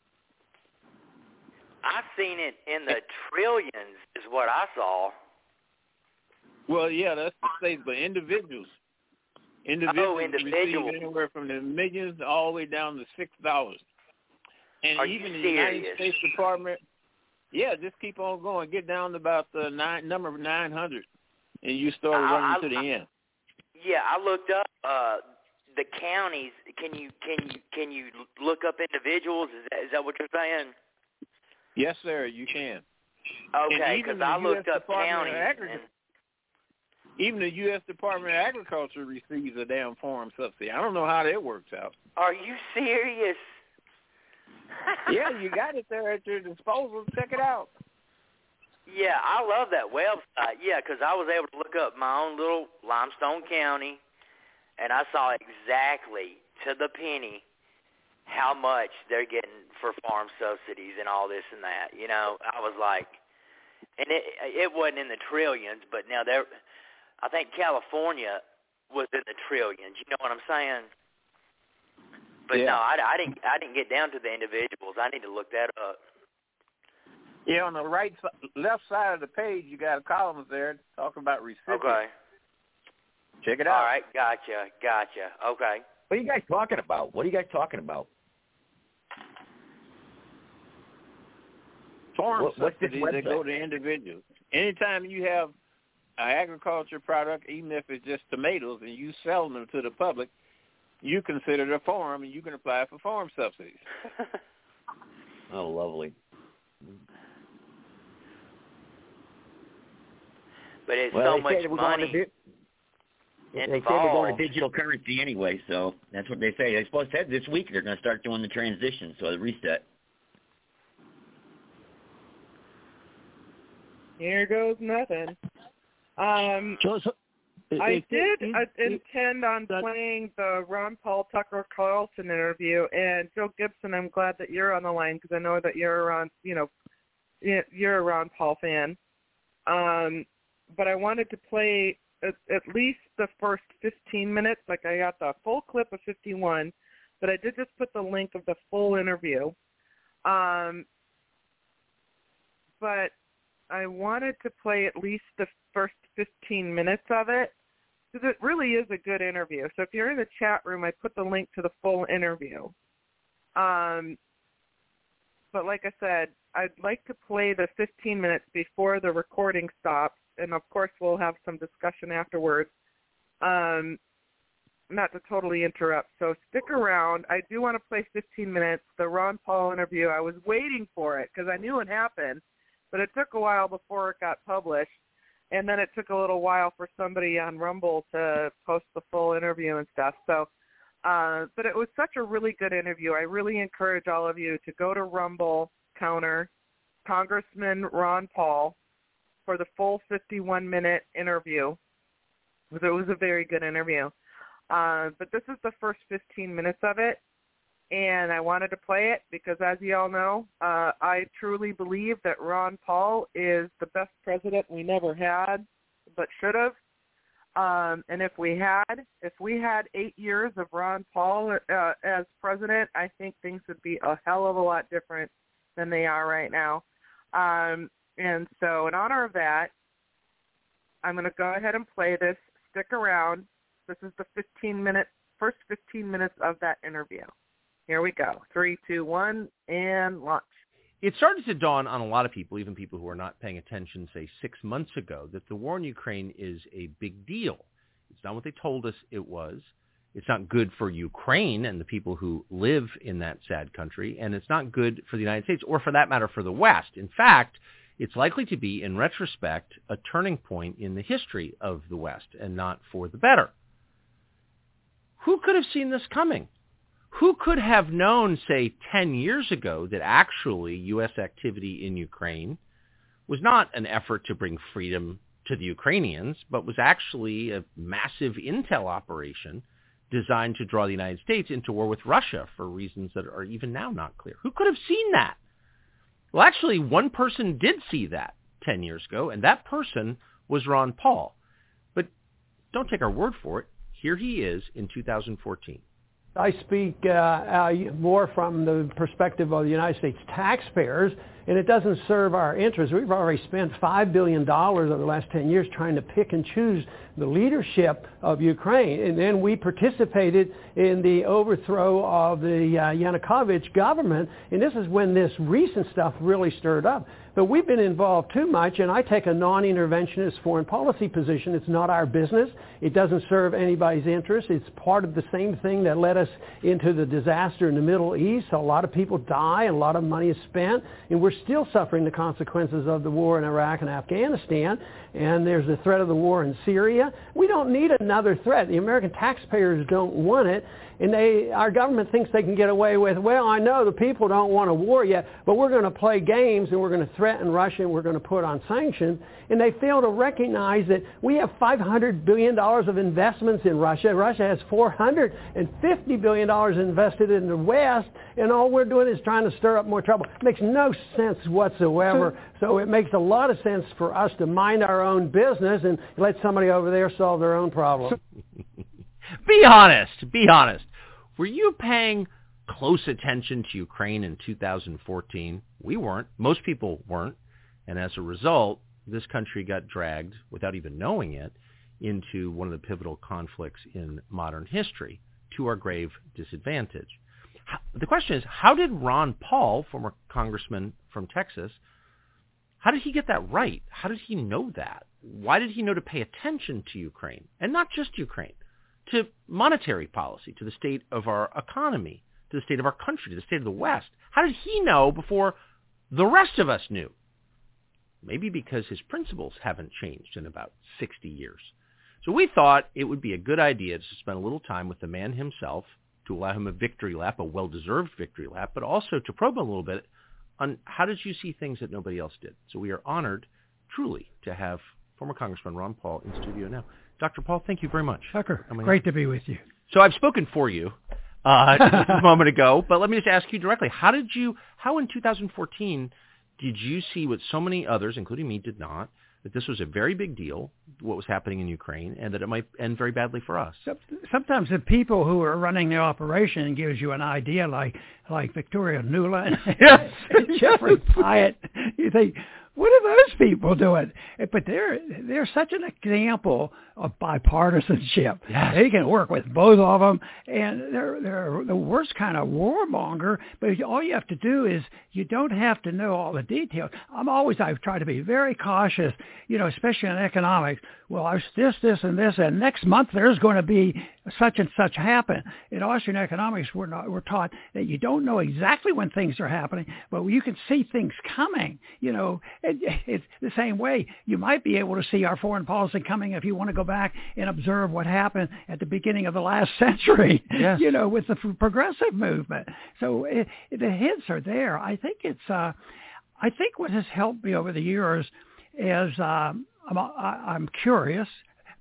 I've seen it in the trillions is what I saw. Well, yeah, that's the states, but individuals. Individuals, Oh, individuals. receive anywhere from the millions all the way down to six dollars. And Are even you the United serious? States Department, yeah, just keep on going, get down to about the nine number nine hundred, and you start I- running I- to the I- end. Yeah, I looked up uh, the counties. Can you can you can you look up individuals? Is that, is that what you're saying? Yes, sir, you can. Okay, And even because the I U S looked up Department of counties. Agriculture- And, Even the U S Department of Agriculture receives a damn farm subsidy. I don't know how that works out. are you serious? Yeah, you got it there at your disposal. Check it out. Yeah, I love that website. Yeah, because I was able to look up my own little Limestone County, and I saw exactly to the penny how much they're getting for farm subsidies and all this and that. You know, I was like, and it it wasn't in the trillions, but now they're, I think California was in the trillions. You know what I'm saying? But Yeah. no, I, I didn't. I didn't get down to the individuals. I need to look that up. Yeah, on the right, si- left side of the page, you got a column there talking about recipients. Okay. Check it All out. right. Gotcha. Gotcha. Okay. What are you guys talking about? What are you guys talking about? Farm What- what's this subsidies that go website? to individuals. Anytime you have an agriculture product, even if it's just tomatoes, and you sell them to the public, you consider it a farm, and you can apply for farm subsidies. Oh, lovely. But it's Well, so they much say that we're going money to di- They say we're going to digital currency anyway, so that's what they say. They supposed to say this week they're going to start doing the transition, so the reset. Here goes nothing. Um, So, so, I it- did it- uh, it- intend on that- playing the Ron Paul Tucker Carlson interview, and Joe Gibson, I'm glad that you're on the line because I know that you're a Ron, you know, y- you're a Ron Paul fan. Um, but I wanted to play at, at least the first fifteen minutes. Like I got the full clip of fifty-one, but I did just put the link of the full interview. Um, but I wanted to play at least the first fifteen minutes of it because it really is a good interview. So if you're in the chat room, I put the link to the full interview. Um, but like I said, I'd like to play the fifteen minutes before the recording stops, and of course we'll have some discussion afterwards. Um, not to totally interrupt, so stick around. I do want to play fifteen minutes, the Ron Paul interview. I was waiting for it because I knew it happened, but it took a while before it got published, and then it took a little while for somebody on Rumble to post the full interview and stuff. So, uh, but it was such a really good interview. I really encourage all of you to go to Rumble, counter Congressman Ron Paul for the full fifty-one minute interview. It was a very good interview. Uh, but this is the first fifteen minutes of it, and I wanted to play it because, as you all know, uh, I truly believe that Ron Paul is the best president we never had, but should have. Um, and if we had, if we had eight years of Ron Paul uh, as president, I think things would be a hell of a lot different than they are right now. Um, and so, in honor of that, I'm going to go ahead and play this. Stick around. This is the fifteen minute, first fifteen minutes of that interview. Here we go. Three, two, one, and launch. It started to dawn on a lot of people, even people who are not paying attention, say, six months ago, that the war in Ukraine is a big deal. It's not what they told us it was. It's not good for Ukraine and the people who live in that sad country, and it's not good for the United States, or for that matter, for the West. In fact, it's likely to be, in retrospect, a turning point in the history of the West, and not for the better. Who could have seen this coming? Who could have known, say, ten years ago that actually U S activity in Ukraine was not an effort to bring freedom to the Ukrainians, but was actually a massive intel operation designed to draw the United States into war with Russia for reasons that are even now not clear? Who could have seen that? Well, actually, one person did see that ten years ago, and that person was Ron Paul. But don't take our word for it. Here he is in two thousand fourteen. I speak uh, uh, more from the perspective of the United States taxpayers, and it doesn't serve our interests. We've already spent five billion dollars over the last ten years trying to pick and choose the leadership of Ukraine, and then we participated in the overthrow of the uh, Yanukovych government, and this is when this recent stuff really stirred up. But we've been involved too much, and I take a non-interventionist foreign policy position. It's not our business. It doesn't serve anybody's interest. It's part of the same thing that led us into the disaster in the Middle East. A lot of people die, and a lot of money is spent, and we're still suffering the consequences of the war in Iraq and Afghanistan, and there's the threat of the war in Syria. We don't need another threat. The American taxpayers don't want it. And they, our government thinks they can get away with, well, I know the people don't want a war yet, but we're going to play games and we're going to threaten Russia and we're going to put on sanctions. And they fail to recognize that we have five hundred billion dollars of investments in Russia. Russia has four hundred fifty billion dollars invested in the West, and all we're doing is trying to stir up more trouble. It makes no sense whatsoever. So it makes a lot of sense for us to mind our own business and let somebody over there solve their own problem. Be honest. Be honest. Were you paying close attention to Ukraine in two thousand fourteen? We weren't. Most people weren't. And as a result, this country got dragged, without even knowing it, into one of the pivotal conflicts in modern history, to our grave disadvantage. The question is, how did Ron Paul, former congressman from Texas, how did he get that right? How did he know that? Why did he know to pay attention to Ukraine? And not just Ukraine. To monetary policy, to the state of our economy, to the state of our country, to the state of the West. How did he know before the rest of us knew? Maybe because his principles haven't changed in about sixty years. So we thought it would be a good idea to spend a little time with the man himself, to allow him a victory lap, a well-deserved victory lap, but also to probe him a little bit on how did you see things that nobody else did. So we are honored, truly, to have former Congressman Ron Paul in studio now. Doctor Paul, thank you very much. Tucker, great to be with you. So I've spoken for you uh, just a moment ago, but let me just ask you directly. How did you, how in two thousand fourteen did you see what so many others, including me, did not, that this was a very big deal, what was happening in Ukraine, and that it might end very badly for us? Sometimes the people who are running the operation gives you an idea, like like Victoria Nuland and Jeffrey Pyatt. You think, what are those people doing? But they're they're such an example of bipartisanship. Yes. They can work with both of them, and they're they're the worst kind of warmonger. But all you have to do is you don't have to know all the details. I'm always I've tried to be very cautious, you know, especially in economics. Well, I this this and this, and next month there's going to be such and such happen. In Austrian economics, we're not we're taught that you don't know exactly when things are happening, but you can see things coming. You know, it, it's the same way you might be able to see our foreign policy coming if you want to go back and observe what happened at the beginning of the last century. Yes. You know, with the progressive movement. So it, it, the hints are there. I think it's. Uh, I think what has helped me over the years is um, I'm, I'm curious.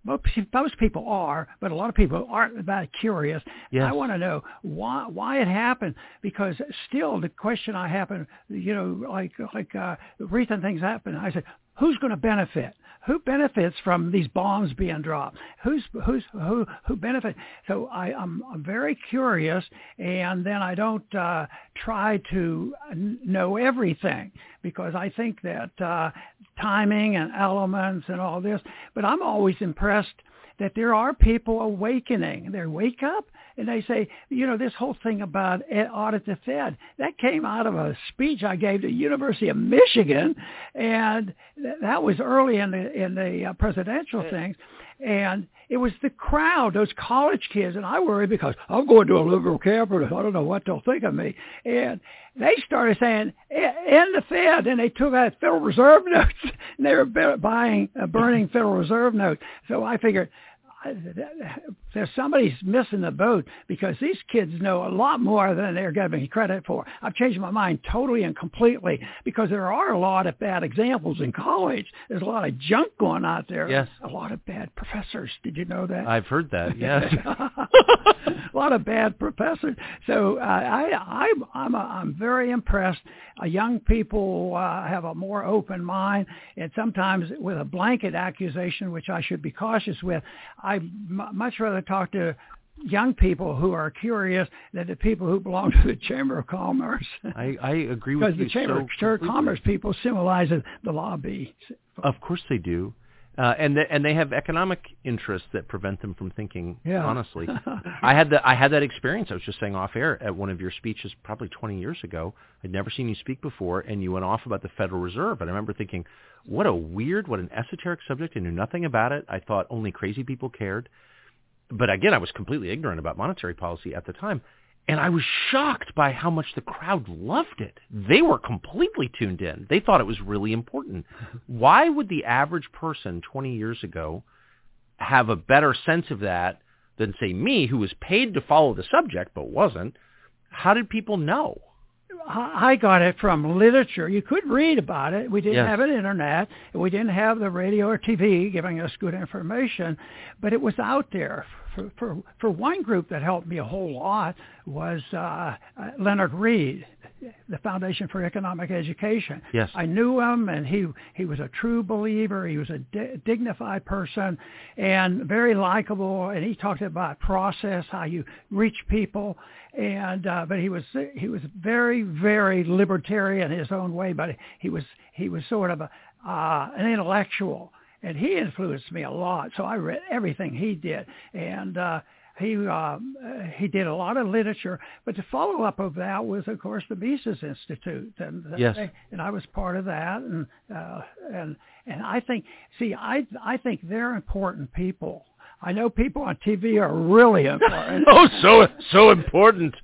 most, most people are, but a lot of people aren't that curious. Yes. I want to know why why it happened, because still the question I happen, you know, like like uh, recent things happen. I said, who's going to benefit? Who benefits from these bombs being dropped? Who's who's who who benefit? So I, I'm, I'm very curious, and then I don't uh, try to know everything, because I think that uh, timing and elements and all this. But I'm always impressed that there are people awakening. They wake up and they say, you know, this whole thing about audit the Fed, that came out of a speech I gave to the University of Michigan, and th- that was early in the in the uh, presidential things. And it was the crowd, those college kids, and I worry because I'm going to a liberal campus. I don't know what they'll think of me. And they started saying, end the Fed, and they took out Federal Reserve notes, and they were buying, uh, burning Federal Reserve notes. So I figured, there's somebody's missing the boat, because these kids know a lot more than they're giving credit for. I've changed my mind totally and completely, because there are a lot of bad examples in college. There's a lot of junk going out there. Yes. A lot of bad professors. Did you know that? I've heard that, yes. A lot of bad professors. So uh, I, I, I'm, a, I'm very impressed. Uh, young people uh, have a more open mind, and sometimes with a blanket accusation, which I should be cautious with, I m- much rather talk to young people who are curious than the people who belong to the Chamber of Commerce. I, I agree with you. Because the Chamber so of Commerce people symbolize the lobby. Of course they do. Uh, and the, and they have economic interests that prevent them from thinking yeah. honestly. I had the I had that experience. I was just saying off air at one of your speeches probably twenty years ago. I'd never seen you speak before, and you went off about the Federal Reserve. And I remember thinking, what a weird, what an esoteric subject. I knew nothing about it. I thought only crazy people cared. But again, I was completely ignorant about monetary policy at the time. And I was shocked by how much the crowd loved it. They were completely tuned in. They thought it was really important. Why would the average person twenty years ago have a better sense of that than, say, me, who was paid to follow the subject but wasn't? How did people know? I got it from literature. You could read about it. We didn't yes. have an internet. We didn't have the radio or T V giving us good information, but it was out there. For for, for one group that helped me a whole lot was uh, Leonard Read, the Foundation for Economic Education. Yes. I knew him, and he he was a true believer. He was a di- dignified person and very likable, and he talked about process, how you reach people. And uh, but he was he was very very libertarian in his own way, but he was he was sort of a uh, an intellectual, and he influenced me a lot. So I read everything he did, and uh, he uh, he did a lot of literature. But the follow up of that was, of course, the Mises Institute, and yes. they, and I was part of that, and uh, and and I think see I I think they're important people. I know people on T V are really important. oh, so so important.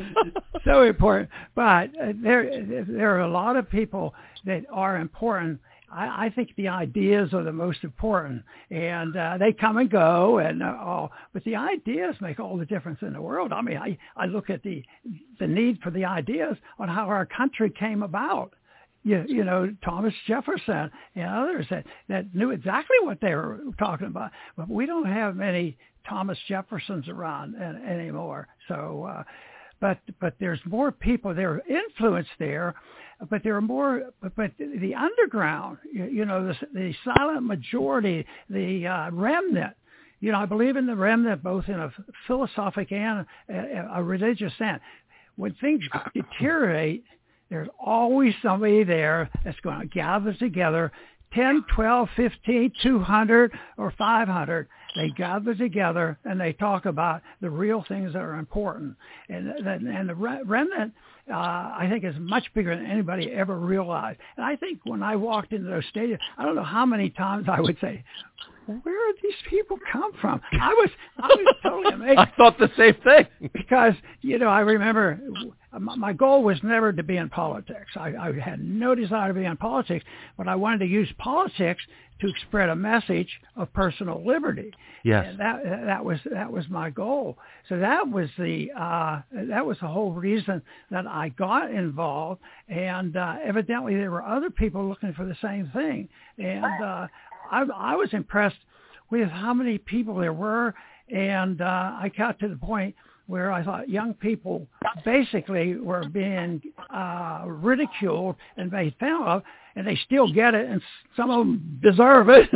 so important. But uh, there there are a lot of people that are important. I, I think the ideas are the most important, and uh, they come and go, and uh, all. But the ideas make all the difference in the world. I mean, I, I look at the the need for the ideas on how our country came about. You, you know, Thomas Jefferson and others that, that knew exactly what they were talking about. But we don't have many Thomas Jeffersons around an, anymore. So, uh, but but there's more people. There are influence there, but there are more. But, but the underground, you, you know, the, the silent majority, the uh, remnant. You know, I believe in the remnant both in a philosophic and a, a religious sense. When things deteriorate, there's always somebody there that's going to gather together, ten, twelve, fifteen, two hundred, or five hundred. They gather together and they talk about the real things that are important. And, and the remnant, uh, I think, is much bigger than anybody ever realized. And I think when I walked into those stadiums, I don't know how many times I would say, where did these people come from? I was I was totally amazed. I thought the same thing. Because, you know, I remember my goal was never to be in politics. I, I had no desire to be in politics, but I wanted to use politics to spread a message of personal liberty. Yes. And that that was that was my goal. So that was the uh, that was the whole reason that I got involved. And uh, evidently there were other people looking for the same thing. And uh, I, I was impressed with how many people there were, and uh, I got to the point where I thought young people basically were being uh, ridiculed and made fun of, and they still get it, and some of them deserve it.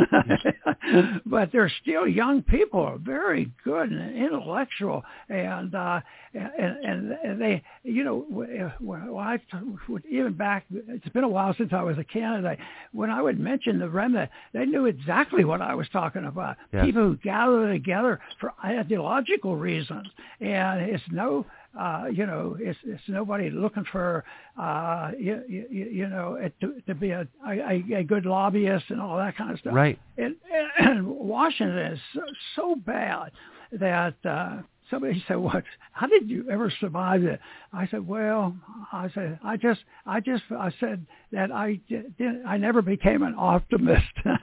But they're still young people, very good and intellectual, and uh, and, and they, you know, when I even back, it's been a while since I was a candidate. When I would mention the remnant, they knew exactly what I was talking about. Yes. People who gather together for ideological reasons, and it's no. Uh, you know, it's it's nobody looking for, uh, you, you, you know, it, to, to be a, a a good lobbyist and all that kind of stuff. Right. And, and Washington is so, so bad that uh, somebody said, "What? How did you ever survive it?" I said, "Well, I said I just, I just, I said that I didn't, I never became an optimist.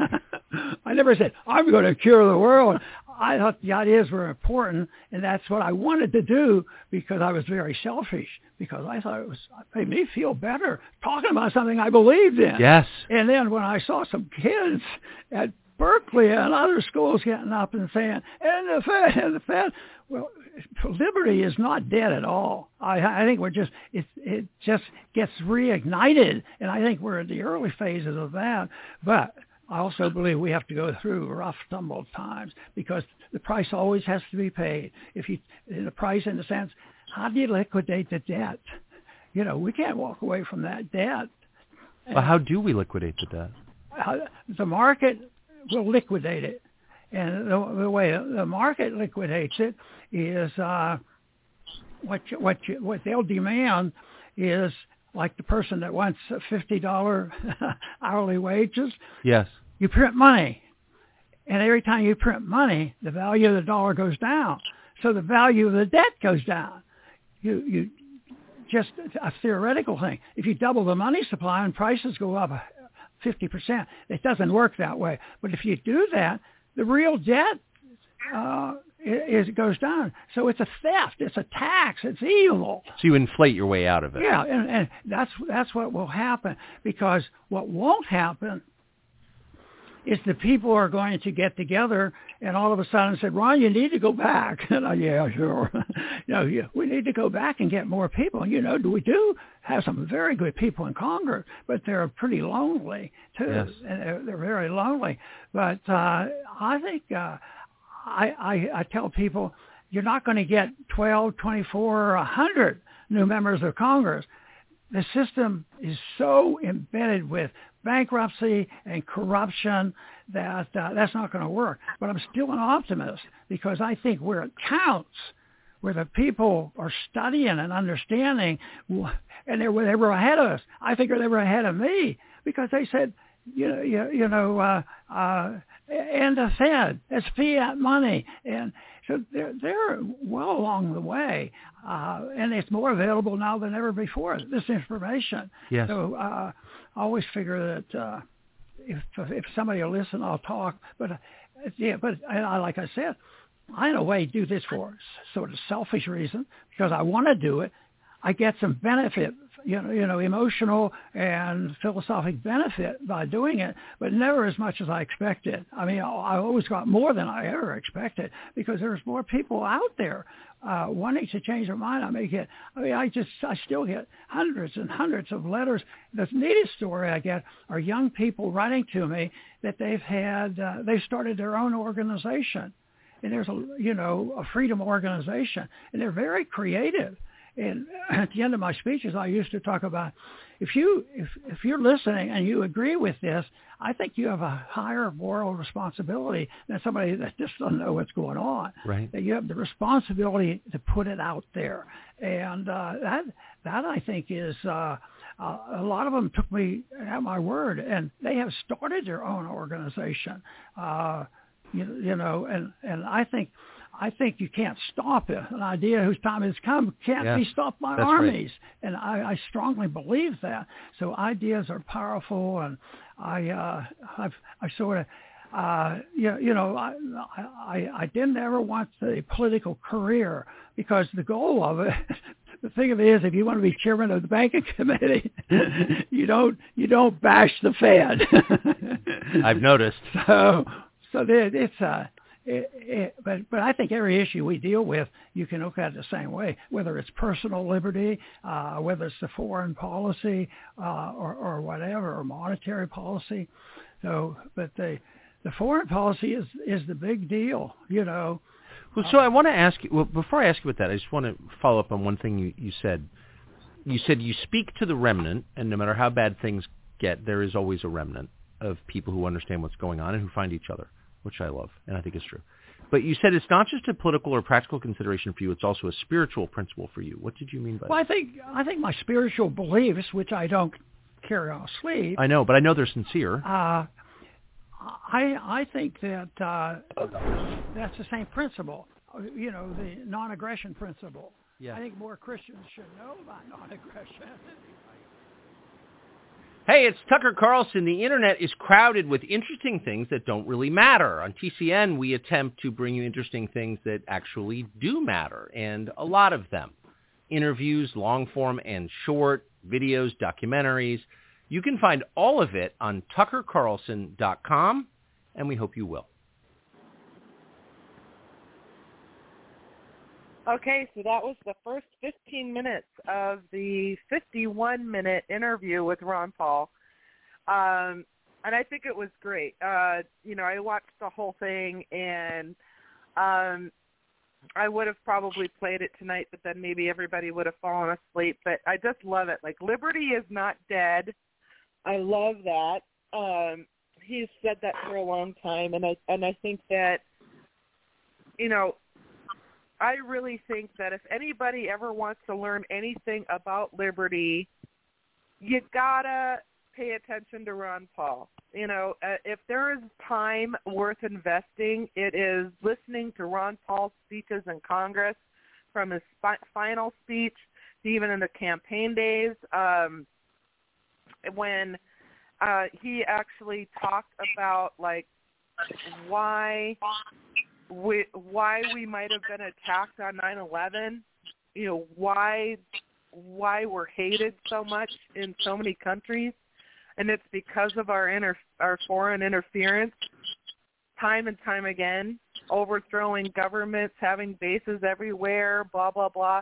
I never said I'm going to cure the world." I thought the ideas were important, and that's what I wanted to do because I was very selfish, because I thought it was it made me feel better talking about something I believed in. Yes. And then when I saw some kids at Berkeley and other schools getting up and saying, and the Fed, and the Fed, well, liberty is not dead at all. I, I think we're just, it, it just gets reignited, and I think we're in the early phases of that. But I also believe we have to go through rough, tumbled times because the price always has to be paid. If you, the price in the sense, how do you liquidate the debt? You know, we can't walk away from that debt. Well, how do we liquidate the debt? Uh, the market will liquidate it. And the, the way the market liquidates it is uh, what you, what you, what they'll demand is like the person that wants fifty dollars hourly wages. Yes. You print money. And every time you print money, the value of the dollar goes down. So the value of the debt goes down. You, you just a theoretical thing. If you double the money supply and prices go up fifty percent, it doesn't work that way. But if you do that, the real debt uh, is, it goes down. So it's a theft. It's a tax. It's evil. So you inflate your way out of it. Yeah, and, and that's that's what will happen, because what won't happen is the people are going to get together and all of a sudden said, Ron, you need to go back. And I, yeah, sure. you know, yeah, we need to go back and get more people. And, you know, we do have some very good people in Congress, but they're pretty lonely, too. Yes. And they're, they're very lonely. But uh, I think uh, I, I, I tell people, you're not going to get twelve, twenty-four, or one hundred new members of Congress. The system is so embedded with bankruptcy and corruption that uh, that's not going to work. But I'm still an optimist, because I think where it counts, where the people are studying and understanding, and they were, they were ahead of us. I think they were ahead of me, because they said, you know, you, you know, uh, uh, and the Fed, it's fiat money, and so they're they're well along the way, uh, and it's more available now than ever before. This information. Yes. So uh, I always figure that uh, if if somebody will listen, I'll talk. But uh, yeah, but I, like I said, I in a way do this for sort of selfish reason, because I want to do it. I get some benefit, you know, you know, emotional and philosophic benefit by doing it, but never as much as I expected. I mean, I always got more than I ever expected, because there's more people out there uh, wanting to change their mind. I may get, I mean, I just, I still get hundreds and hundreds of letters. The neatest story I get are young people writing to me that they've had, uh, they've started their own organization, and there's a, you know, a freedom organization, and they're very creative. And at the end of my speeches, I used to talk about, if you if if you're listening and you agree with this, I think you have a higher moral responsibility than somebody that just doesn't know what's going on. Right. That you have the responsibility to put it out there, and uh, that that I think is uh, uh, a lot of them took me at my word, and they have started their own organization. Uh, you, you know, and and I think. I think you can't stop it. An idea whose time has come can't yes, be stopped by armies. Right. And I, I strongly believe that. So ideas are powerful, and I uh, I've, I sort of, uh, you, you know, I, I, I didn't ever want the political career, because the goal of it, the thing of it is, if you want to be chairman of the banking committee, you don't you don't bash the Fed. I've noticed. So so there, it's uh, it, it, but but I think every issue we deal with, you can look at it the same way, whether it's personal liberty, uh, whether it's the foreign policy, uh, or or whatever, or monetary policy. So, but the the foreign policy is is the big deal, you know. Well, so I want to ask you. Well, before I ask you about that, I just want to follow up on one thing you, you said. You said you speak to the remnant, and no matter how bad things get, there is always a remnant of people who understand what's going on and who find each other, which I love, and I think is true. But you said it's not just a political or practical consideration for you; it's also a spiritual principle for you. What did you mean by well, that? Well, I think I think my spiritual beliefs, which I don't carry on sleep. I know, but I know they're sincere. Uh, I I think that uh, that's the same principle. You know, the non-aggression principle. Yeah. I think more Christians should know about non-aggression. Hey, it's Tucker Carlson. The internet is crowded with interesting things that don't really matter. On T C N, we attempt to bring you interesting things that actually do matter, and a lot of them. Interviews, long form and short, videos, documentaries. You can find all of it on tucker carlson dot com, and we hope you will. Okay, so that was the first fifteen minutes of the fifty-one minute interview with Ron Paul. Um, and I think it was great. Uh, you know, I watched the whole thing, and um, I would have probably played it tonight, but then maybe everybody would have fallen asleep. But I just love it. Like, liberty is not dead. I love that. Um, he's said that for a long time, and I and I think that, you know, I really think that if anybody ever wants to learn anything about liberty, you gotta pay attention to Ron Paul. You know, uh, if there is time worth investing, it is listening to Ron Paul's speeches in Congress, from his fi- final speech to even in the campaign days, um, when uh, he actually talked about, like, why we, why we might have been attacked on nine eleven, you know, why why we're hated so much in so many countries, and it's because of our inter, our foreign interference, time and time again, overthrowing governments, having bases everywhere, blah blah blah.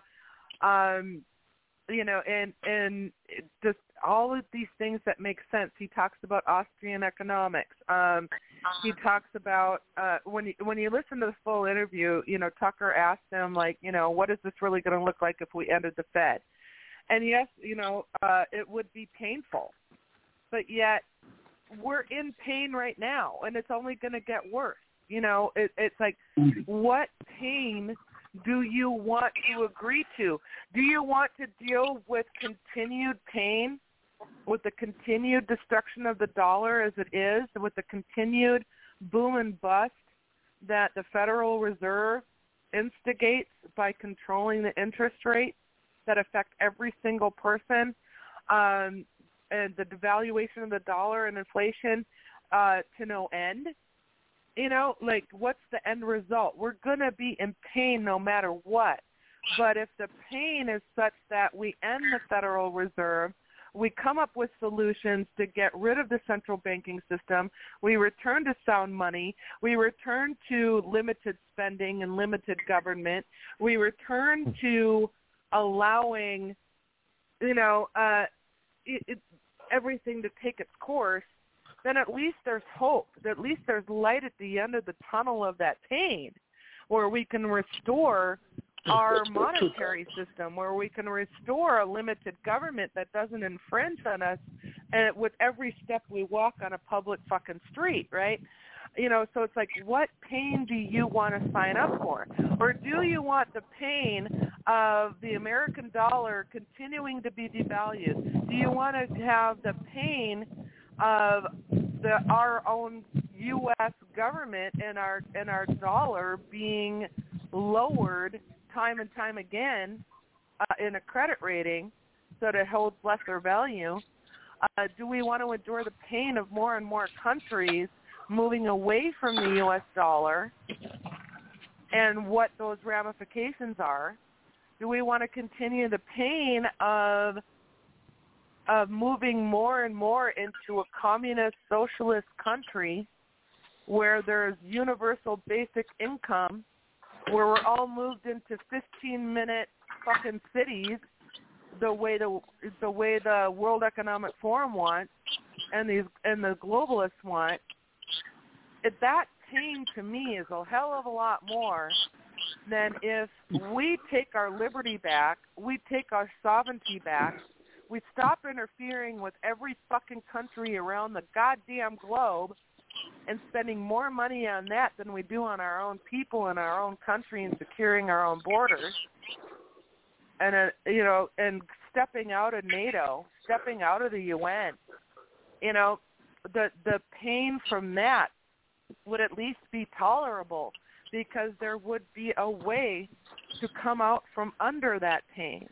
Um, you know, and and just all of these things that make sense. He talks about Austrian economics. Um, he talks about uh, when you, when you listen to the full interview, you know, Tucker asked him, like, you know, what is this really going to look like if we ended the Fed? And yes, you know, uh, it would be painful, but yet we're in pain right now, and it's only going to get worse. You know, it, it's like, what pain do you want to agree to? Do you want to deal with continued pain, with the continued destruction of the dollar as it is, with the continued boom and bust that the Federal Reserve instigates by controlling the interest rates that affect every single person, um, and the devaluation of the dollar and inflation uh, to no end? You know, like, what's the end result? We're going to be in pain no matter what. But if the pain is such that we end the Federal Reserve, we come up with solutions to get rid of the central banking system, we return to sound money, we return to limited spending and limited government, we return to allowing, you know, uh, it, it, everything to take its course, then at least there's hope. At least there's light at the end of the tunnel of that pain, where we can restore our monetary system, where we can restore a limited government that doesn't infringe on us and with every step we walk on a public fucking street, right? You know, so it's like, what pain do you want to sign up for? Or do you want the pain of the American dollar continuing to be devalued? Do you want to have the pain of the our own U S government and our and our dollar being lowered time and time again uh, in a credit rating so that it holds lesser value? Uh, do we want to endure the pain of more and more countries moving away from the U S dollar and what those ramifications are? Do we want to continue the pain of of moving more and more into a communist socialist country where there's universal basic income, where we're all moved into fifteen-minute fucking cities, the way the the way the World Economic Forum wants, and these and the globalists want. It, that pain to me is a hell of a lot more than if we take our liberty back, we take our sovereignty back, we stop interfering with every fucking country around the goddamn globe and spending more money on that than we do on our own people in our own country and securing our own borders. And, uh, you know, and stepping out of NATO, stepping out of the U N, you know, the the pain from that would at least be tolerable, because there would be a way to come out from under that pain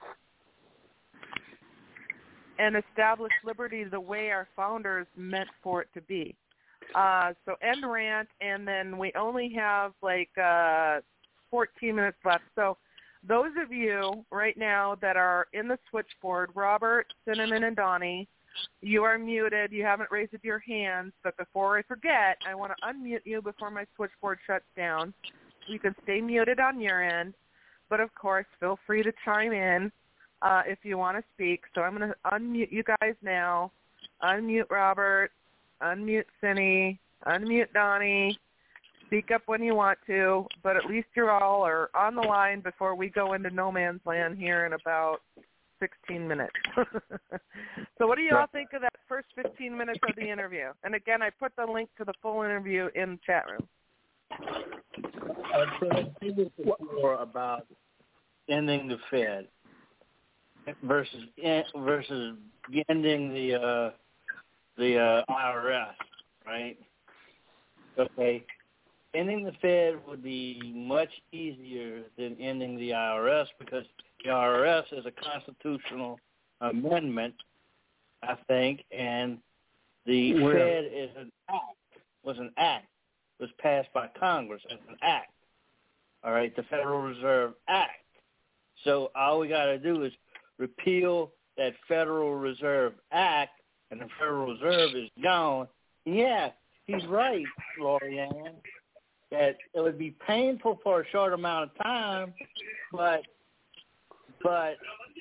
and establish liberty the way our founders meant for it to be. Uh, so end rant, and then we only have like uh, fourteen minutes left. So those of you right now that are in the switchboard, Robert, Cinnamon, and Donnie, you are muted. You haven't raised your hands, but before I forget, I want to unmute you before my switchboard shuts down. You can stay muted on your end, but of course, feel free to chime in uh, if you want to speak. So I'm going to unmute you guys now. Unmute Robert. Unmute Cindy. Unmute Donnie. Speak up when you want to, but at least you all are on the line before we go into no man's land here in about sixteen minutes. So what do you all think of that first fifteen minutes of the interview? And again, I put the link to the full interview in the chat room. Uh, so I think this before about ending the Fed versus versus ending the uh, the uh, I R S, right? Okay. Ending the Fed would be much easier than ending the I R S, because the I R S is a constitutional amendment, I think, and the Well, Fed is an act, was an act, was passed by Congress as an act, all right, the Federal Reserve Act. So all we got to do is repeal that Federal Reserve Act, and the Federal Reserve is gone. Yeah, he's right, Lorianne, that it would be painful for a short amount of time, but but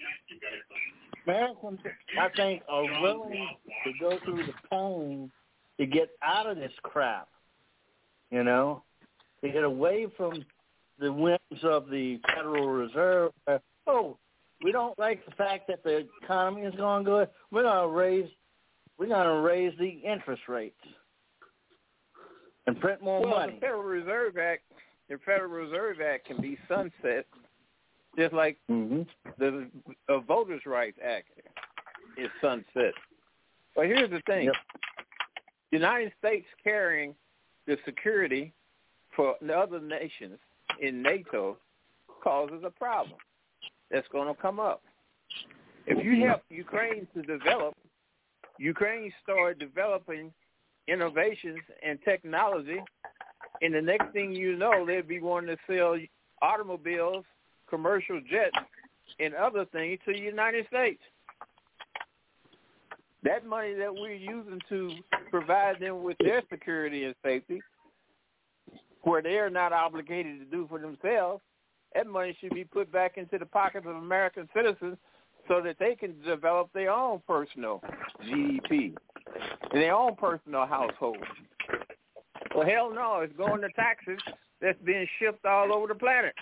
Americans, I think, are willing to go through the pain to get out of this crap, you know, to get away from the whims of the Federal Reserve. Uh, oh, we don't like the fact that the economy is going good. We're going to raise, we're going to raise the interest rates and print more well, money. The Federal Reserve Act, the Federal Reserve Act can be sunset, just like mm-hmm. the uh, Voters' Rights Act is sunset. But here's the thing: yep. the United States carrying the security for the other nations in NATO causes a problem that's going to come up. If you help Ukraine to develop, Ukraine started developing innovations and technology, and the next thing you know, they'd be wanting to sell automobiles, commercial jets, and other things to the United States. That money that we're using to provide them with their security and safety, where they're not obligated to do for themselves, that money should be put back into the pockets of American citizens so that they can develop their own personal G D P and their own personal household. Well, hell no, it's going to taxes that's being shipped all over the planet.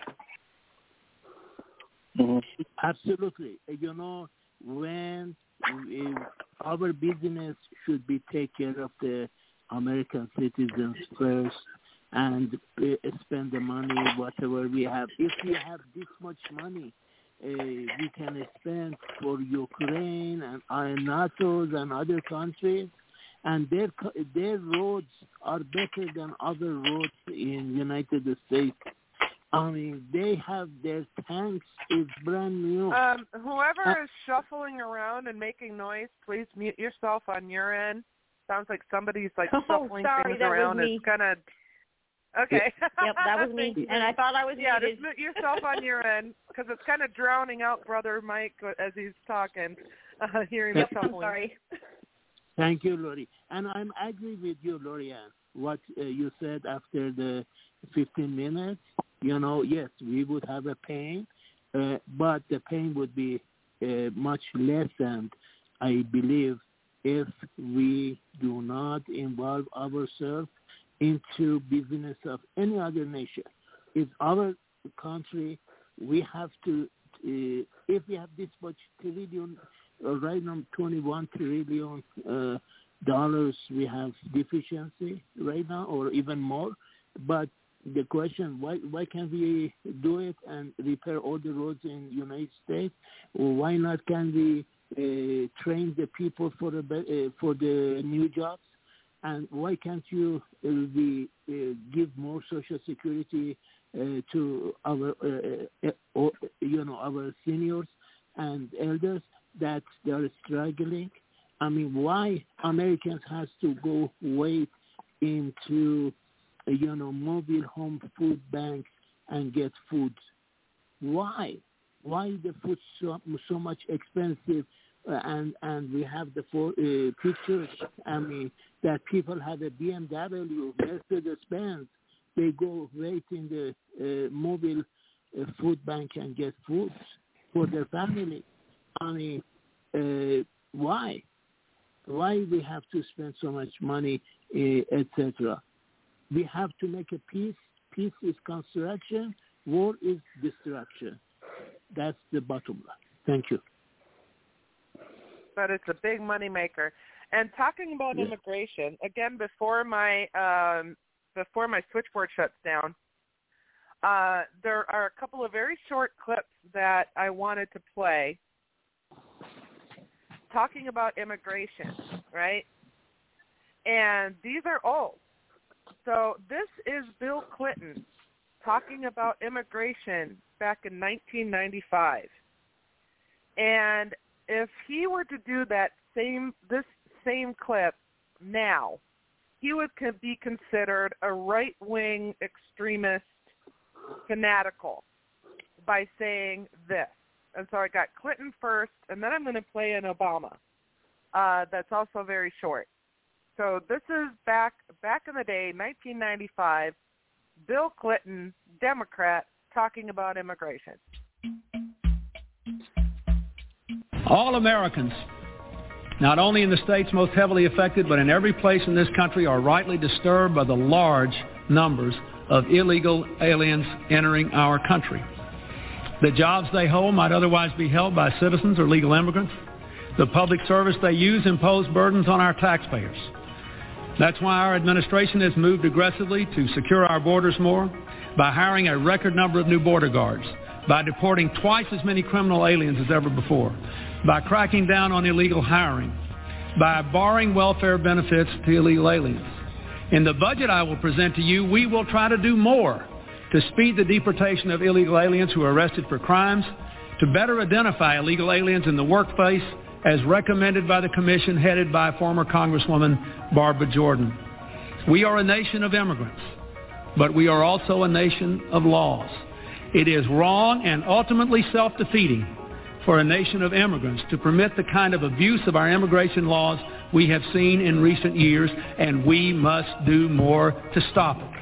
Mm-hmm. Absolutely. You know, when we, our business should be take care of the American citizens first and spend the money, whatever we have. If we have this much money, uh, we can spend for Ukraine and uh, NATO and other countries, and their their roads are better than other roads in United States. I mean, they have their tanks is brand new. Um, whoever uh, is shuffling around and making noise, please mute yourself on your end. Sounds like somebody's like oh, shuffling sorry, things that around. Was me. It's kind of okay. Yep, that was me, and I thought I was yeah. muted. Just mute yourself on your end because it's kind of drowning out Brother Mike as he's talking. Uh, hearing the shuffling. Sorry. Thank you, Lori. And I'm agree with you, Lorianne. what uh, you said after the fifteen minutes, you know, yes, we would have a pain, uh, but the pain would be uh, much lessened, I believe, if we do not involve ourselves into business of any other nation. It's our country. We have to, uh, if we have this much trillion, uh, right now twenty-one trillion uh, dollars, we have deficiency right now, or even more. But the question, why why can't we do it and repair all the roads in the United States? Or why not can we uh, train the people for the uh, for the new jobs? And why can't you uh, we, uh, give more Social Security uh, to our uh, uh, uh, you know our seniors and elders that they are struggling? I mean, why Americans has to go wait into uh, you know mobile home food banks and get food? Why? Why is the food so, so much expensive? Uh, and and we have the four, uh, pictures. I mean, that people have a B M W, Mercedes-Benz. They go wait in the uh, mobile uh, food bank and get food for their family. I mean, uh, why? Why we have to spend so much money, uh, et cetera? We have to make a peace. Peace is construction. War is destruction. That's the bottom line. Thank you. But it's a big money maker. And talking about yeah. immigration, again, before my um, before my switchboard shuts down, uh, there are a couple of very short clips that I wanted to play talking about immigration, right? And these are old. So this is Bill Clinton talking about immigration back in nineteen ninety-five. And if he were to do that same this same clip now, he would be considered a right-wing extremist fanatical by saying this. And so I got Clinton first, and then I'm going to play an Obama uh, that's also very short. So this is back back in the day, nineteen ninety-five, Bill Clinton, Democrat, talking about immigration. All Americans, not only in the states most heavily affected, but in every place in this country, are rightly disturbed by the large numbers of illegal aliens entering our country. The jobs they hold might otherwise be held by citizens or legal immigrants. The public service they use impose burdens on our taxpayers. That's why our administration has moved aggressively to secure our borders more by hiring a record number of new border guards, by deporting twice as many criminal aliens as ever before, by cracking down on illegal hiring, by barring welfare benefits to illegal aliens. In the budget I will present to you, we will try to do more to speed the deportation of illegal aliens who are arrested for crimes, to better identify illegal aliens in the workplace as recommended by the commission headed by former Congresswoman Barbara Jordan. We are a nation of immigrants, but we are also a nation of laws. It is wrong and ultimately self-defeating for a nation of immigrants to permit the kind of abuse of our immigration laws we have seen in recent years, and we must do more to stop it.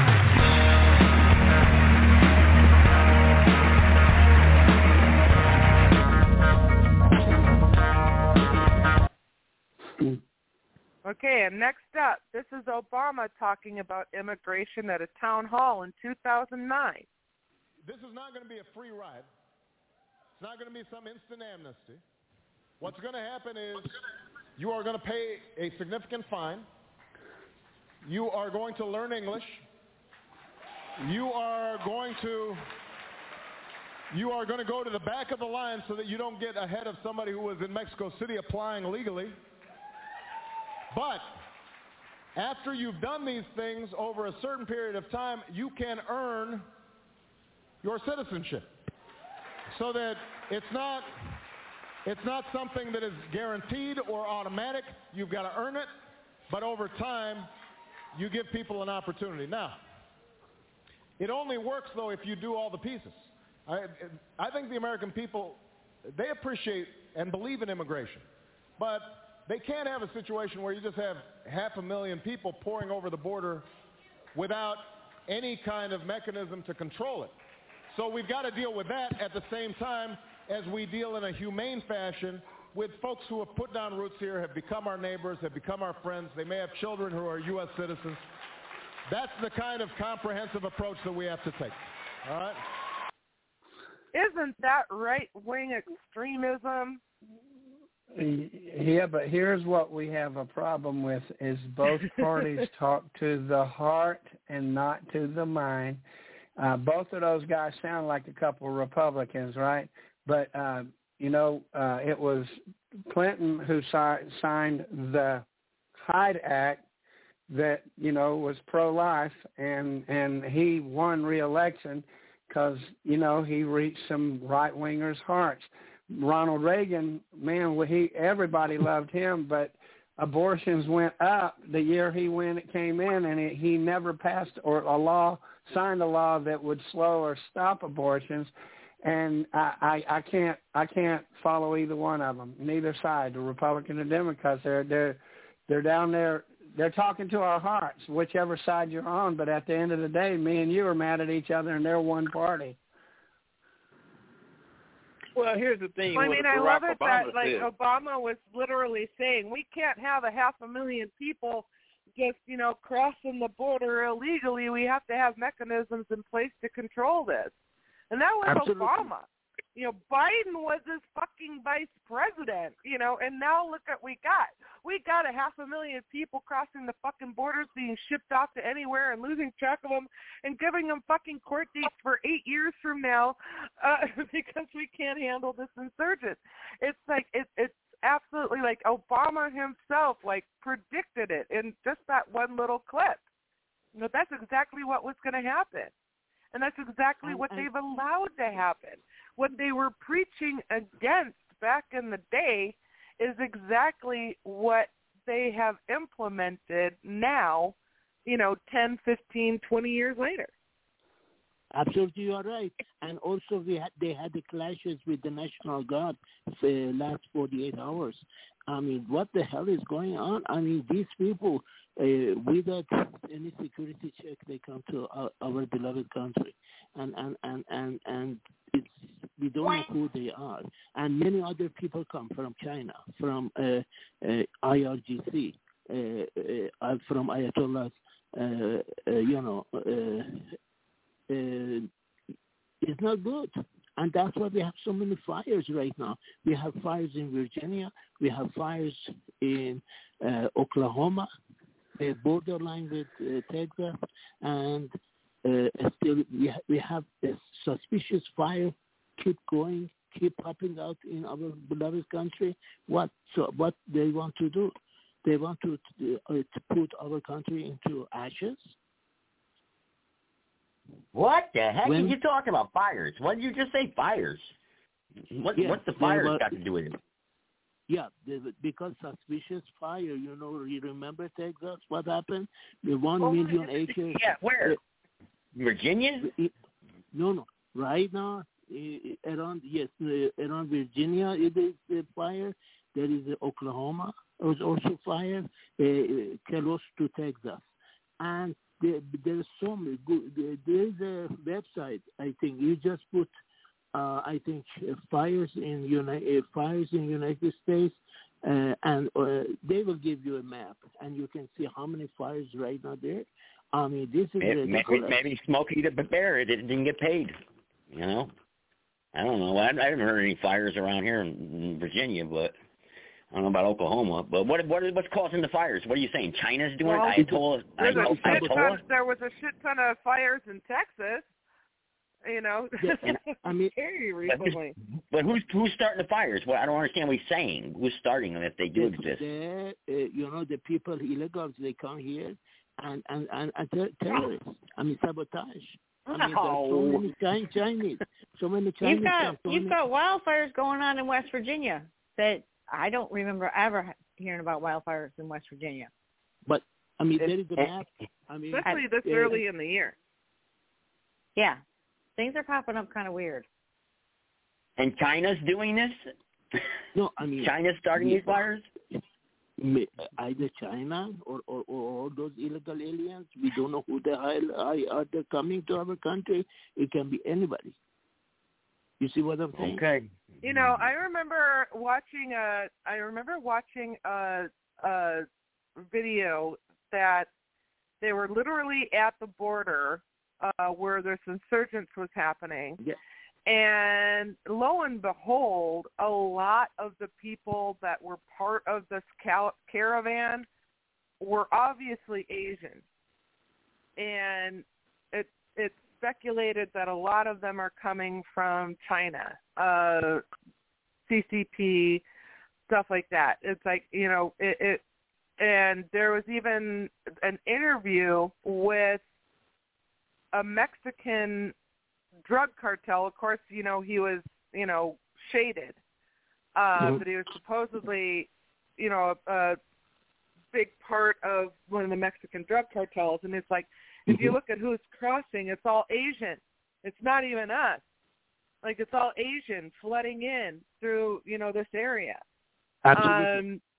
Okay, and next up, this is Obama talking about immigration at a town hall in two thousand nine. This is not going to be a free ride. It's not going to be some instant amnesty. What's going to happen is you are going to pay a significant fine. You are going to learn English. You are going to you are going to go to the back of the line so that you don't get ahead of somebody who was in Mexico City applying legally. But after you've done these things over a certain period of time, you can earn your citizenship, so that it's not it's not something that is guaranteed or automatic. You've got to earn it, but over time, you give people an opportunity. Now, it only works, though, if you do all the pieces. I, I think the American people, they appreciate and believe in immigration, but they can't have a situation where you just have half a million people pouring over the border without any kind of mechanism to control it. So we've got to deal with that at the same time as we deal in a humane fashion with folks who have put down roots here, have become our neighbors, have become our friends. They may have children who are U S citizens. That's the kind of comprehensive approach that we have to take. All right? Isn't that right-wing extremism? Yeah, but here's what we have a problem with is both parties talk to the heart and not to the mind. Uh, both of those guys sound like a couple of Republicans, right? But, uh, you know, uh, it was Clinton who si- signed the Hyde Act that, you know, was pro-life, and, and he won re-election because, you know, he reached some right-wingers' hearts. Ronald Reagan, man, he everybody loved him, but abortions went up the year he went it came in, and it, he never passed or a law signed a law that would slow or stop abortions. And I, I, I can't I can't follow either one of them, neither side, the Republican or Democrats. They're they're they're down there. They're talking to our hearts, whichever side you're on. But at the end of the day, me and you are mad at each other, and they're one party. Well, here's the thing. I mean, I Barack love it Obama that, like, said. Obama was literally saying we can't have a half a million people just, you know, crossing the border illegally. We have to have mechanisms in place to control this. And that was Absolutely. Obama. You know, Biden was his fucking vice president, you know, and now look at what we got. We got a half a million people crossing the fucking borders, being shipped off to anywhere and losing track of them and giving them fucking court dates for eight years from now uh, because we can't handle this insurgent. It's like, it, it's absolutely like Obama himself, like, predicted it in just that one little clip. You know, that's exactly what was going to happen. And that's exactly what they've allowed to happen. What they were preaching against back in the day is exactly what they have implemented now, you know, ten, fifteen, twenty years later. Absolutely, you are right. And also, we had, they had the clashes with the National Guard for the last forty-eight hours. I mean, what the hell is going on? I mean, these people, uh, without any security check, they come to our, our beloved country. And, and, and, and, and it's, we don't know who they are. And many other people come from China, from uh, uh, I R G C, uh, uh, from Ayatollahs, uh, uh, you know, uh, Uh, it's not good. And that's why we have so many fires right now. We have fires in Virginia. We have fires in uh, Oklahoma, the borderline with uh, Texas. And uh, still we, ha- we have a suspicious fire keep going, keep popping out in our beloved country. What so what they want to do? They want to, uh, to put our country into ashes? What the heck When, are you talking about? Fires? What did you just say? Fires? What, yeah, what's the fires were, got to do with it? Yeah, because suspicious fire. You know, you remember Texas? What happened? The one oh, million acres. Yeah, where? Uh, Virginia? It, no, no. Right now, uh, around yes, uh, around Virginia, it is uh, fire. There is uh, Oklahoma. There was also fire uh, close to Texas, and There, there's so many good. There's a website. I think you just put. Uh, I think uh, fires in United uh, fires in United States, uh, and uh, they will give you a map, and you can see how many fires right now there. I mean, this is maybe, ridiculous. maybe Smokey the Bear it didn't get paid. You know, I don't know. I, I haven't heard any fires around here in, in Virginia, but. I don't know about Oklahoma, but what what what's causing the fires? What are you saying? China's doing well, it? Ayatollah? There's a shit Ayatollah? ton, there was a shit ton of fires in Texas. You know, yeah, and, I mean, very recently. But who's who's starting the fires? Well, I don't understand what he's saying. Who's starting them if they do exist? The, uh, you know, the people, illegals, they come here and and and, and ter- terrorists. I mean, sabotage. I mean, Oh. there's so many Chinese, so many Chinese. You've got so you've many, got wildfires going on in West Virginia that I don't remember ever hearing about wildfires in West Virginia. But I mean, there is a map. I mean, especially this uh, early in the year. Yeah, things are popping up kind of weird. And China's doing this? No, I mean China's starting yeah, these fires? either China or, or, or those illegal aliens. We don't know who the hell are they coming to our country. It can be anybody. You see what I'm saying? Okay. You know, I remember watching a. I remember watching a, a video that they were literally at the border uh, where this insurgence was happening. Yeah. And lo and behold, a lot of the people that were part of this cal- caravan were obviously Asian. And it, it's speculated that a lot of them are coming from China, uh, C C P, stuff like that. It's like, you know, it, it and there was even an interview with a Mexican drug cartel. Of course, you know, he was, you know, shaded, uh, mm-hmm. but he was supposedly, you know, a, a big part of one of the Mexican drug cartels. And it's like, mm-hmm. if you look at who's crossing, it's all Asian. It's not even us. Like, it's all Asian flooding in through, you know, this area. Absolutely. Um,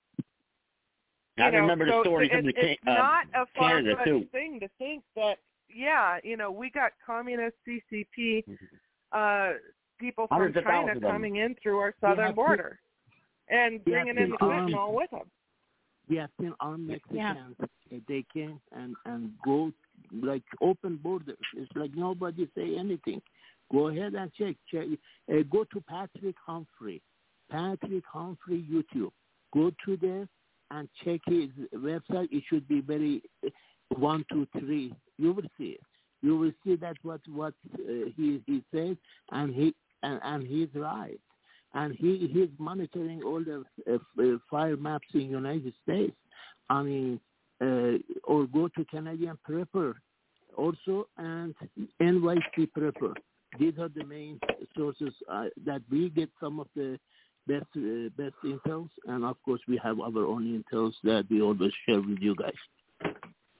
I know, remember the so story it, from the it's uh, not a Canada far-fetched too. thing to think that, yeah, you know, we got communist C C P uh, people from Hundreds of China thousands of them. coming in through our southern have border and bringing in the fentanyl with them. We have seen armed Mexicans. Yeah. They came and, and go, like, open borders. It's like nobody say anything. Go ahead and check. check. Uh, go to Patrick Humphrey. Patrick Humphrey YouTube. Go to there and check his website. It should be very uh, one, two, three. You will see it. You will see that what what uh, he he says, and he and, and he's right. And he he's monitoring all the uh, uh, fire maps in United States. I mean, uh, or go to Canadian Prepper also, and N Y C Prepper. These are the main sources uh, that we get some of the best uh, best intels, and of course we have our own intels that we always share with you guys.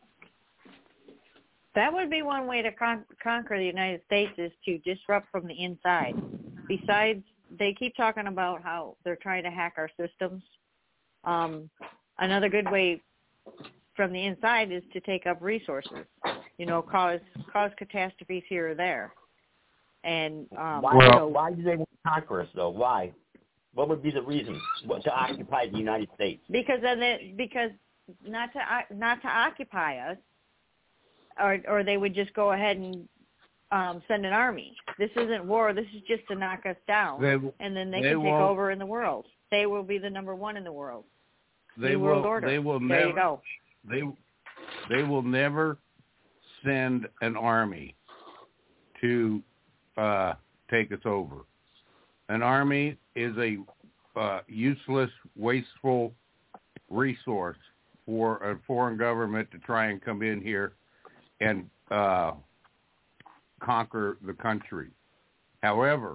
That would be one way to con- conquer the United States, is to disrupt from the inside. Besides, they keep talking about how they're trying to hack our systems. Um, another good way from the inside is to take up resources, you know, cause cause catastrophes here or there. And um, why, well, why do they want to conquer us, though? Why? What would be the reason to occupy the United States? Because then, they, because not to not to occupy us, or or they would just go ahead and um, send an army. This isn't war. This is just to knock us down, they, and then they, they can take won't, over in the world. They will be the number one in the world. They New will. world order. They will there never. You go. They they will never send an army to uh, take us over. An army is a uh, useless, wasteful resource for a foreign government to try and come in here and uh, conquer the country. However,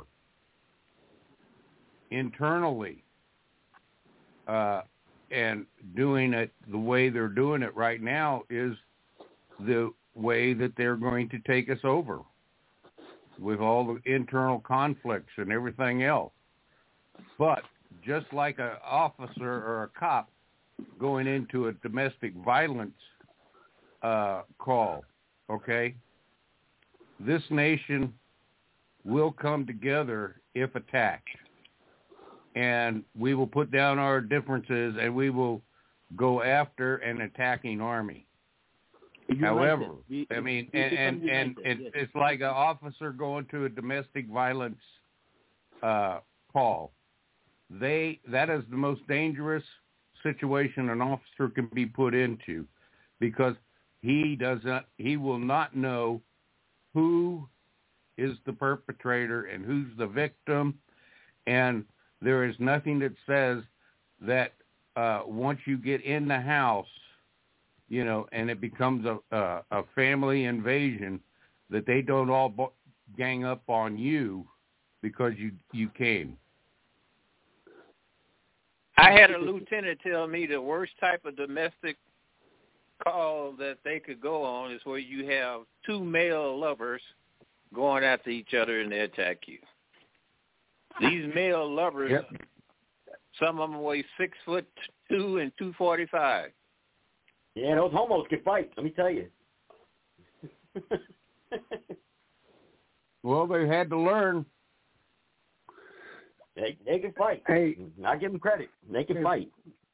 internally, uh, and doing it the way they're doing it right now is the way that they're going to take us over, with all the internal conflicts and everything else. But just like an officer or a cop going into a domestic violence uh, call, okay, this nation will come together if attacked. And we will put down our differences and we will go after an attacking army. United. However, we, I mean, we and, and, and it, yes. it's like an officer going to a domestic violence uh, call. They that is the most dangerous situation an officer can be put into, because he does not, he will not know who is the perpetrator and who's the victim, and there is nothing that says that uh, once you get in the house, you know, and it becomes a, a, a family invasion, that they don't all bo- gang up on you because you, you came. I had a lieutenant tell me the worst type of domestic call that they could go on is where you have two male lovers going after each other and they attack you. These male lovers yep. Some of them weigh six foot two and two forty-five. Yeah, those homos can fight. Let me tell you. Well, they had to learn. They they can fight. Hey, I give them credit. They can hey. fight.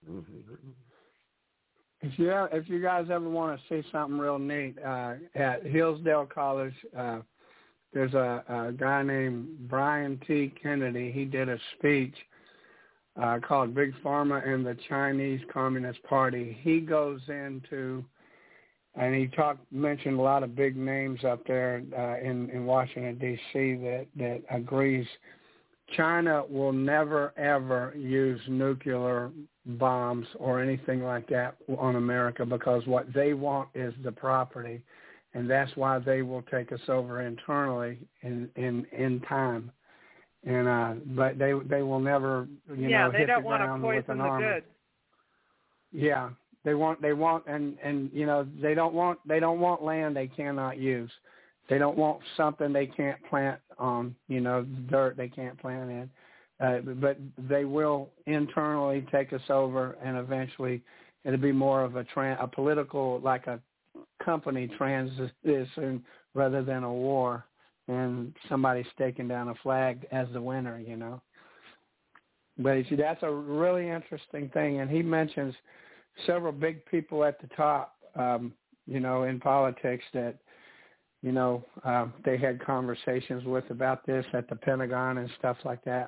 If you if you guys ever want to see something real neat, uh, at Hillsdale College, uh, there's a, a guy named Brian T. Kennedy. He did a speech uh, called "Big Pharma and the Chinese Communist Party." He goes into and he talked mentioned a lot of big names up there uh, in in Washington D C that that agrees China will never ever use nuclear bombs or anything like that on America, because what they want is the property, and that's why they will take us over internally in in, in time. And uh, but they they will never you yeah, know they hit don't the want to ground with poison an the army. goods. Yeah, they want they want and and you know they don't want they don't want land they cannot use. They don't want something they can't plant on, you know, dirt they can't plant in. Uh, but they will internally take us over, and eventually it'll be more of a tran- a political, like a company transition rather than a war, and somebody staking down a flag as the winner, you know. But you see, that's a really interesting thing, and he mentions several big people at the top, um, you know, in politics that, you know, uh, they had conversations with about this at the Pentagon and stuff like that.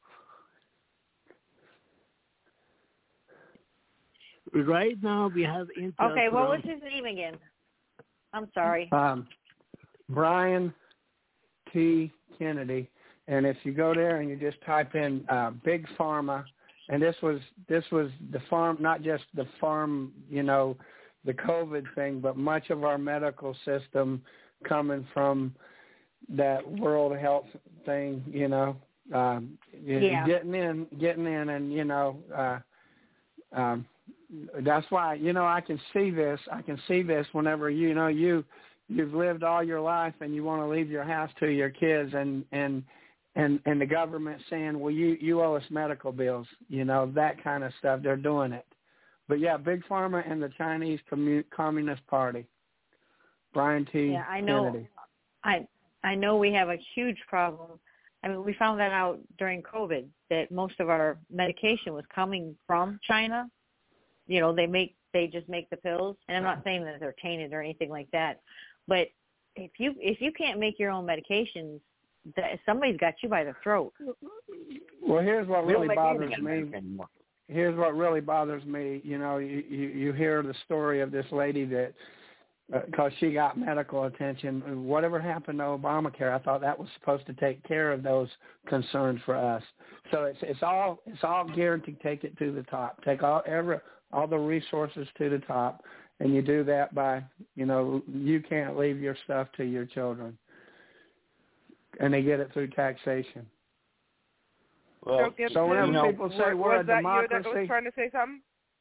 Right now we have Intel. Okay, what was his name again? I'm sorry. Um, Brian T. Kennedy, and if you go there and you just type in uh, Big Pharma, and this was this was the farm, not just the farm, you know, the COVID thing, but much of our medical system coming from that World Health thing, you know, um, Yeah. getting in, getting in, and you know. Uh, um, That's why, you know, I can see this. I can see this whenever, you know, you, you've lived all your life and you want to leave your house to your kids, and, and, and, and the government saying, well, you, you owe us medical bills, you know, that kind of stuff. They're doing it. But, yeah, Big Pharma and the Chinese Commun- Communist Party. Brian T. Yeah, I know. Kennedy. I I know we have a huge problem. I mean, we found that out during COVID, that most of our medication was coming from China. You know, they make they just make the pills, and I'm not saying that they're tainted or anything like that, but if you if you can't make your own medications, that somebody's got you by the throat. Well, here's what We don't really make bothers anything me. anymore. Here's what really bothers me. You know, you you, you hear the story of this lady that because uh, she got medical attention. Whatever happened to Obamacare? I thought that was supposed to take care of those concerns for us. So it's it's all it's all geared to take it to the top. Take all every all the resources to the top, and you do that by, you know, you can't leave your stuff to your children, and they get it through taxation. Well, so whenever you know, people say was we're a that democracy, you that was trying to say something?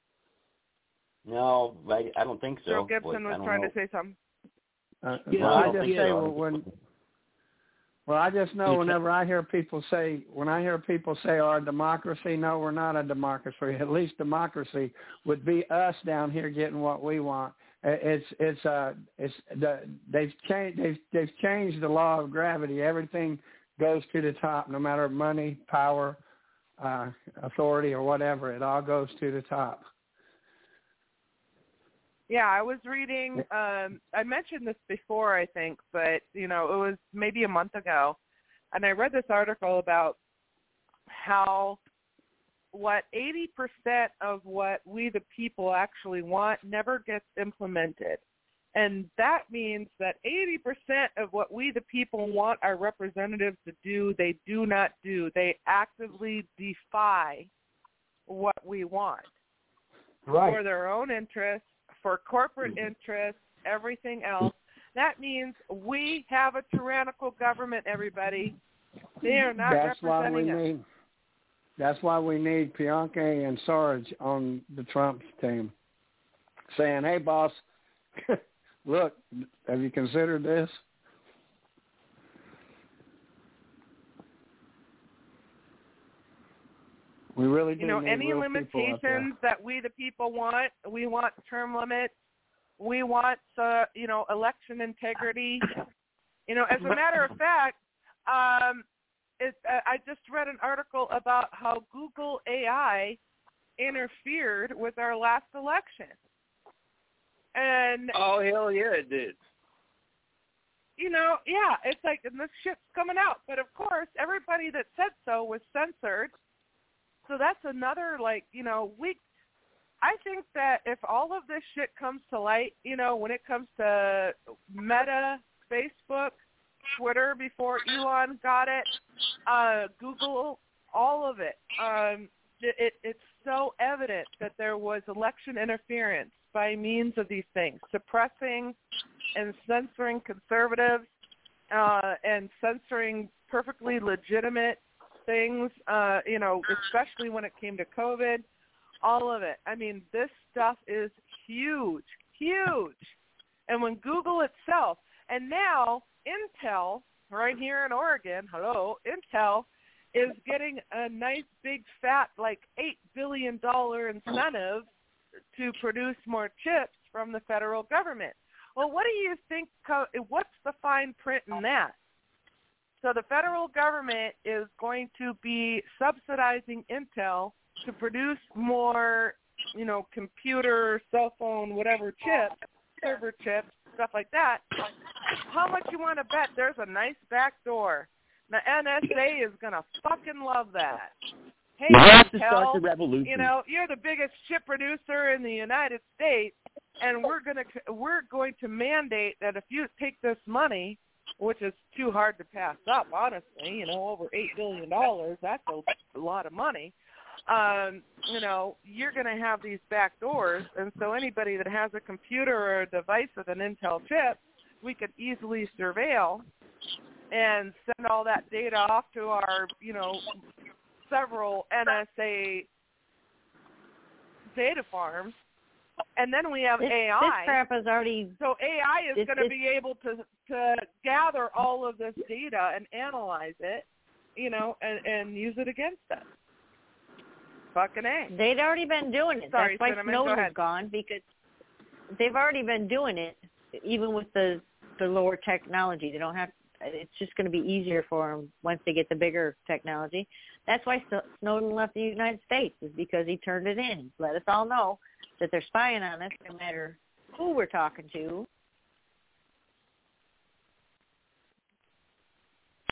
No, I, I don't think so. Joe Gibson but was I don't trying know. to say something. Uh, Yeah, well, I I don't just think say so. when. Well, I just know whenever I hear people say, when I hear people say our democracy, no, we're not a democracy. At least democracy would be us down here getting what we want. It's it's uh it's the they've changed they've they've changed the law of gravity. Everything goes to the top, no matter money, power, uh, authority, or whatever. It all goes to the top. Yeah, I was reading, um, I mentioned this before, I think, but, you know, it was maybe a month ago, and I read this article about how what eighty percent of what we the people actually want never gets implemented. And that means that eighty percent of what we the people want our representatives to do, they do not do. They actively defy what we want. Right. For their own interests, for corporate interests, everything else. That means we have a tyrannical government, everybody. They are not That's why we representing us. need. That's why we need Bianchi and Sarge on the Trump team, saying, "Hey, boss, look, have you considered this?" We really do You know, need any real people out there. limitations that we the people want, we want term limits, we want, uh, you know, election integrity. You know, as a matter of fact, um, it, uh, I just read an article about how Google A I interfered with our last election. And oh, hell yeah, it did. You know, yeah, it's like, and this shit's coming out. But, of course, everybody that said so was censored. So that's another, like, you know, we, I think that if all of this shit comes to light, you know, when it comes to Meta, Facebook, Twitter before Elon got it, uh, Google, all of it, um, it, it, it's so evident that there was election interference by means of these things, suppressing and censoring conservatives uh, and censoring perfectly legitimate things, uh, you know, especially when it came to COVID, all of it. I mean, this stuff is huge, huge. And when Google itself, and now Intel, right here in Oregon, hello, Intel is getting a nice big fat, like eight billion dollars incentive to produce more chips from the federal government. Well, what do you think, what's the fine print in that? So the federal government is going to be subsidizing Intel to produce more, you know, computer, cell phone, whatever chips, server chips, stuff like that. How much you want to bet there's a nice back door? The N S A is going to fucking love that. Hey, you have to Intel, start the revolution. You know, you're the biggest chip producer in the United States, and we're going to we're going to mandate that if you take this money, which is too hard to pass up, honestly, you know, over eight billion dollars, that's a, a lot of money. Um, you know, you're going to have these back doors, and so anybody that has a computer or a device with an Intel chip, we could easily surveil and send all that data off to our, you know, several N S A data farms, and then we have this, A I. This crap is already. So A I is going to be able to to gather all of this data and analyze it, you know, and, and use it against us. Fucking A. They'd already been doing it. Sorry, That's why Cinnamon, Snowden's gone, because they've already been doing it, even with the the lower technology. They don't have. It's just going to be easier for them once they get the bigger technology. That's why Snowden left the United States, is because he turned it in. He let us all know that they're spying on us, no matter who we're talking to,